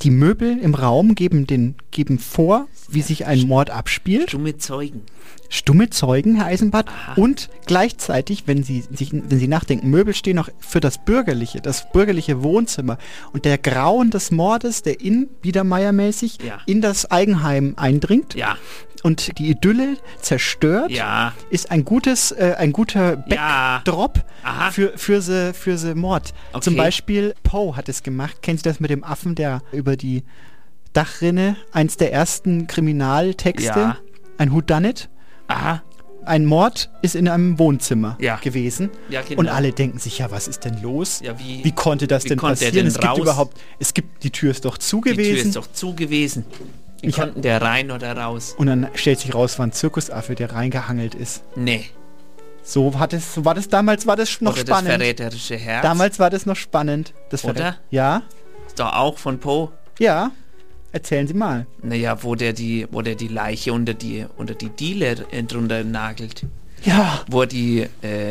[SPEAKER 11] Die Möbel im Raum geben vor, wie sich ein Mord abspielt. Stumme Zeugen, Herr Eisenbart. Aha. Und gleichzeitig, wenn Sie nachdenken, Möbel stehen noch für das bürgerliche Wohnzimmer. Und der Grauen des Mordes, der Biedermeiermäßig in das Eigenheim eindringt. Ja. Und die Idylle zerstört, ist ein guter Backdrop für the Mord. Okay. Zum Beispiel Poe hat es gemacht. Kennen Sie das mit dem Affen, der über die Dachrinne, eins der ersten Kriminaltexte, ein Whodunit? Aha. Ein Mord ist in einem Wohnzimmer gewesen. Ja, genau. Und alle denken sich, was ist denn los? Ja, wie konnte das denn passieren? Die Tür ist doch zu gewesen. Wie konnten der rein oder raus? Und dann stellt sich raus, war ein Zirkusaffe, der reingehangelt ist. Nee. So war das damals, war das noch spannend. Das verräterische Herz. Damals war das noch spannend. Oder? Ja.
[SPEAKER 2] Ist doch auch von Poe.
[SPEAKER 11] Ja. Erzählen Sie mal.
[SPEAKER 2] Naja, wo der die Leiche unter die Diele drunter nagelt.
[SPEAKER 11] Ja.
[SPEAKER 2] Wo die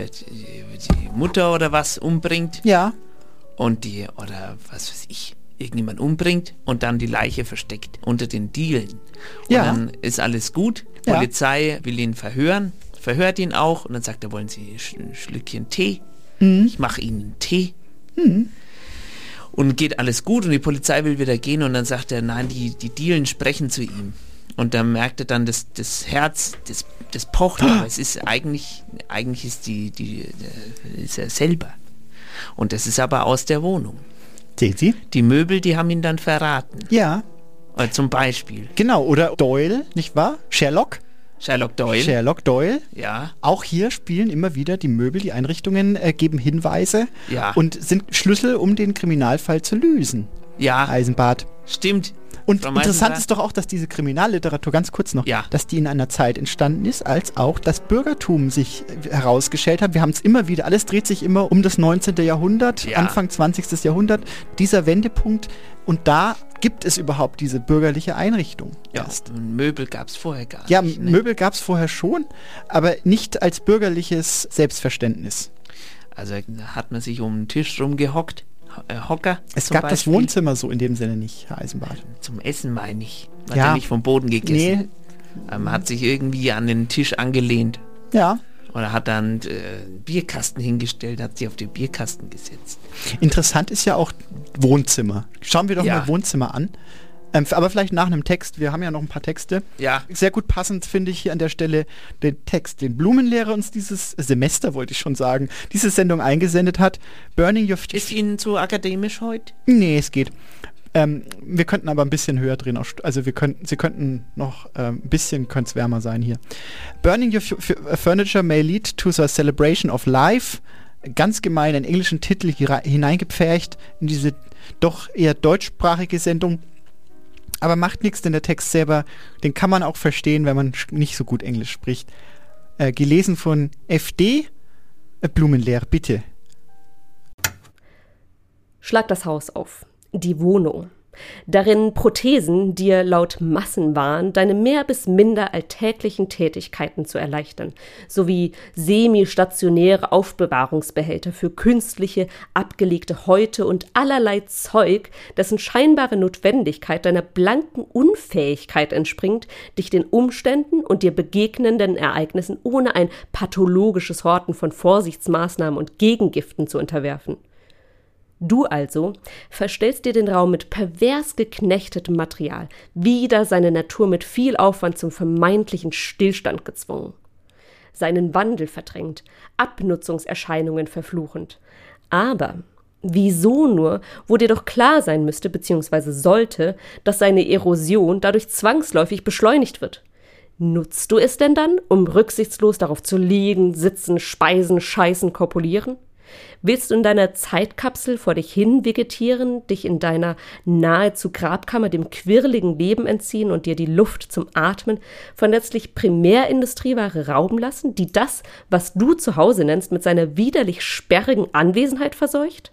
[SPEAKER 2] Mutter oder was umbringt.
[SPEAKER 11] Ja.
[SPEAKER 2] Und oder was weiß ich, irgendjemand umbringt und dann die Leiche versteckt unter den Dielen. Und dann ist alles gut. Die Polizei will ihn verhören, verhört ihn auch und dann sagt er, wollen Sie ein Schlückchen Tee? Mhm. Ich mache Ihnen einen Tee. Mhm. Und geht alles gut und die Polizei will wieder gehen und dann sagt er, nein, die Dielen sprechen zu ihm. Und dann merkt er dann, das Herz, das pocht, aber es ist eigentlich ist ist er selber. Und das ist aber aus der Wohnung.
[SPEAKER 11] Sehen Sie?
[SPEAKER 2] Die Möbel, die haben ihn dann verraten.
[SPEAKER 11] Ja.
[SPEAKER 2] Zum Beispiel.
[SPEAKER 11] Genau, oder Doyle, nicht wahr? Sherlock Doyle.
[SPEAKER 2] Ja.
[SPEAKER 11] Auch hier spielen immer wieder die Möbel, die Einrichtungen geben Hinweise und sind Schlüssel, um den Kriminalfall zu lösen.
[SPEAKER 2] Ja.
[SPEAKER 11] Eisenbart.
[SPEAKER 2] Stimmt.
[SPEAKER 11] Und interessant ist doch auch, dass diese Kriminalliteratur, ganz kurz noch, dass die in einer Zeit entstanden ist, als auch das Bürgertum sich herausgestellt hat. Wir haben es immer wieder, alles dreht sich immer um das 19. Jahrhundert, Anfang 20. Jahrhundert, dieser Wendepunkt. Und da gibt es überhaupt diese bürgerliche Einrichtung.
[SPEAKER 2] Ja, und Möbel gab es vorher gar nicht.
[SPEAKER 11] Ja, Möbel gab es vorher schon, aber nicht als bürgerliches Selbstverständnis.
[SPEAKER 2] Also hat man sich um den Tisch rumgehockt. Hocker.
[SPEAKER 11] Es gab das Wohnzimmer so in dem Sinne nicht, Herr Eisenbart.
[SPEAKER 2] Zum Essen meine ich. Man hat ja nicht vom Boden gegessen. Nee. Man hat sich irgendwie an den Tisch angelehnt.
[SPEAKER 11] Ja.
[SPEAKER 2] Oder hat dann Bierkasten hingestellt, hat sich auf den Bierkasten gesetzt.
[SPEAKER 11] Interessant ist ja auch Wohnzimmer. Schauen wir doch mal Wohnzimmer an. Aber vielleicht nach einem Text. Wir haben ja noch ein paar Texte.
[SPEAKER 2] Ja.
[SPEAKER 11] Sehr gut passend finde ich hier an der Stelle den Text, den Blumenlehrer uns dieses Semester, wollte ich schon sagen, diese Sendung eingesendet hat. Burning Your...
[SPEAKER 2] Ist Ihnen zu akademisch heute?
[SPEAKER 11] Nee, es geht. Wir könnten aber ein bisschen höher drehen. Also Sie könnten noch ein bisschen, könnte es wärmer sein hier. Burning Your Furniture may lead to the celebration of life. Ganz gemein einen englischen Titel hineingepfercht in diese doch eher deutschsprachige Sendung. Aber macht nichts, denn der Text selber, den kann man auch verstehen, wenn man nicht so gut Englisch spricht. Gelesen von FD, Blumenlehrer, bitte.
[SPEAKER 16] Schlag das Haus auf. Die Wohnung. Darin Prothesen dir laut Massenwahn deine mehr bis minder alltäglichen Tätigkeiten zu erleichtern, sowie semi-stationäre Aufbewahrungsbehälter für künstliche, abgelegte Häute und allerlei Zeug, dessen scheinbare Notwendigkeit deiner blanken Unfähigkeit entspringt, dich den Umständen und dir begegnenden Ereignissen ohne ein pathologisches Horten von Vorsichtsmaßnahmen und Gegengiften zu unterwerfen. Du also verstellst dir den Raum mit pervers geknechtetem Material, wider seine Natur mit viel Aufwand zum vermeintlichen Stillstand gezwungen. Seinen Wandel verdrängt, Abnutzungserscheinungen verfluchend. Aber wieso nur, wo dir doch klar sein müsste bzw. sollte, dass seine Erosion dadurch zwangsläufig beschleunigt wird? Nutzt du es denn dann, um rücksichtslos darauf zu liegen, sitzen, speisen, scheißen, kopulieren? Willst du in deiner Zeitkapsel vor dich hin vegetieren, dich in deiner nahezu Grabkammer dem quirligen Leben entziehen und dir die Luft zum Atmen von letztlich Primärindustrieware rauben lassen, die das, was du zu Hause nennst, mit seiner widerlich sperrigen Anwesenheit verseucht?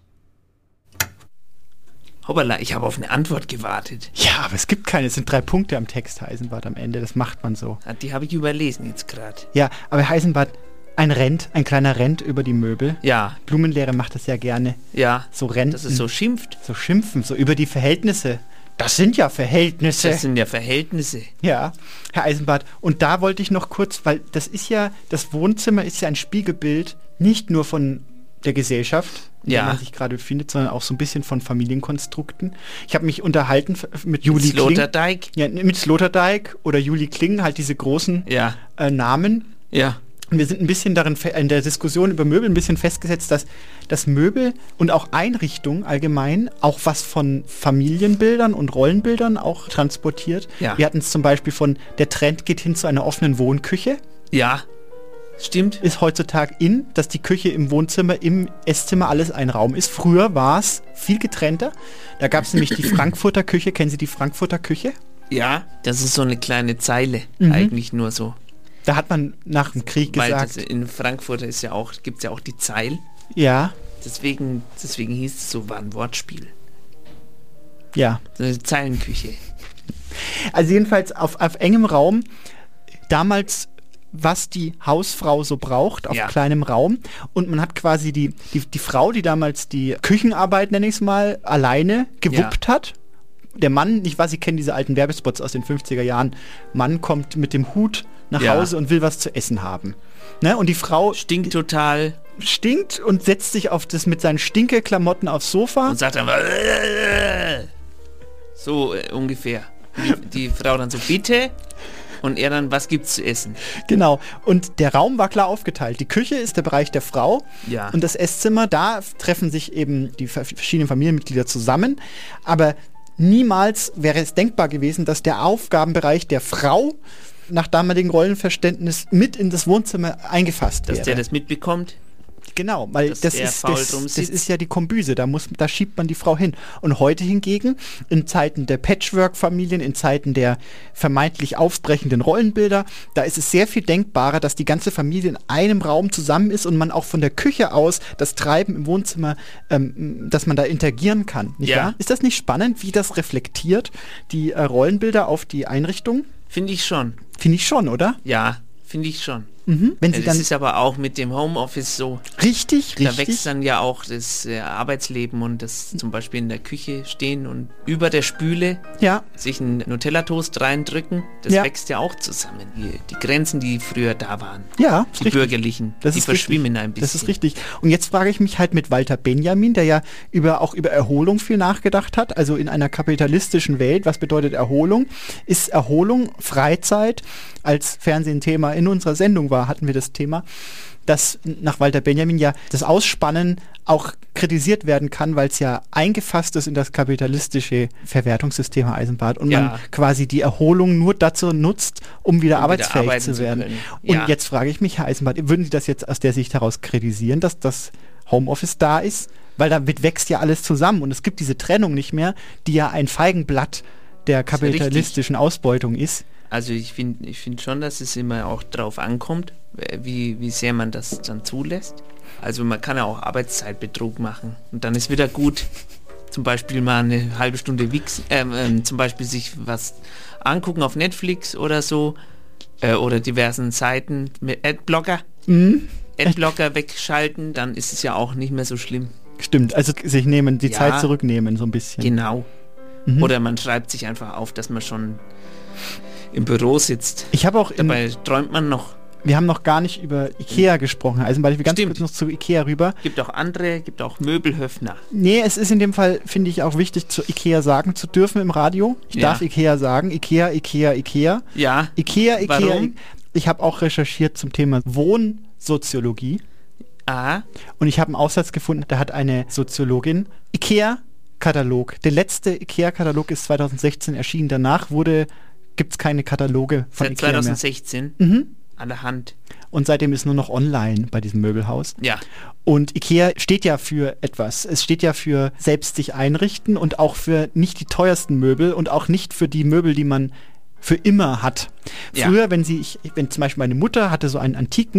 [SPEAKER 2] Hoppala, ich habe auf eine Antwort gewartet.
[SPEAKER 11] Ja, aber es gibt keine. Es sind 3 Punkte am Text, Herr Eisenbart, am Ende. Das macht man so.
[SPEAKER 2] Die habe ich überlesen jetzt gerade.
[SPEAKER 11] Ja, aber Herr Eisenbart, ein kleiner Rent über die Möbel.
[SPEAKER 2] Ja.
[SPEAKER 11] Blumenlehrer macht das ja gerne.
[SPEAKER 2] Ja.
[SPEAKER 11] So Renten.
[SPEAKER 2] Dass es so schimpft.
[SPEAKER 11] So schimpfen, so über die Verhältnisse Das sind ja Verhältnisse.
[SPEAKER 2] Ja,
[SPEAKER 11] Herr Eisenbart. Und da wollte ich noch kurz, weil das Wohnzimmer ist ja ein Spiegelbild nicht nur von der Gesellschaft, in der man sich gerade befindet, sondern auch so ein bisschen von Familienkonstrukten. Ich habe mich unterhalten mit Julie
[SPEAKER 2] Sloterdijk.
[SPEAKER 11] Ja, mit Sloterdijk oder Julie Kling, halt diese großen Namen.
[SPEAKER 2] Ja.
[SPEAKER 11] Und wir sind ein bisschen darin in der Diskussion über Möbel ein bisschen festgesetzt, dass das Möbel und auch Einrichtung allgemein auch was von Familienbildern und Rollenbildern auch transportiert.
[SPEAKER 2] Ja.
[SPEAKER 11] Wir hatten es zum Beispiel von, der Trend geht hin zu einer offenen Wohnküche.
[SPEAKER 2] Ja, stimmt.
[SPEAKER 11] Ist heutzutage dass die Küche im Wohnzimmer, im Esszimmer alles ein Raum ist. Früher war es viel getrennter. Da gab es nämlich die Frankfurter Küche. Kennen Sie die Frankfurter Küche?
[SPEAKER 2] Ja, das ist so eine kleine Zeile, eigentlich nur so.
[SPEAKER 11] Da hat man nach dem Krieg gesagt.
[SPEAKER 2] Weil in Frankfurt gibt es ja auch die Zeil.
[SPEAKER 11] Ja.
[SPEAKER 2] Deswegen hieß es so, war ein Wortspiel.
[SPEAKER 11] Ja.
[SPEAKER 2] So eine Zeilenküche.
[SPEAKER 11] Also jedenfalls auf engem Raum, damals, was die Hausfrau so braucht, auf kleinem Raum. Und man hat quasi die Frau, die damals die Küchenarbeit, nenne ich es mal, alleine gewuppt hat. Der Mann, nicht wahr, Sie kennen diese alten Werbespots aus den 50er Jahren. Mann kommt mit dem Hut nach Hause und will was zu essen haben. Ne? Und die Frau
[SPEAKER 2] stinkt total.
[SPEAKER 11] Stinkt und setzt sich mit seinen Stinkeklamotten aufs Sofa.
[SPEAKER 2] Und sagt dann so ungefähr. Die Frau dann so, bitte. Und er dann, was gibt's zu essen?
[SPEAKER 11] Genau. Und der Raum war klar aufgeteilt. Die Küche ist der Bereich der Frau.
[SPEAKER 2] Ja.
[SPEAKER 11] Und das Esszimmer, da treffen sich eben die verschiedenen Familienmitglieder zusammen. Aber niemals wäre es denkbar gewesen, dass der Aufgabenbereich der Frau nach damaligem Rollenverständnis mit in das Wohnzimmer eingefasst wäre.
[SPEAKER 2] Dass der das mitbekommt?
[SPEAKER 11] Genau, weil das ist ja die Kombüse, da schiebt man die Frau hin. Und heute hingegen, in Zeiten der Patchwork-Familien, in Zeiten der vermeintlich aufbrechenden Rollenbilder, da ist es sehr viel denkbarer, dass die ganze Familie in einem Raum zusammen ist und man auch von der Küche aus das Treiben im Wohnzimmer, dass man da interagieren kann. Nicht wahr? Ist das nicht spannend, wie das reflektiert, die Rollenbilder auf die Einrichtung?
[SPEAKER 2] Finde ich schon.
[SPEAKER 11] Finde ich schon, oder?
[SPEAKER 2] Ja, finde ich schon.
[SPEAKER 11] Wenn Sie
[SPEAKER 2] das ist aber auch mit dem Homeoffice so.
[SPEAKER 11] Richtig.
[SPEAKER 2] Da wächst dann ja auch das Arbeitsleben und das zum Beispiel in der Küche stehen und über der Spüle sich einen Nutella-Toast reindrücken. Das wächst ja auch zusammen. Die Grenzen, die früher da waren.
[SPEAKER 11] Ja,
[SPEAKER 2] die
[SPEAKER 11] richtig.
[SPEAKER 2] Bürgerlichen, die verschwimmen ein bisschen.
[SPEAKER 11] Das ist richtig. Und jetzt frage ich mich halt mit Walter Benjamin, der ja auch über Erholung viel nachgedacht hat. Also in einer kapitalistischen Welt, was bedeutet Erholung? Ist Erholung, Freizeit, als Fernsehen-Thema in unserer Sendung war, hatten wir das Thema, dass nach Walter Benjamin ja das Ausspannen auch kritisiert werden kann, weil es ja eingefasst ist in das kapitalistische Verwertungssystem, Herr Eisenbart, und man quasi die Erholung nur dazu nutzt, um wieder arbeitsfähig zu werden. Und jetzt frage ich mich, Herr Eisenbart, würden Sie das jetzt aus der Sicht heraus kritisieren, dass das Homeoffice da ist? Weil damit wächst ja alles zusammen und es gibt diese Trennung nicht mehr, die ja ein Feigenblatt der kapitalistischen Ausbeutung ist.
[SPEAKER 2] Also ich finde schon, dass es immer auch drauf ankommt, wie sehr man das dann zulässt. Also man kann ja auch Arbeitszeitbetrug machen und dann ist wieder gut, zum Beispiel mal eine halbe Stunde zum Beispiel sich was angucken auf Netflix oder so oder diversen Seiten mit Adblocker. Adblocker wegschalten, dann ist es ja auch nicht mehr so schlimm.
[SPEAKER 11] Stimmt, also sich die Zeit zurücknehmen so ein bisschen.
[SPEAKER 2] Genau. Oder man schreibt sich einfach auf, dass man schon im Büro sitzt. Dabei träumt man noch.
[SPEAKER 11] Wir haben noch gar nicht über Ikea gesprochen. Also weil wir ganz kurz noch zu Ikea rüber.
[SPEAKER 2] Gibt auch Möbelhöfner.
[SPEAKER 11] Nee, es ist in dem Fall, finde ich, auch wichtig, zu Ikea sagen zu dürfen im Radio. Ich darf Ikea sagen. Ikea.
[SPEAKER 2] Ja.
[SPEAKER 11] Ikea.
[SPEAKER 2] Warum?
[SPEAKER 11] Ich habe auch recherchiert zum Thema Wohnsoziologie. Und ich habe einen Aufsatz gefunden, da hat eine Soziologin Ikea-Katalog. Der letzte Ikea-Katalog ist 2016 erschienen. Danach gibt es keine Kataloge von
[SPEAKER 2] Seit
[SPEAKER 11] Ikea
[SPEAKER 2] 2016?
[SPEAKER 11] mehr.
[SPEAKER 2] An der Hand.
[SPEAKER 11] Und seitdem ist nur noch online bei diesem Möbelhaus.
[SPEAKER 2] Ja.
[SPEAKER 11] Und Ikea steht ja für etwas. Es steht ja für selbst sich einrichten und auch für nicht die teuersten Möbel und auch nicht für die Möbel, die man für immer hat. Früher, wenn zum Beispiel meine Mutter hatte so einen antiken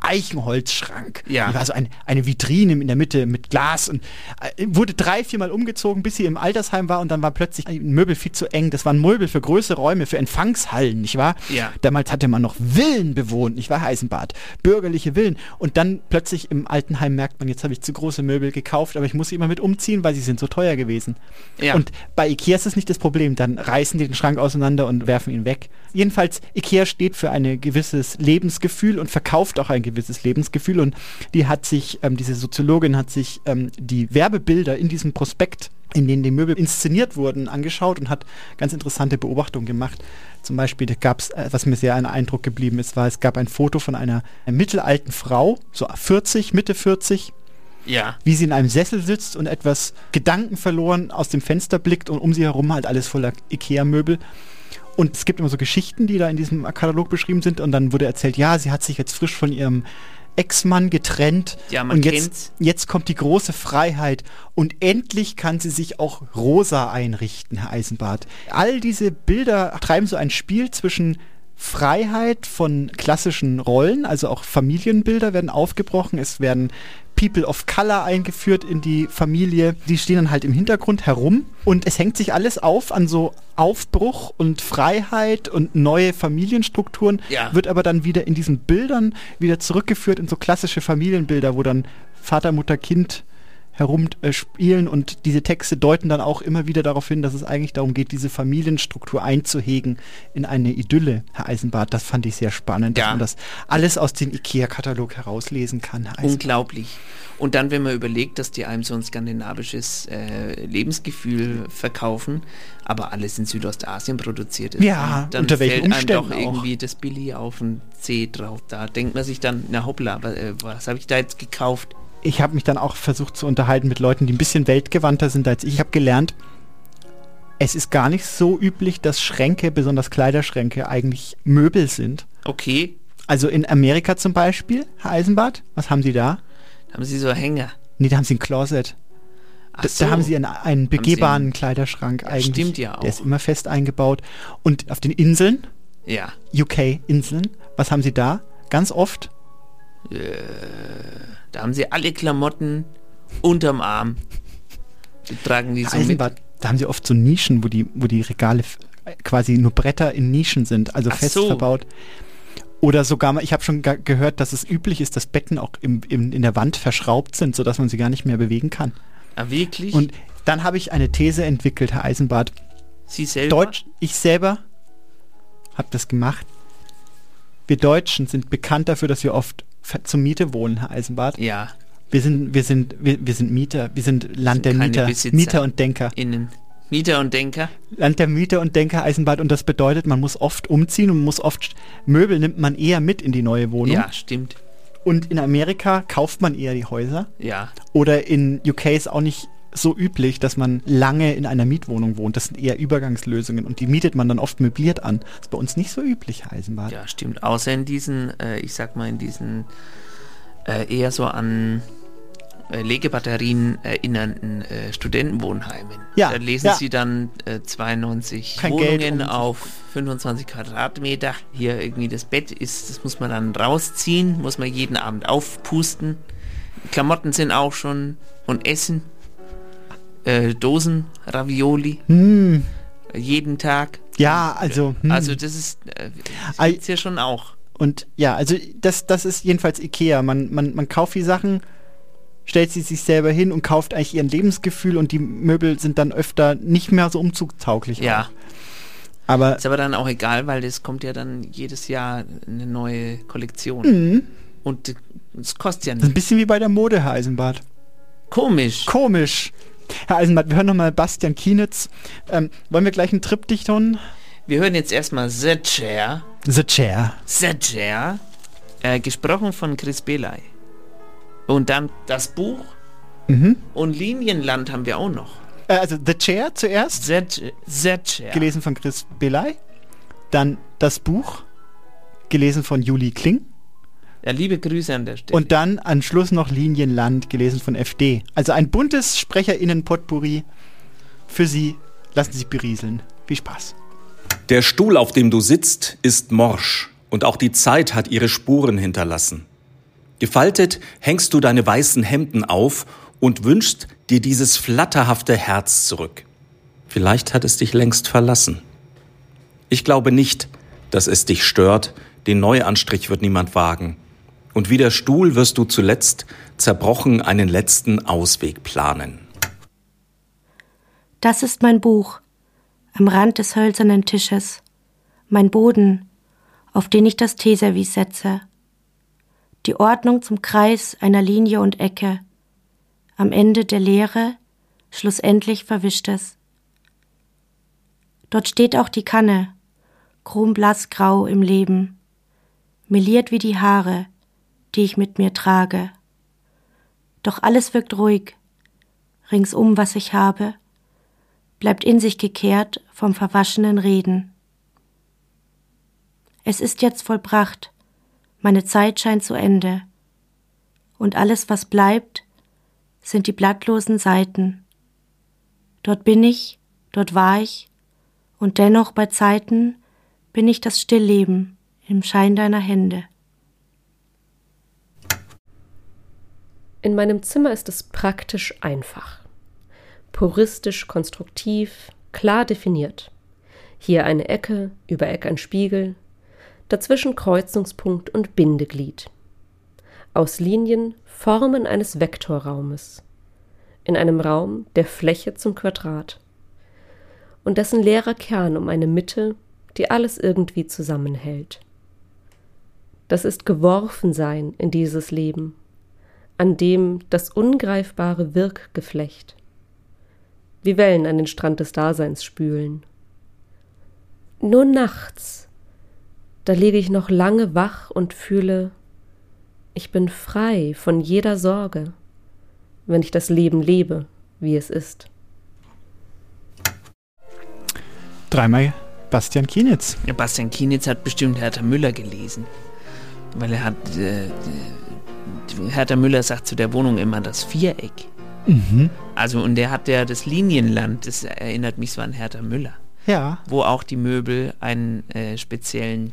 [SPEAKER 11] Eichenholzschrank.
[SPEAKER 2] Ja.
[SPEAKER 11] Die war so eine Vitrine in der Mitte mit Glas und wurde 3-4 Mal umgezogen, bis sie im Altersheim war und dann war plötzlich ein Möbel viel zu eng. Das waren Möbel für größere Räume, für Empfangshallen, nicht wahr?
[SPEAKER 2] Ja.
[SPEAKER 11] Damals hatte man noch Villen bewohnt, nicht wahr, Eisenbart? Bürgerliche Villen. Und dann plötzlich im Altenheim merkt man, jetzt habe ich zu große Möbel gekauft, aber ich muss sie immer mit umziehen, weil sie sind so teuer gewesen.
[SPEAKER 2] Ja.
[SPEAKER 11] Und bei Ikea ist das nicht das Problem. Dann reißen die den Schrank auseinander und werfen ihn weg. Jedenfalls, Ikea steht für ein gewisses Lebensgefühl und verkauft auch ein gewisses Lebensgefühl. Und die hat sich, diese Soziologin hat sich die Werbebilder in diesem Prospekt, in denen die Möbel inszeniert wurden, angeschaut und hat ganz interessante Beobachtungen gemacht. Zum Beispiel gab es, was mir sehr ein Eindruck geblieben ist, es gab ein Foto von einer mittelalten Frau, so 40, Mitte 40,
[SPEAKER 2] ja,
[SPEAKER 11] wie sie in einem Sessel sitzt und etwas gedankenverloren aus dem Fenster blickt und um sie herum halt alles voller Ikea-Möbel. Und es gibt immer so Geschichten, die da in diesem Katalog beschrieben sind und dann wurde erzählt, ja, sie hat sich jetzt frisch von ihrem Ex-Mann getrennt und jetzt kommt die große Freiheit und endlich kann sie sich auch rosa einrichten, Herr Eisenbart. All diese Bilder treiben so ein Spiel zwischen Freiheit von klassischen Rollen, also auch Familienbilder werden aufgebrochen, es werden People of Color eingeführt in die Familie, die stehen dann halt im Hintergrund herum und es hängt sich alles auf an so Aufbruch und Freiheit und neue Familienstrukturen, wird aber dann wieder in diesen Bildern wieder zurückgeführt in so klassische Familienbilder, wo dann Vater, Mutter, Kind herumspielen und diese Texte deuten dann auch immer wieder darauf hin, dass es eigentlich darum geht, diese Familienstruktur einzuhegen in eine Idylle, Herr Eisenbart. Das fand ich sehr spannend, dass man das alles aus dem Ikea-Katalog herauslesen kann, Herr Eisenbart.
[SPEAKER 2] Unglaublich. Und dann, wenn man überlegt, dass die einem so ein skandinavisches Lebensgefühl verkaufen, aber alles in Südostasien produziert ist.
[SPEAKER 11] Ja,
[SPEAKER 2] dann
[SPEAKER 11] unter welchen
[SPEAKER 2] fällt einem
[SPEAKER 11] Umständen
[SPEAKER 2] doch irgendwie das Billy auf den C drauf. Da denkt man sich dann, na hoppla, was habe ich da jetzt gekauft?
[SPEAKER 11] Ich habe mich dann auch versucht zu unterhalten mit Leuten, die ein bisschen weltgewandter sind als ich. Ich habe gelernt, es ist gar nicht so üblich, dass Schränke, besonders Kleiderschränke, eigentlich Möbel sind.
[SPEAKER 2] Okay.
[SPEAKER 11] Also in Amerika zum Beispiel, Herr Eisenbart, was haben Sie da?
[SPEAKER 2] Da haben Sie so Hänger.
[SPEAKER 11] Nee, da haben Sie ein Closet. Da haben Sie einen begehbaren Kleiderschrank eigentlich.
[SPEAKER 2] Stimmt ja auch.
[SPEAKER 11] Der ist immer fest eingebaut. Und auf den Inseln, UK-Inseln, was haben Sie da? Ganz oft?
[SPEAKER 2] Da haben sie alle Klamotten unterm Arm. Die tragen die so
[SPEAKER 11] Eisenbart, mit. Da haben sie oft so Nischen, wo die Regale quasi nur Bretter in Nischen sind, also fest verbaut. Oder sogar mal, ich habe schon gehört, dass es üblich ist, dass Betten auch in der Wand verschraubt sind, sodass man sie gar nicht mehr bewegen kann.
[SPEAKER 2] Ah, wirklich?
[SPEAKER 11] Und dann habe ich eine These entwickelt, Herr Eisenbart.
[SPEAKER 2] Sie selber?
[SPEAKER 11] Ich selber habe das gemacht. Wir Deutschen sind bekannt dafür, dass wir oft zur Miete wohnen, Herr Eisenbart.
[SPEAKER 2] Ja.
[SPEAKER 11] Wir sind Mieter, wir sind Land der Mieter, Mieter und Denker.
[SPEAKER 2] Mieter und Denker?
[SPEAKER 11] Land der Mieter und Denker, Eisenbart, und das bedeutet, man muss oft umziehen und Möbel nimmt man eher mit in die neue Wohnung.
[SPEAKER 2] Ja, stimmt.
[SPEAKER 11] Und in Amerika kauft man eher die Häuser.
[SPEAKER 2] Ja.
[SPEAKER 11] Oder in UK ist auch nicht so üblich, dass man lange in einer Mietwohnung wohnt. Das sind eher Übergangslösungen und die mietet man dann oft möbliert an. Das ist bei uns nicht so üblich, Herr Eisenbart.
[SPEAKER 2] Ja, stimmt. Außer in diesen, eher so an Legebatterien erinnernden Studentenwohnheimen.
[SPEAKER 11] Ja,
[SPEAKER 2] da lesen Sie dann 92
[SPEAKER 11] Kein
[SPEAKER 2] Wohnungen
[SPEAKER 11] Geld,
[SPEAKER 2] auf 25 Quadratmeter. Hier irgendwie das Bett das muss man dann rausziehen, muss man jeden Abend aufpusten. Klamotten sind auch schon und Essen. Dosen, Ravioli. Jeden Tag.
[SPEAKER 11] Ja, also.
[SPEAKER 2] Also das ist gibt's ja schon auch.
[SPEAKER 11] Und ja, also das ist jedenfalls Ikea. Man kauft die Sachen, stellt sie sich selber hin und kauft eigentlich ihren Lebensgefühl und die Möbel sind dann öfter nicht mehr so umzugtauglich.
[SPEAKER 2] Ja.
[SPEAKER 11] Auch. Aber
[SPEAKER 2] ist aber dann auch egal, weil es kommt ja dann jedes Jahr eine neue Kollektion. Und es kostet ja
[SPEAKER 11] nicht. Das ist ein bisschen wie bei der Mode, Herr Eisenbart.
[SPEAKER 2] Komisch.
[SPEAKER 11] Herr Eisenbart, wir hören nochmal Bastian Kienitz. Wollen wir gleich einen Triptych tun?
[SPEAKER 2] Wir hören jetzt erstmal The Chair.
[SPEAKER 11] The Chair.
[SPEAKER 2] Gesprochen von Chris Belay. Und dann das Buch. Und Linienland haben wir auch noch.
[SPEAKER 11] Also The Chair zuerst.
[SPEAKER 2] The Chair.
[SPEAKER 11] Gelesen von Chris Belay. Dann das Buch. Gelesen von Julie Kling.
[SPEAKER 2] Ja, liebe Grüße an der Stelle.
[SPEAKER 11] Und dann am Schluss noch Linienland, gelesen von FD. Also ein buntes SprecherInnen-Potpourri für Sie. Lassen Sie sich berieseln. Viel Spaß.
[SPEAKER 13] Der Stuhl, auf dem du sitzt, ist morsch und auch die Zeit hat ihre Spuren hinterlassen. Gefaltet hängst du deine weißen Hemden auf und wünschst dir dieses flatterhafte Herz zurück. Vielleicht hat es dich längst verlassen. Ich glaube nicht, dass es dich stört, den Neuanstrich wird niemand wagen. Und wie der Stuhl wirst du zuletzt zerbrochen einen letzten Ausweg planen.
[SPEAKER 17] Das ist mein Buch, am Rand des hölzernen Tisches, mein Boden, auf den ich das Teeservice setze. Die Ordnung zum Kreis einer Linie und Ecke, am Ende der Leere, schlussendlich Verwischtes. Dort steht auch die Kanne, chromblassgrau im Leben, meliert wie die Haare, die ich mit mir trage. Doch alles wirkt ruhig, ringsum, was ich habe, bleibt in sich gekehrt vom verwaschenen Reden. Es ist jetzt vollbracht, meine Zeit scheint zu Ende, und alles, was bleibt, sind die blattlosen Seiten. Dort bin ich, dort war ich, und dennoch bei Zeiten bin ich das Stillleben im Schein deiner Hände.
[SPEAKER 16] In meinem Zimmer ist es praktisch einfach. Puristisch konstruktiv, klar definiert. Hier eine Ecke, über Eck ein Spiegel, dazwischen Kreuzungspunkt und Bindeglied. Aus Linien Formen eines Vektorraumes. In einem Raum der Fläche zum Quadrat. Und dessen leerer Kern um eine Mitte, die alles irgendwie zusammenhält. Das ist Geworfensein in dieses Leben, an dem das ungreifbare Wirkgeflecht, wie Wellen an den Strand des Daseins spülen. Nur nachts, da liege ich noch lange wach und fühle, ich bin frei von jeder Sorge, wenn ich das Leben lebe, wie es ist.
[SPEAKER 11] Dreimal Bastian Kienitz.
[SPEAKER 2] Ja, Bastian Kienitz hat bestimmt Hertha Müller gelesen, weil er hat Hertha Müller sagt zu der Wohnung immer das Viereck.
[SPEAKER 11] Mhm.
[SPEAKER 2] Also, und der hat ja das Linienland, das erinnert mich so an Hertha Müller.
[SPEAKER 11] Ja.
[SPEAKER 2] Wo auch die Möbel einen speziellen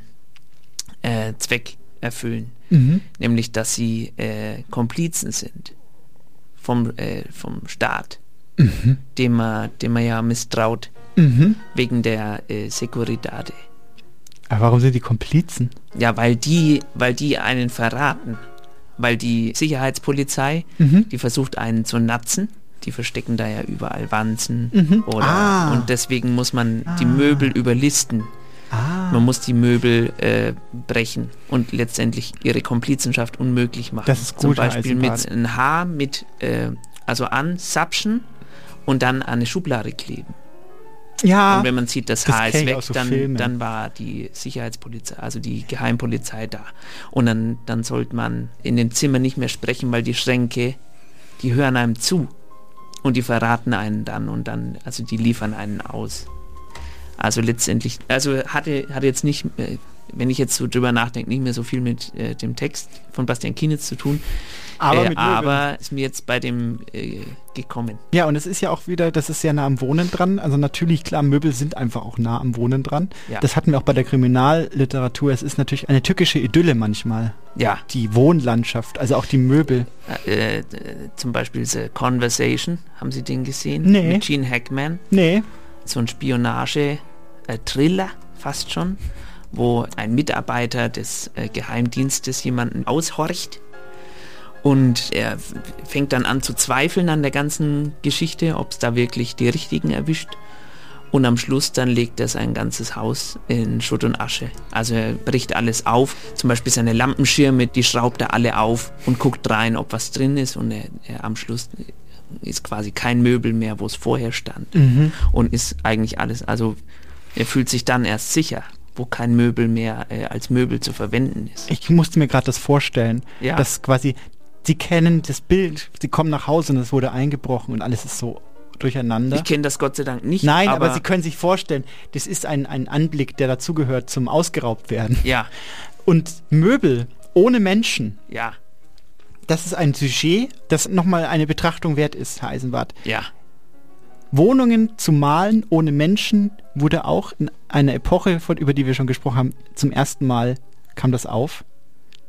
[SPEAKER 2] Zweck erfüllen.
[SPEAKER 11] Mhm.
[SPEAKER 2] Nämlich, dass sie Komplizen sind vom Staat, dem man ja misstraut, wegen der Seguridade.
[SPEAKER 11] Aber warum sind die Komplizen?
[SPEAKER 2] Ja, weil die einen verraten. Weil die Sicherheitspolizei, die versucht einen zu natzen. Die verstecken da ja überall Wanzen. Und deswegen muss man die Möbel überlisten. Man muss die Möbel brechen und letztendlich ihre Komplizenschaft unmöglich machen.
[SPEAKER 11] Das ist gut,
[SPEAKER 2] zum Beispiel mit ein Haar ansapschen und dann an eine Schublade kleben.
[SPEAKER 11] Ja.
[SPEAKER 2] Und wenn man sieht, das Haar ist weg, dann war die Sicherheitspolizei, also die Geheimpolizei da. Und dann sollte man in den Zimmern nicht mehr sprechen, weil die Schränke, die hören einem zu. Und die verraten einen dann, also die liefern einen aus. Also letztendlich, hatte jetzt nicht, wenn ich jetzt so drüber nachdenke, nicht mehr so viel mit dem Text von Bastian Kienitz zu tun. Aber ist mir jetzt bei dem gekommen.
[SPEAKER 11] Ja, und es ist ja auch wieder, das ist ja nah am Wohnen dran. Also natürlich, klar, Möbel sind einfach auch nah am Wohnen dran. Ja. Das hatten wir auch bei der Kriminalliteratur. Es ist natürlich eine tückische Idylle manchmal.
[SPEAKER 2] Ja.
[SPEAKER 11] Die Wohnlandschaft, also auch die Möbel.
[SPEAKER 2] Zum Beispiel The Conversation, haben Sie den gesehen?
[SPEAKER 11] Nee.
[SPEAKER 2] Mit Gene Hackman?
[SPEAKER 11] Nee.
[SPEAKER 2] So ein Spionage-Thriller fast schon, wo ein Mitarbeiter des Geheimdienstes jemanden aushorcht. Und er fängt dann an zu zweifeln an der ganzen Geschichte, ob es da wirklich die Richtigen erwischt. Und am Schluss dann legt er sein ganzes Haus in Schutt und Asche. Also er bricht alles auf. Zum Beispiel seine Lampenschirme, die schraubt er alle auf und guckt rein, ob was drin ist. Und er am Schluss ist quasi kein Möbel mehr, wo es vorher stand. Und ist eigentlich alles, also er fühlt sich dann erst sicher, wo kein Möbel mehr als Möbel zu verwenden ist.
[SPEAKER 11] Ich musste mir gerade das vorstellen, dass quasi sie kennen das Bild, sie kommen nach Hause und es wurde eingebrochen und alles ist so durcheinander.
[SPEAKER 2] Ich kenne das Gott sei Dank nicht.
[SPEAKER 11] Nein, aber sie können sich vorstellen, das ist ein Anblick, der dazugehört zum Ausgeraubt werden.
[SPEAKER 2] Ja.
[SPEAKER 11] Und Möbel ohne Menschen.
[SPEAKER 2] Ja.
[SPEAKER 11] Das ist ein Sujet, das nochmal eine Betrachtung wert ist, Herr Eisenbart.
[SPEAKER 2] Ja.
[SPEAKER 11] Wohnungen zu malen ohne Menschen wurde auch in einer Epoche, über die wir schon gesprochen haben, zum ersten Mal kam das auf.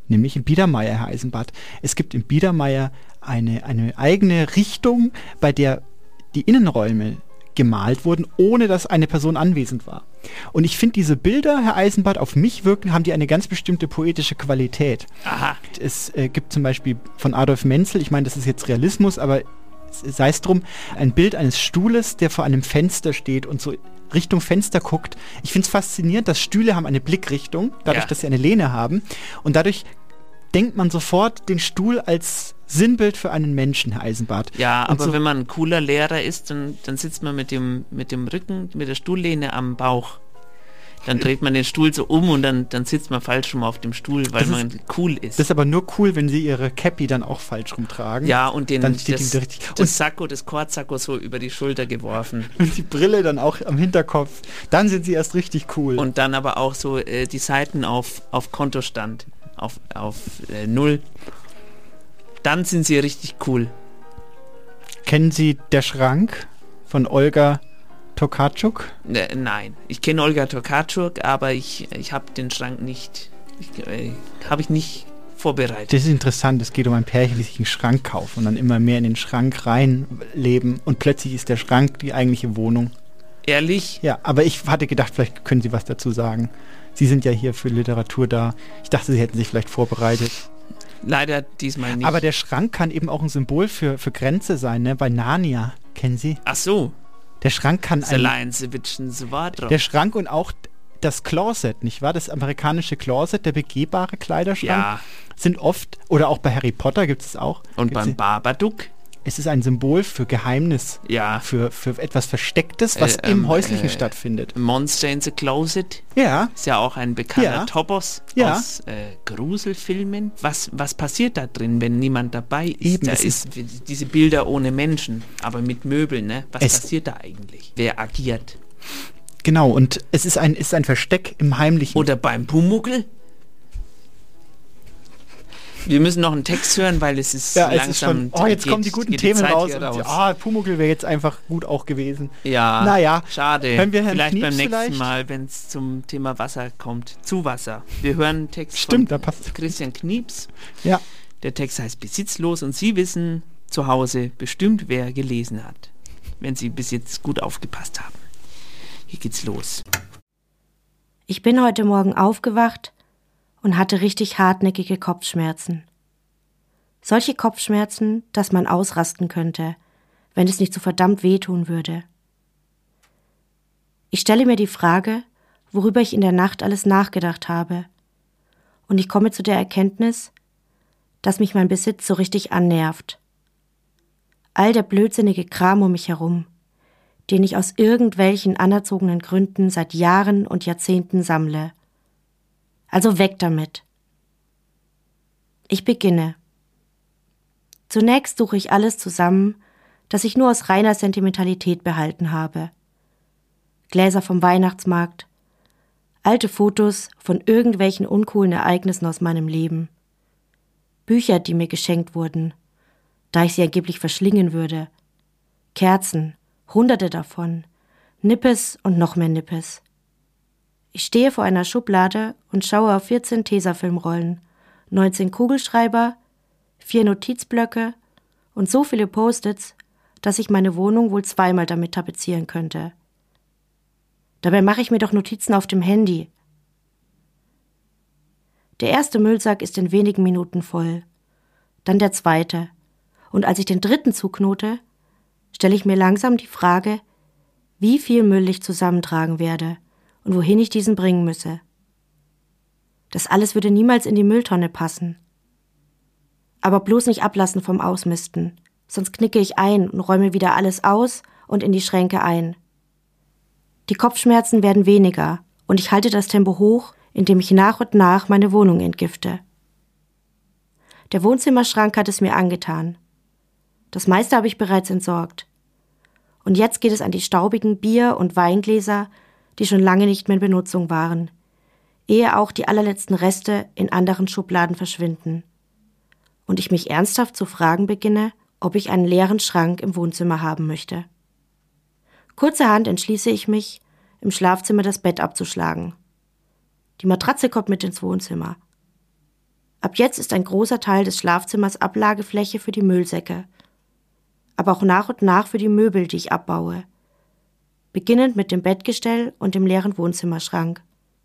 [SPEAKER 11] nämlich im Biedermeier, Herr Eisenbart. Es gibt im Biedermeier eine eigene Richtung, bei der die Innenräume gemalt wurden, ohne dass eine Person anwesend war. Und ich finde, diese Bilder, Herr Eisenbart, auf mich wirken, haben die eine ganz bestimmte poetische Qualität.
[SPEAKER 2] Aha.
[SPEAKER 11] Es gibt zum Beispiel von Adolf Menzel, ich meine, das ist jetzt Realismus, aber sei es drum, ein Bild eines Stuhles, der vor einem Fenster steht und so Richtung Fenster guckt. Ich finde es faszinierend, dass Stühle haben eine Blickrichtung, dadurch, dass sie eine Lehne haben. Und dadurch denkt man sofort den Stuhl als Sinnbild für einen Menschen, Herr Eisenbart.
[SPEAKER 2] Ja, und aber so, wenn man ein cooler Lehrer ist, dann sitzt man mit dem Rücken, mit der Stuhllehne am Bauch. Dann dreht man den Stuhl so um und dann sitzt man falsch rum auf dem Stuhl, weil man cool ist.
[SPEAKER 11] Das ist aber nur cool, wenn sie ihre Cappy dann auch falsch rumtragen.
[SPEAKER 2] Ja, und
[SPEAKER 11] das
[SPEAKER 2] Sakko, das Kordsakko so über die Schulter geworfen.
[SPEAKER 11] Und die Brille dann auch am Hinterkopf. Dann sind sie erst richtig cool.
[SPEAKER 2] Und dann aber auch so die Seiten auf Kontostand, auf 0. Dann sind sie richtig cool.
[SPEAKER 11] Kennen Sie Der Schrank von Olga Tokarczuk?
[SPEAKER 2] Nein, ich kenne Olga Tokarczuk, aber ich habe den Schrank nicht vorbereitet.
[SPEAKER 11] Das ist interessant, es geht um ein Pärchen, die sich einen Schrank kaufen und dann immer mehr in den Schrank reinleben und plötzlich ist der Schrank die eigentliche Wohnung.
[SPEAKER 2] Ehrlich?
[SPEAKER 11] Ja, aber ich hatte gedacht, vielleicht können Sie was dazu sagen. Sie sind ja hier für Literatur da. Ich dachte, Sie hätten sich vielleicht vorbereitet.
[SPEAKER 2] Leider diesmal nicht.
[SPEAKER 11] Aber der Schrank kann eben auch ein Symbol für Grenze sein, ne? Bei Narnia, kennen Sie?
[SPEAKER 2] Ach so.
[SPEAKER 11] Der Schrank kann
[SPEAKER 2] der
[SPEAKER 11] Schrank und auch das Closet, nicht wahr? Das amerikanische Closet, der begehbare Kleiderschrank, sind oft, oder auch bei Harry Potter gibt es auch.
[SPEAKER 2] Und beim Babadook?
[SPEAKER 11] Es ist ein Symbol für Geheimnis, für etwas Verstecktes, was im Häuslichen stattfindet.
[SPEAKER 2] Monster in the Closet ist ja auch ein bekannter Topos aus Gruselfilmen. Was passiert da drin, wenn niemand dabei ist?
[SPEAKER 11] Eben,
[SPEAKER 2] da ist diese Bilder ohne Menschen, aber mit Möbeln, ne? Was passiert da eigentlich? Wer agiert?
[SPEAKER 11] Genau, und es ist ein Versteck im Heimlichen.
[SPEAKER 2] Oder beim Pumuckl? Wir müssen noch einen Text hören, weil es ist langsam...
[SPEAKER 11] jetzt kommen die guten Themen raus. Pumuckl wäre jetzt einfach gut auch gewesen.
[SPEAKER 2] Ja,
[SPEAKER 11] naja,
[SPEAKER 2] schade.
[SPEAKER 11] Hören wir Herrn
[SPEAKER 2] vielleicht
[SPEAKER 11] Knieps
[SPEAKER 2] beim nächsten Mal, wenn es zum Thema Wasser kommt. Zu Wasser. Wir hören einen Text von Christian Knieps.
[SPEAKER 11] Ja.
[SPEAKER 2] Der Text heißt Besitzlos und Sie wissen zu Hause bestimmt, wer gelesen hat. Wenn Sie bis jetzt gut aufgepasst haben. Hier geht's los.
[SPEAKER 17] Ich bin heute Morgen aufgewacht und hatte richtig hartnäckige Kopfschmerzen. Solche Kopfschmerzen, dass man ausrasten könnte, wenn es nicht so verdammt wehtun würde. Ich stelle mir die Frage, worüber ich in der Nacht alles nachgedacht habe. Und ich komme zu der Erkenntnis, dass mich mein Besitz so richtig annervt. All der blödsinnige Kram um mich herum, den ich aus irgendwelchen anerzogenen Gründen seit Jahren und Jahrzehnten sammle. Also weg damit. Ich beginne. Zunächst suche ich alles zusammen, das ich nur aus reiner Sentimentalität behalten habe. Gläser vom Weihnachtsmarkt, alte Fotos von irgendwelchen uncoolen Ereignissen aus meinem Leben, Bücher, die mir geschenkt wurden, da ich sie angeblich verschlingen würde, Kerzen, Hunderte davon, Nippes und noch mehr Nippes. Ich stehe vor einer Schublade und schaue auf 14 Tesafilmrollen, 19 Kugelschreiber, 4 Notizblöcke und so viele Post-its, dass ich meine Wohnung wohl zweimal damit tapezieren könnte. Dabei mache ich mir doch Notizen auf dem Handy. Der erste Müllsack ist in wenigen Minuten voll, dann der zweite. Und als ich den dritten zuknote, stelle ich mir langsam die Frage, wie viel Müll ich zusammentragen werde und wohin ich diesen bringen müsse. Das alles würde niemals in die Mülltonne passen. Aber bloß nicht ablassen vom Ausmisten, sonst knicke ich ein und räume wieder alles aus und in die Schränke ein. Die Kopfschmerzen werden weniger und ich halte das Tempo hoch, indem ich nach und nach meine Wohnung entgifte. Der Wohnzimmerschrank hat es mir angetan. Das meiste habe ich bereits entsorgt. Und jetzt geht es an die staubigen Bier- und Weingläser, die schon lange nicht mehr in Benutzung waren, ehe auch die allerletzten Reste in anderen Schubladen verschwinden. Und ich mich ernsthaft zu fragen beginne, ob ich einen leeren Schrank im Wohnzimmer haben möchte. Kurzerhand entschließe ich mich, im Schlafzimmer das Bett abzuschlagen. Die Matratze kommt mit ins Wohnzimmer. Ab jetzt ist ein großer Teil des Schlafzimmers Ablagefläche für die Müllsäcke, aber auch nach und nach für die Möbel, die ich abbaue. Beginnend mit dem Bettgestell und dem leeren Wohnzimmerschrank.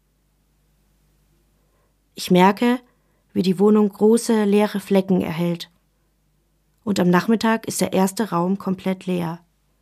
[SPEAKER 17] Ich merke, wie die Wohnung große, leere Flecken erhält. Und am Nachmittag ist der erste Raum komplett leer.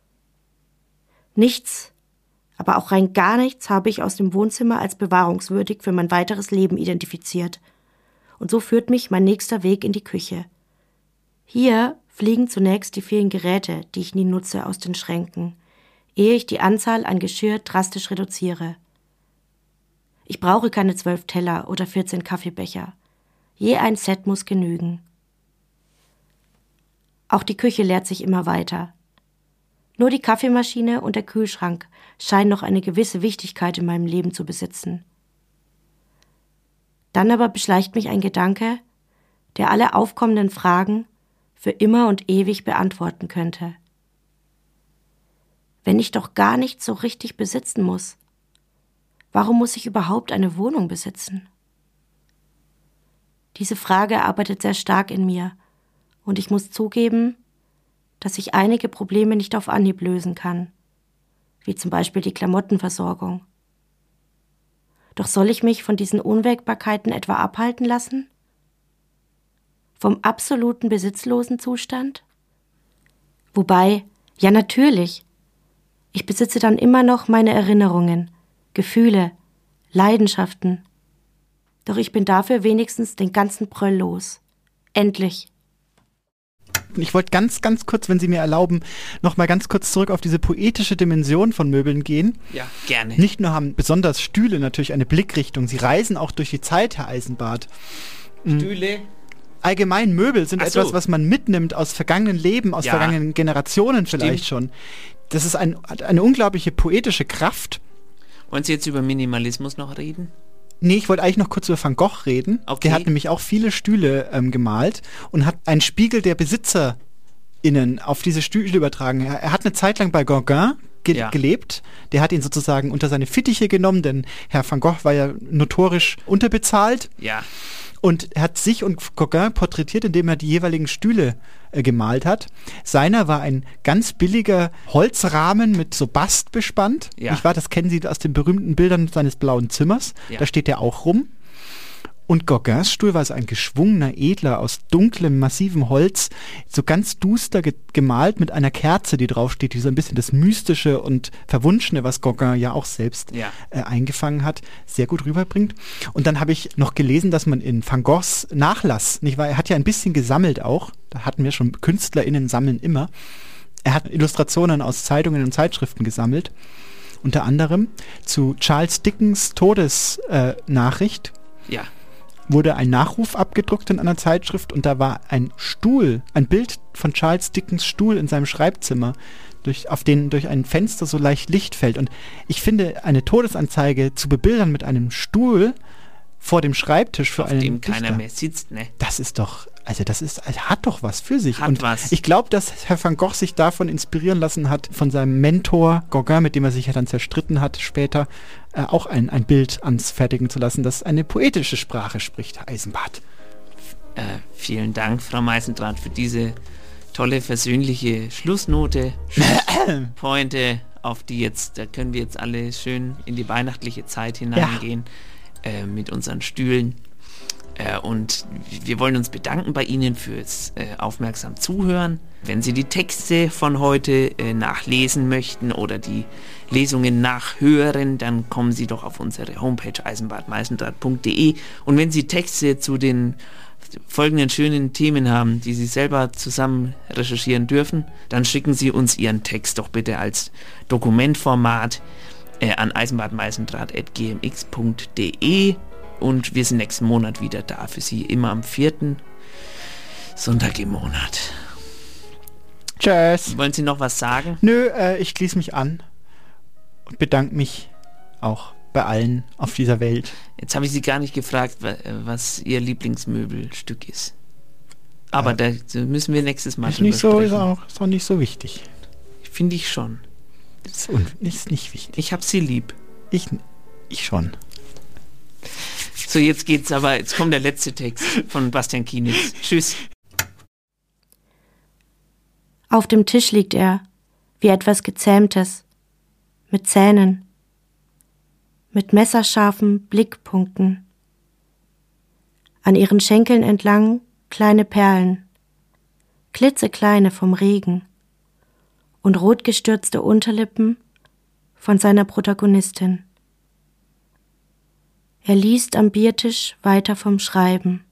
[SPEAKER 17] Nichts, aber auch rein gar nichts habe ich aus dem Wohnzimmer als bewahrungswürdig für mein weiteres Leben identifiziert. Und so führt mich mein nächster Weg in die Küche. Hier fliegen zunächst die vielen Geräte, die ich nie nutze, aus den Schränken, ehe ich die Anzahl an Geschirr drastisch reduziere. Ich brauche keine 12 Teller oder 14 Kaffeebecher. Je ein Set muss genügen. Auch die Küche leert sich immer weiter. Nur die Kaffeemaschine und der Kühlschrank scheinen noch eine gewisse Wichtigkeit in meinem Leben zu besitzen. Dann aber beschleicht mich ein Gedanke, der alle aufkommenden Fragen für immer und ewig beantworten könnte. Wenn ich doch gar nichts so richtig besitzen muss, warum muss ich überhaupt eine Wohnung besitzen? Diese Frage arbeitet sehr stark in mir und ich muss zugeben, dass ich einige Probleme nicht auf Anhieb lösen kann, wie zum Beispiel die Klamottenversorgung. Doch soll ich mich von diesen Unwägbarkeiten etwa abhalten lassen? Vom absoluten besitzlosen Zustand? Wobei, ja natürlich, ich besitze dann immer noch meine Erinnerungen, Gefühle, Leidenschaften. Doch ich bin dafür wenigstens den ganzen Bröll los. Endlich.
[SPEAKER 11] Ich wollte ganz kurz, wenn Sie mir erlauben, noch mal ganz kurz zurück auf diese poetische Dimension von Möbeln gehen.
[SPEAKER 2] Ja, gerne.
[SPEAKER 11] Nicht nur haben besonders Stühle natürlich eine Blickrichtung, sie reisen auch durch die Zeit, Herr Eisenbart.
[SPEAKER 2] Stühle?
[SPEAKER 11] Allgemein Möbel sind etwas, was man mitnimmt aus vergangenen Leben, aus vergangenen Generationen vielleicht schon. Das ist eine unglaubliche poetische Kraft.
[SPEAKER 2] Wollen Sie jetzt über Minimalismus noch reden?
[SPEAKER 11] Nee, ich wollte eigentlich noch kurz über Van Gogh reden. Okay. Der hat nämlich auch viele Stühle gemalt und hat einen Spiegel der BesitzerInnen auf diese Stühle übertragen. Er hat eine Zeit lang bei Gauguin gelebt. Der hat ihn sozusagen unter seine Fittiche genommen, denn Herr Van Gogh war ja notorisch unterbezahlt.
[SPEAKER 2] Ja.
[SPEAKER 11] Und er hat sich und Gauguin porträtiert, indem er die jeweiligen Stühle gemalt hat. Seiner war ein ganz billiger Holzrahmen mit so Bast bespannt.
[SPEAKER 2] Ja.
[SPEAKER 11] Nicht wahr? Das kennen Sie aus den berühmten Bildern seines blauen Zimmers. Ja. Da steht er auch rum. Und Gauguins Stuhl war so ein geschwungener Edler aus dunklem, massivem Holz, so ganz duster gemalt mit einer Kerze, die draufsteht, die so ein bisschen das Mystische und Verwunschene, was Gauguin ja auch selbst eingefangen hat, sehr gut rüberbringt. Und dann habe ich noch gelesen, dass man in Van Goghs Nachlass, nicht wahr, er hat ja ein bisschen gesammelt auch, da hatten wir schon, KünstlerInnen sammeln immer, er hat Illustrationen aus Zeitungen und Zeitschriften gesammelt, unter anderem zu Charles Dickens Todesnachricht.
[SPEAKER 2] Ja.
[SPEAKER 11] Wurde ein Nachruf abgedruckt in einer Zeitschrift und da war ein Stuhl, ein Bild von Charles Dickens Stuhl in seinem Schreibzimmer, auf den durch ein Fenster so leicht Licht fällt. Und ich finde, eine Todesanzeige zu bebildern mit einem Stuhl vor dem Schreibtisch für einen
[SPEAKER 2] dem
[SPEAKER 11] Dichter,
[SPEAKER 2] keiner mehr sitzt, ne?
[SPEAKER 11] Das ist doch, hat doch was für sich.
[SPEAKER 2] Hat
[SPEAKER 11] und
[SPEAKER 2] was.
[SPEAKER 11] Ich glaube, dass Herr Van Gogh sich davon inspirieren lassen hat, von seinem Mentor Gauguin, mit dem er sich ja dann zerstritten hat später, auch ein Bild anfertigen zu lassen, das eine poetische Sprache spricht, Herr Eisenbart.
[SPEAKER 2] Vielen Dank, Frau Meisendrath, für diese tolle, versöhnliche Schlussnote, Pointe, auf die jetzt, da können wir jetzt alle schön in die weihnachtliche Zeit hineingehen, mit unseren Stühlen. Und wir wollen uns bedanken bei Ihnen fürs aufmerksam Zuhören. Wenn Sie die Texte von heute nachlesen möchten oder die Lesungen nachhören, dann kommen Sie doch auf unsere Homepage eisenbadmeisendrath.de. Und wenn Sie Texte zu den folgenden schönen Themen haben, die Sie selber zusammen recherchieren dürfen, dann schicken Sie uns Ihren Text doch bitte als Dokumentformat an eisenbadmeisendrath@gmx.de. Und wir sind nächsten Monat wieder da für Sie, immer am 4. Sonntag im Monat.
[SPEAKER 11] Tschüss.
[SPEAKER 2] Wollen Sie noch was sagen?
[SPEAKER 11] Nö, ich schließe mich an und bedanke mich auch bei allen auf dieser Welt.
[SPEAKER 2] Jetzt habe ich Sie gar nicht gefragt, was Ihr Lieblingsmöbelstück ist. Aber da müssen wir nächstes Mal drüber sprechen.
[SPEAKER 11] Ist auch nicht so wichtig.
[SPEAKER 2] Finde ich schon.
[SPEAKER 11] Ist nicht wichtig.
[SPEAKER 2] Ich habe Sie lieb.
[SPEAKER 11] Ich schon.
[SPEAKER 2] So, jetzt kommt der letzte Text von Bastian Kienitz. Tschüss.
[SPEAKER 17] Auf dem Tisch liegt er, wie etwas Gezähmtes, mit Zähnen, mit messerscharfen Blickpunkten. An ihren Schenkeln entlang kleine Perlen, klitzekleine vom Regen und rot gestürzte Unterlippen von seiner Protagonistin. Er liest am Biertisch weiter vom Schreiben.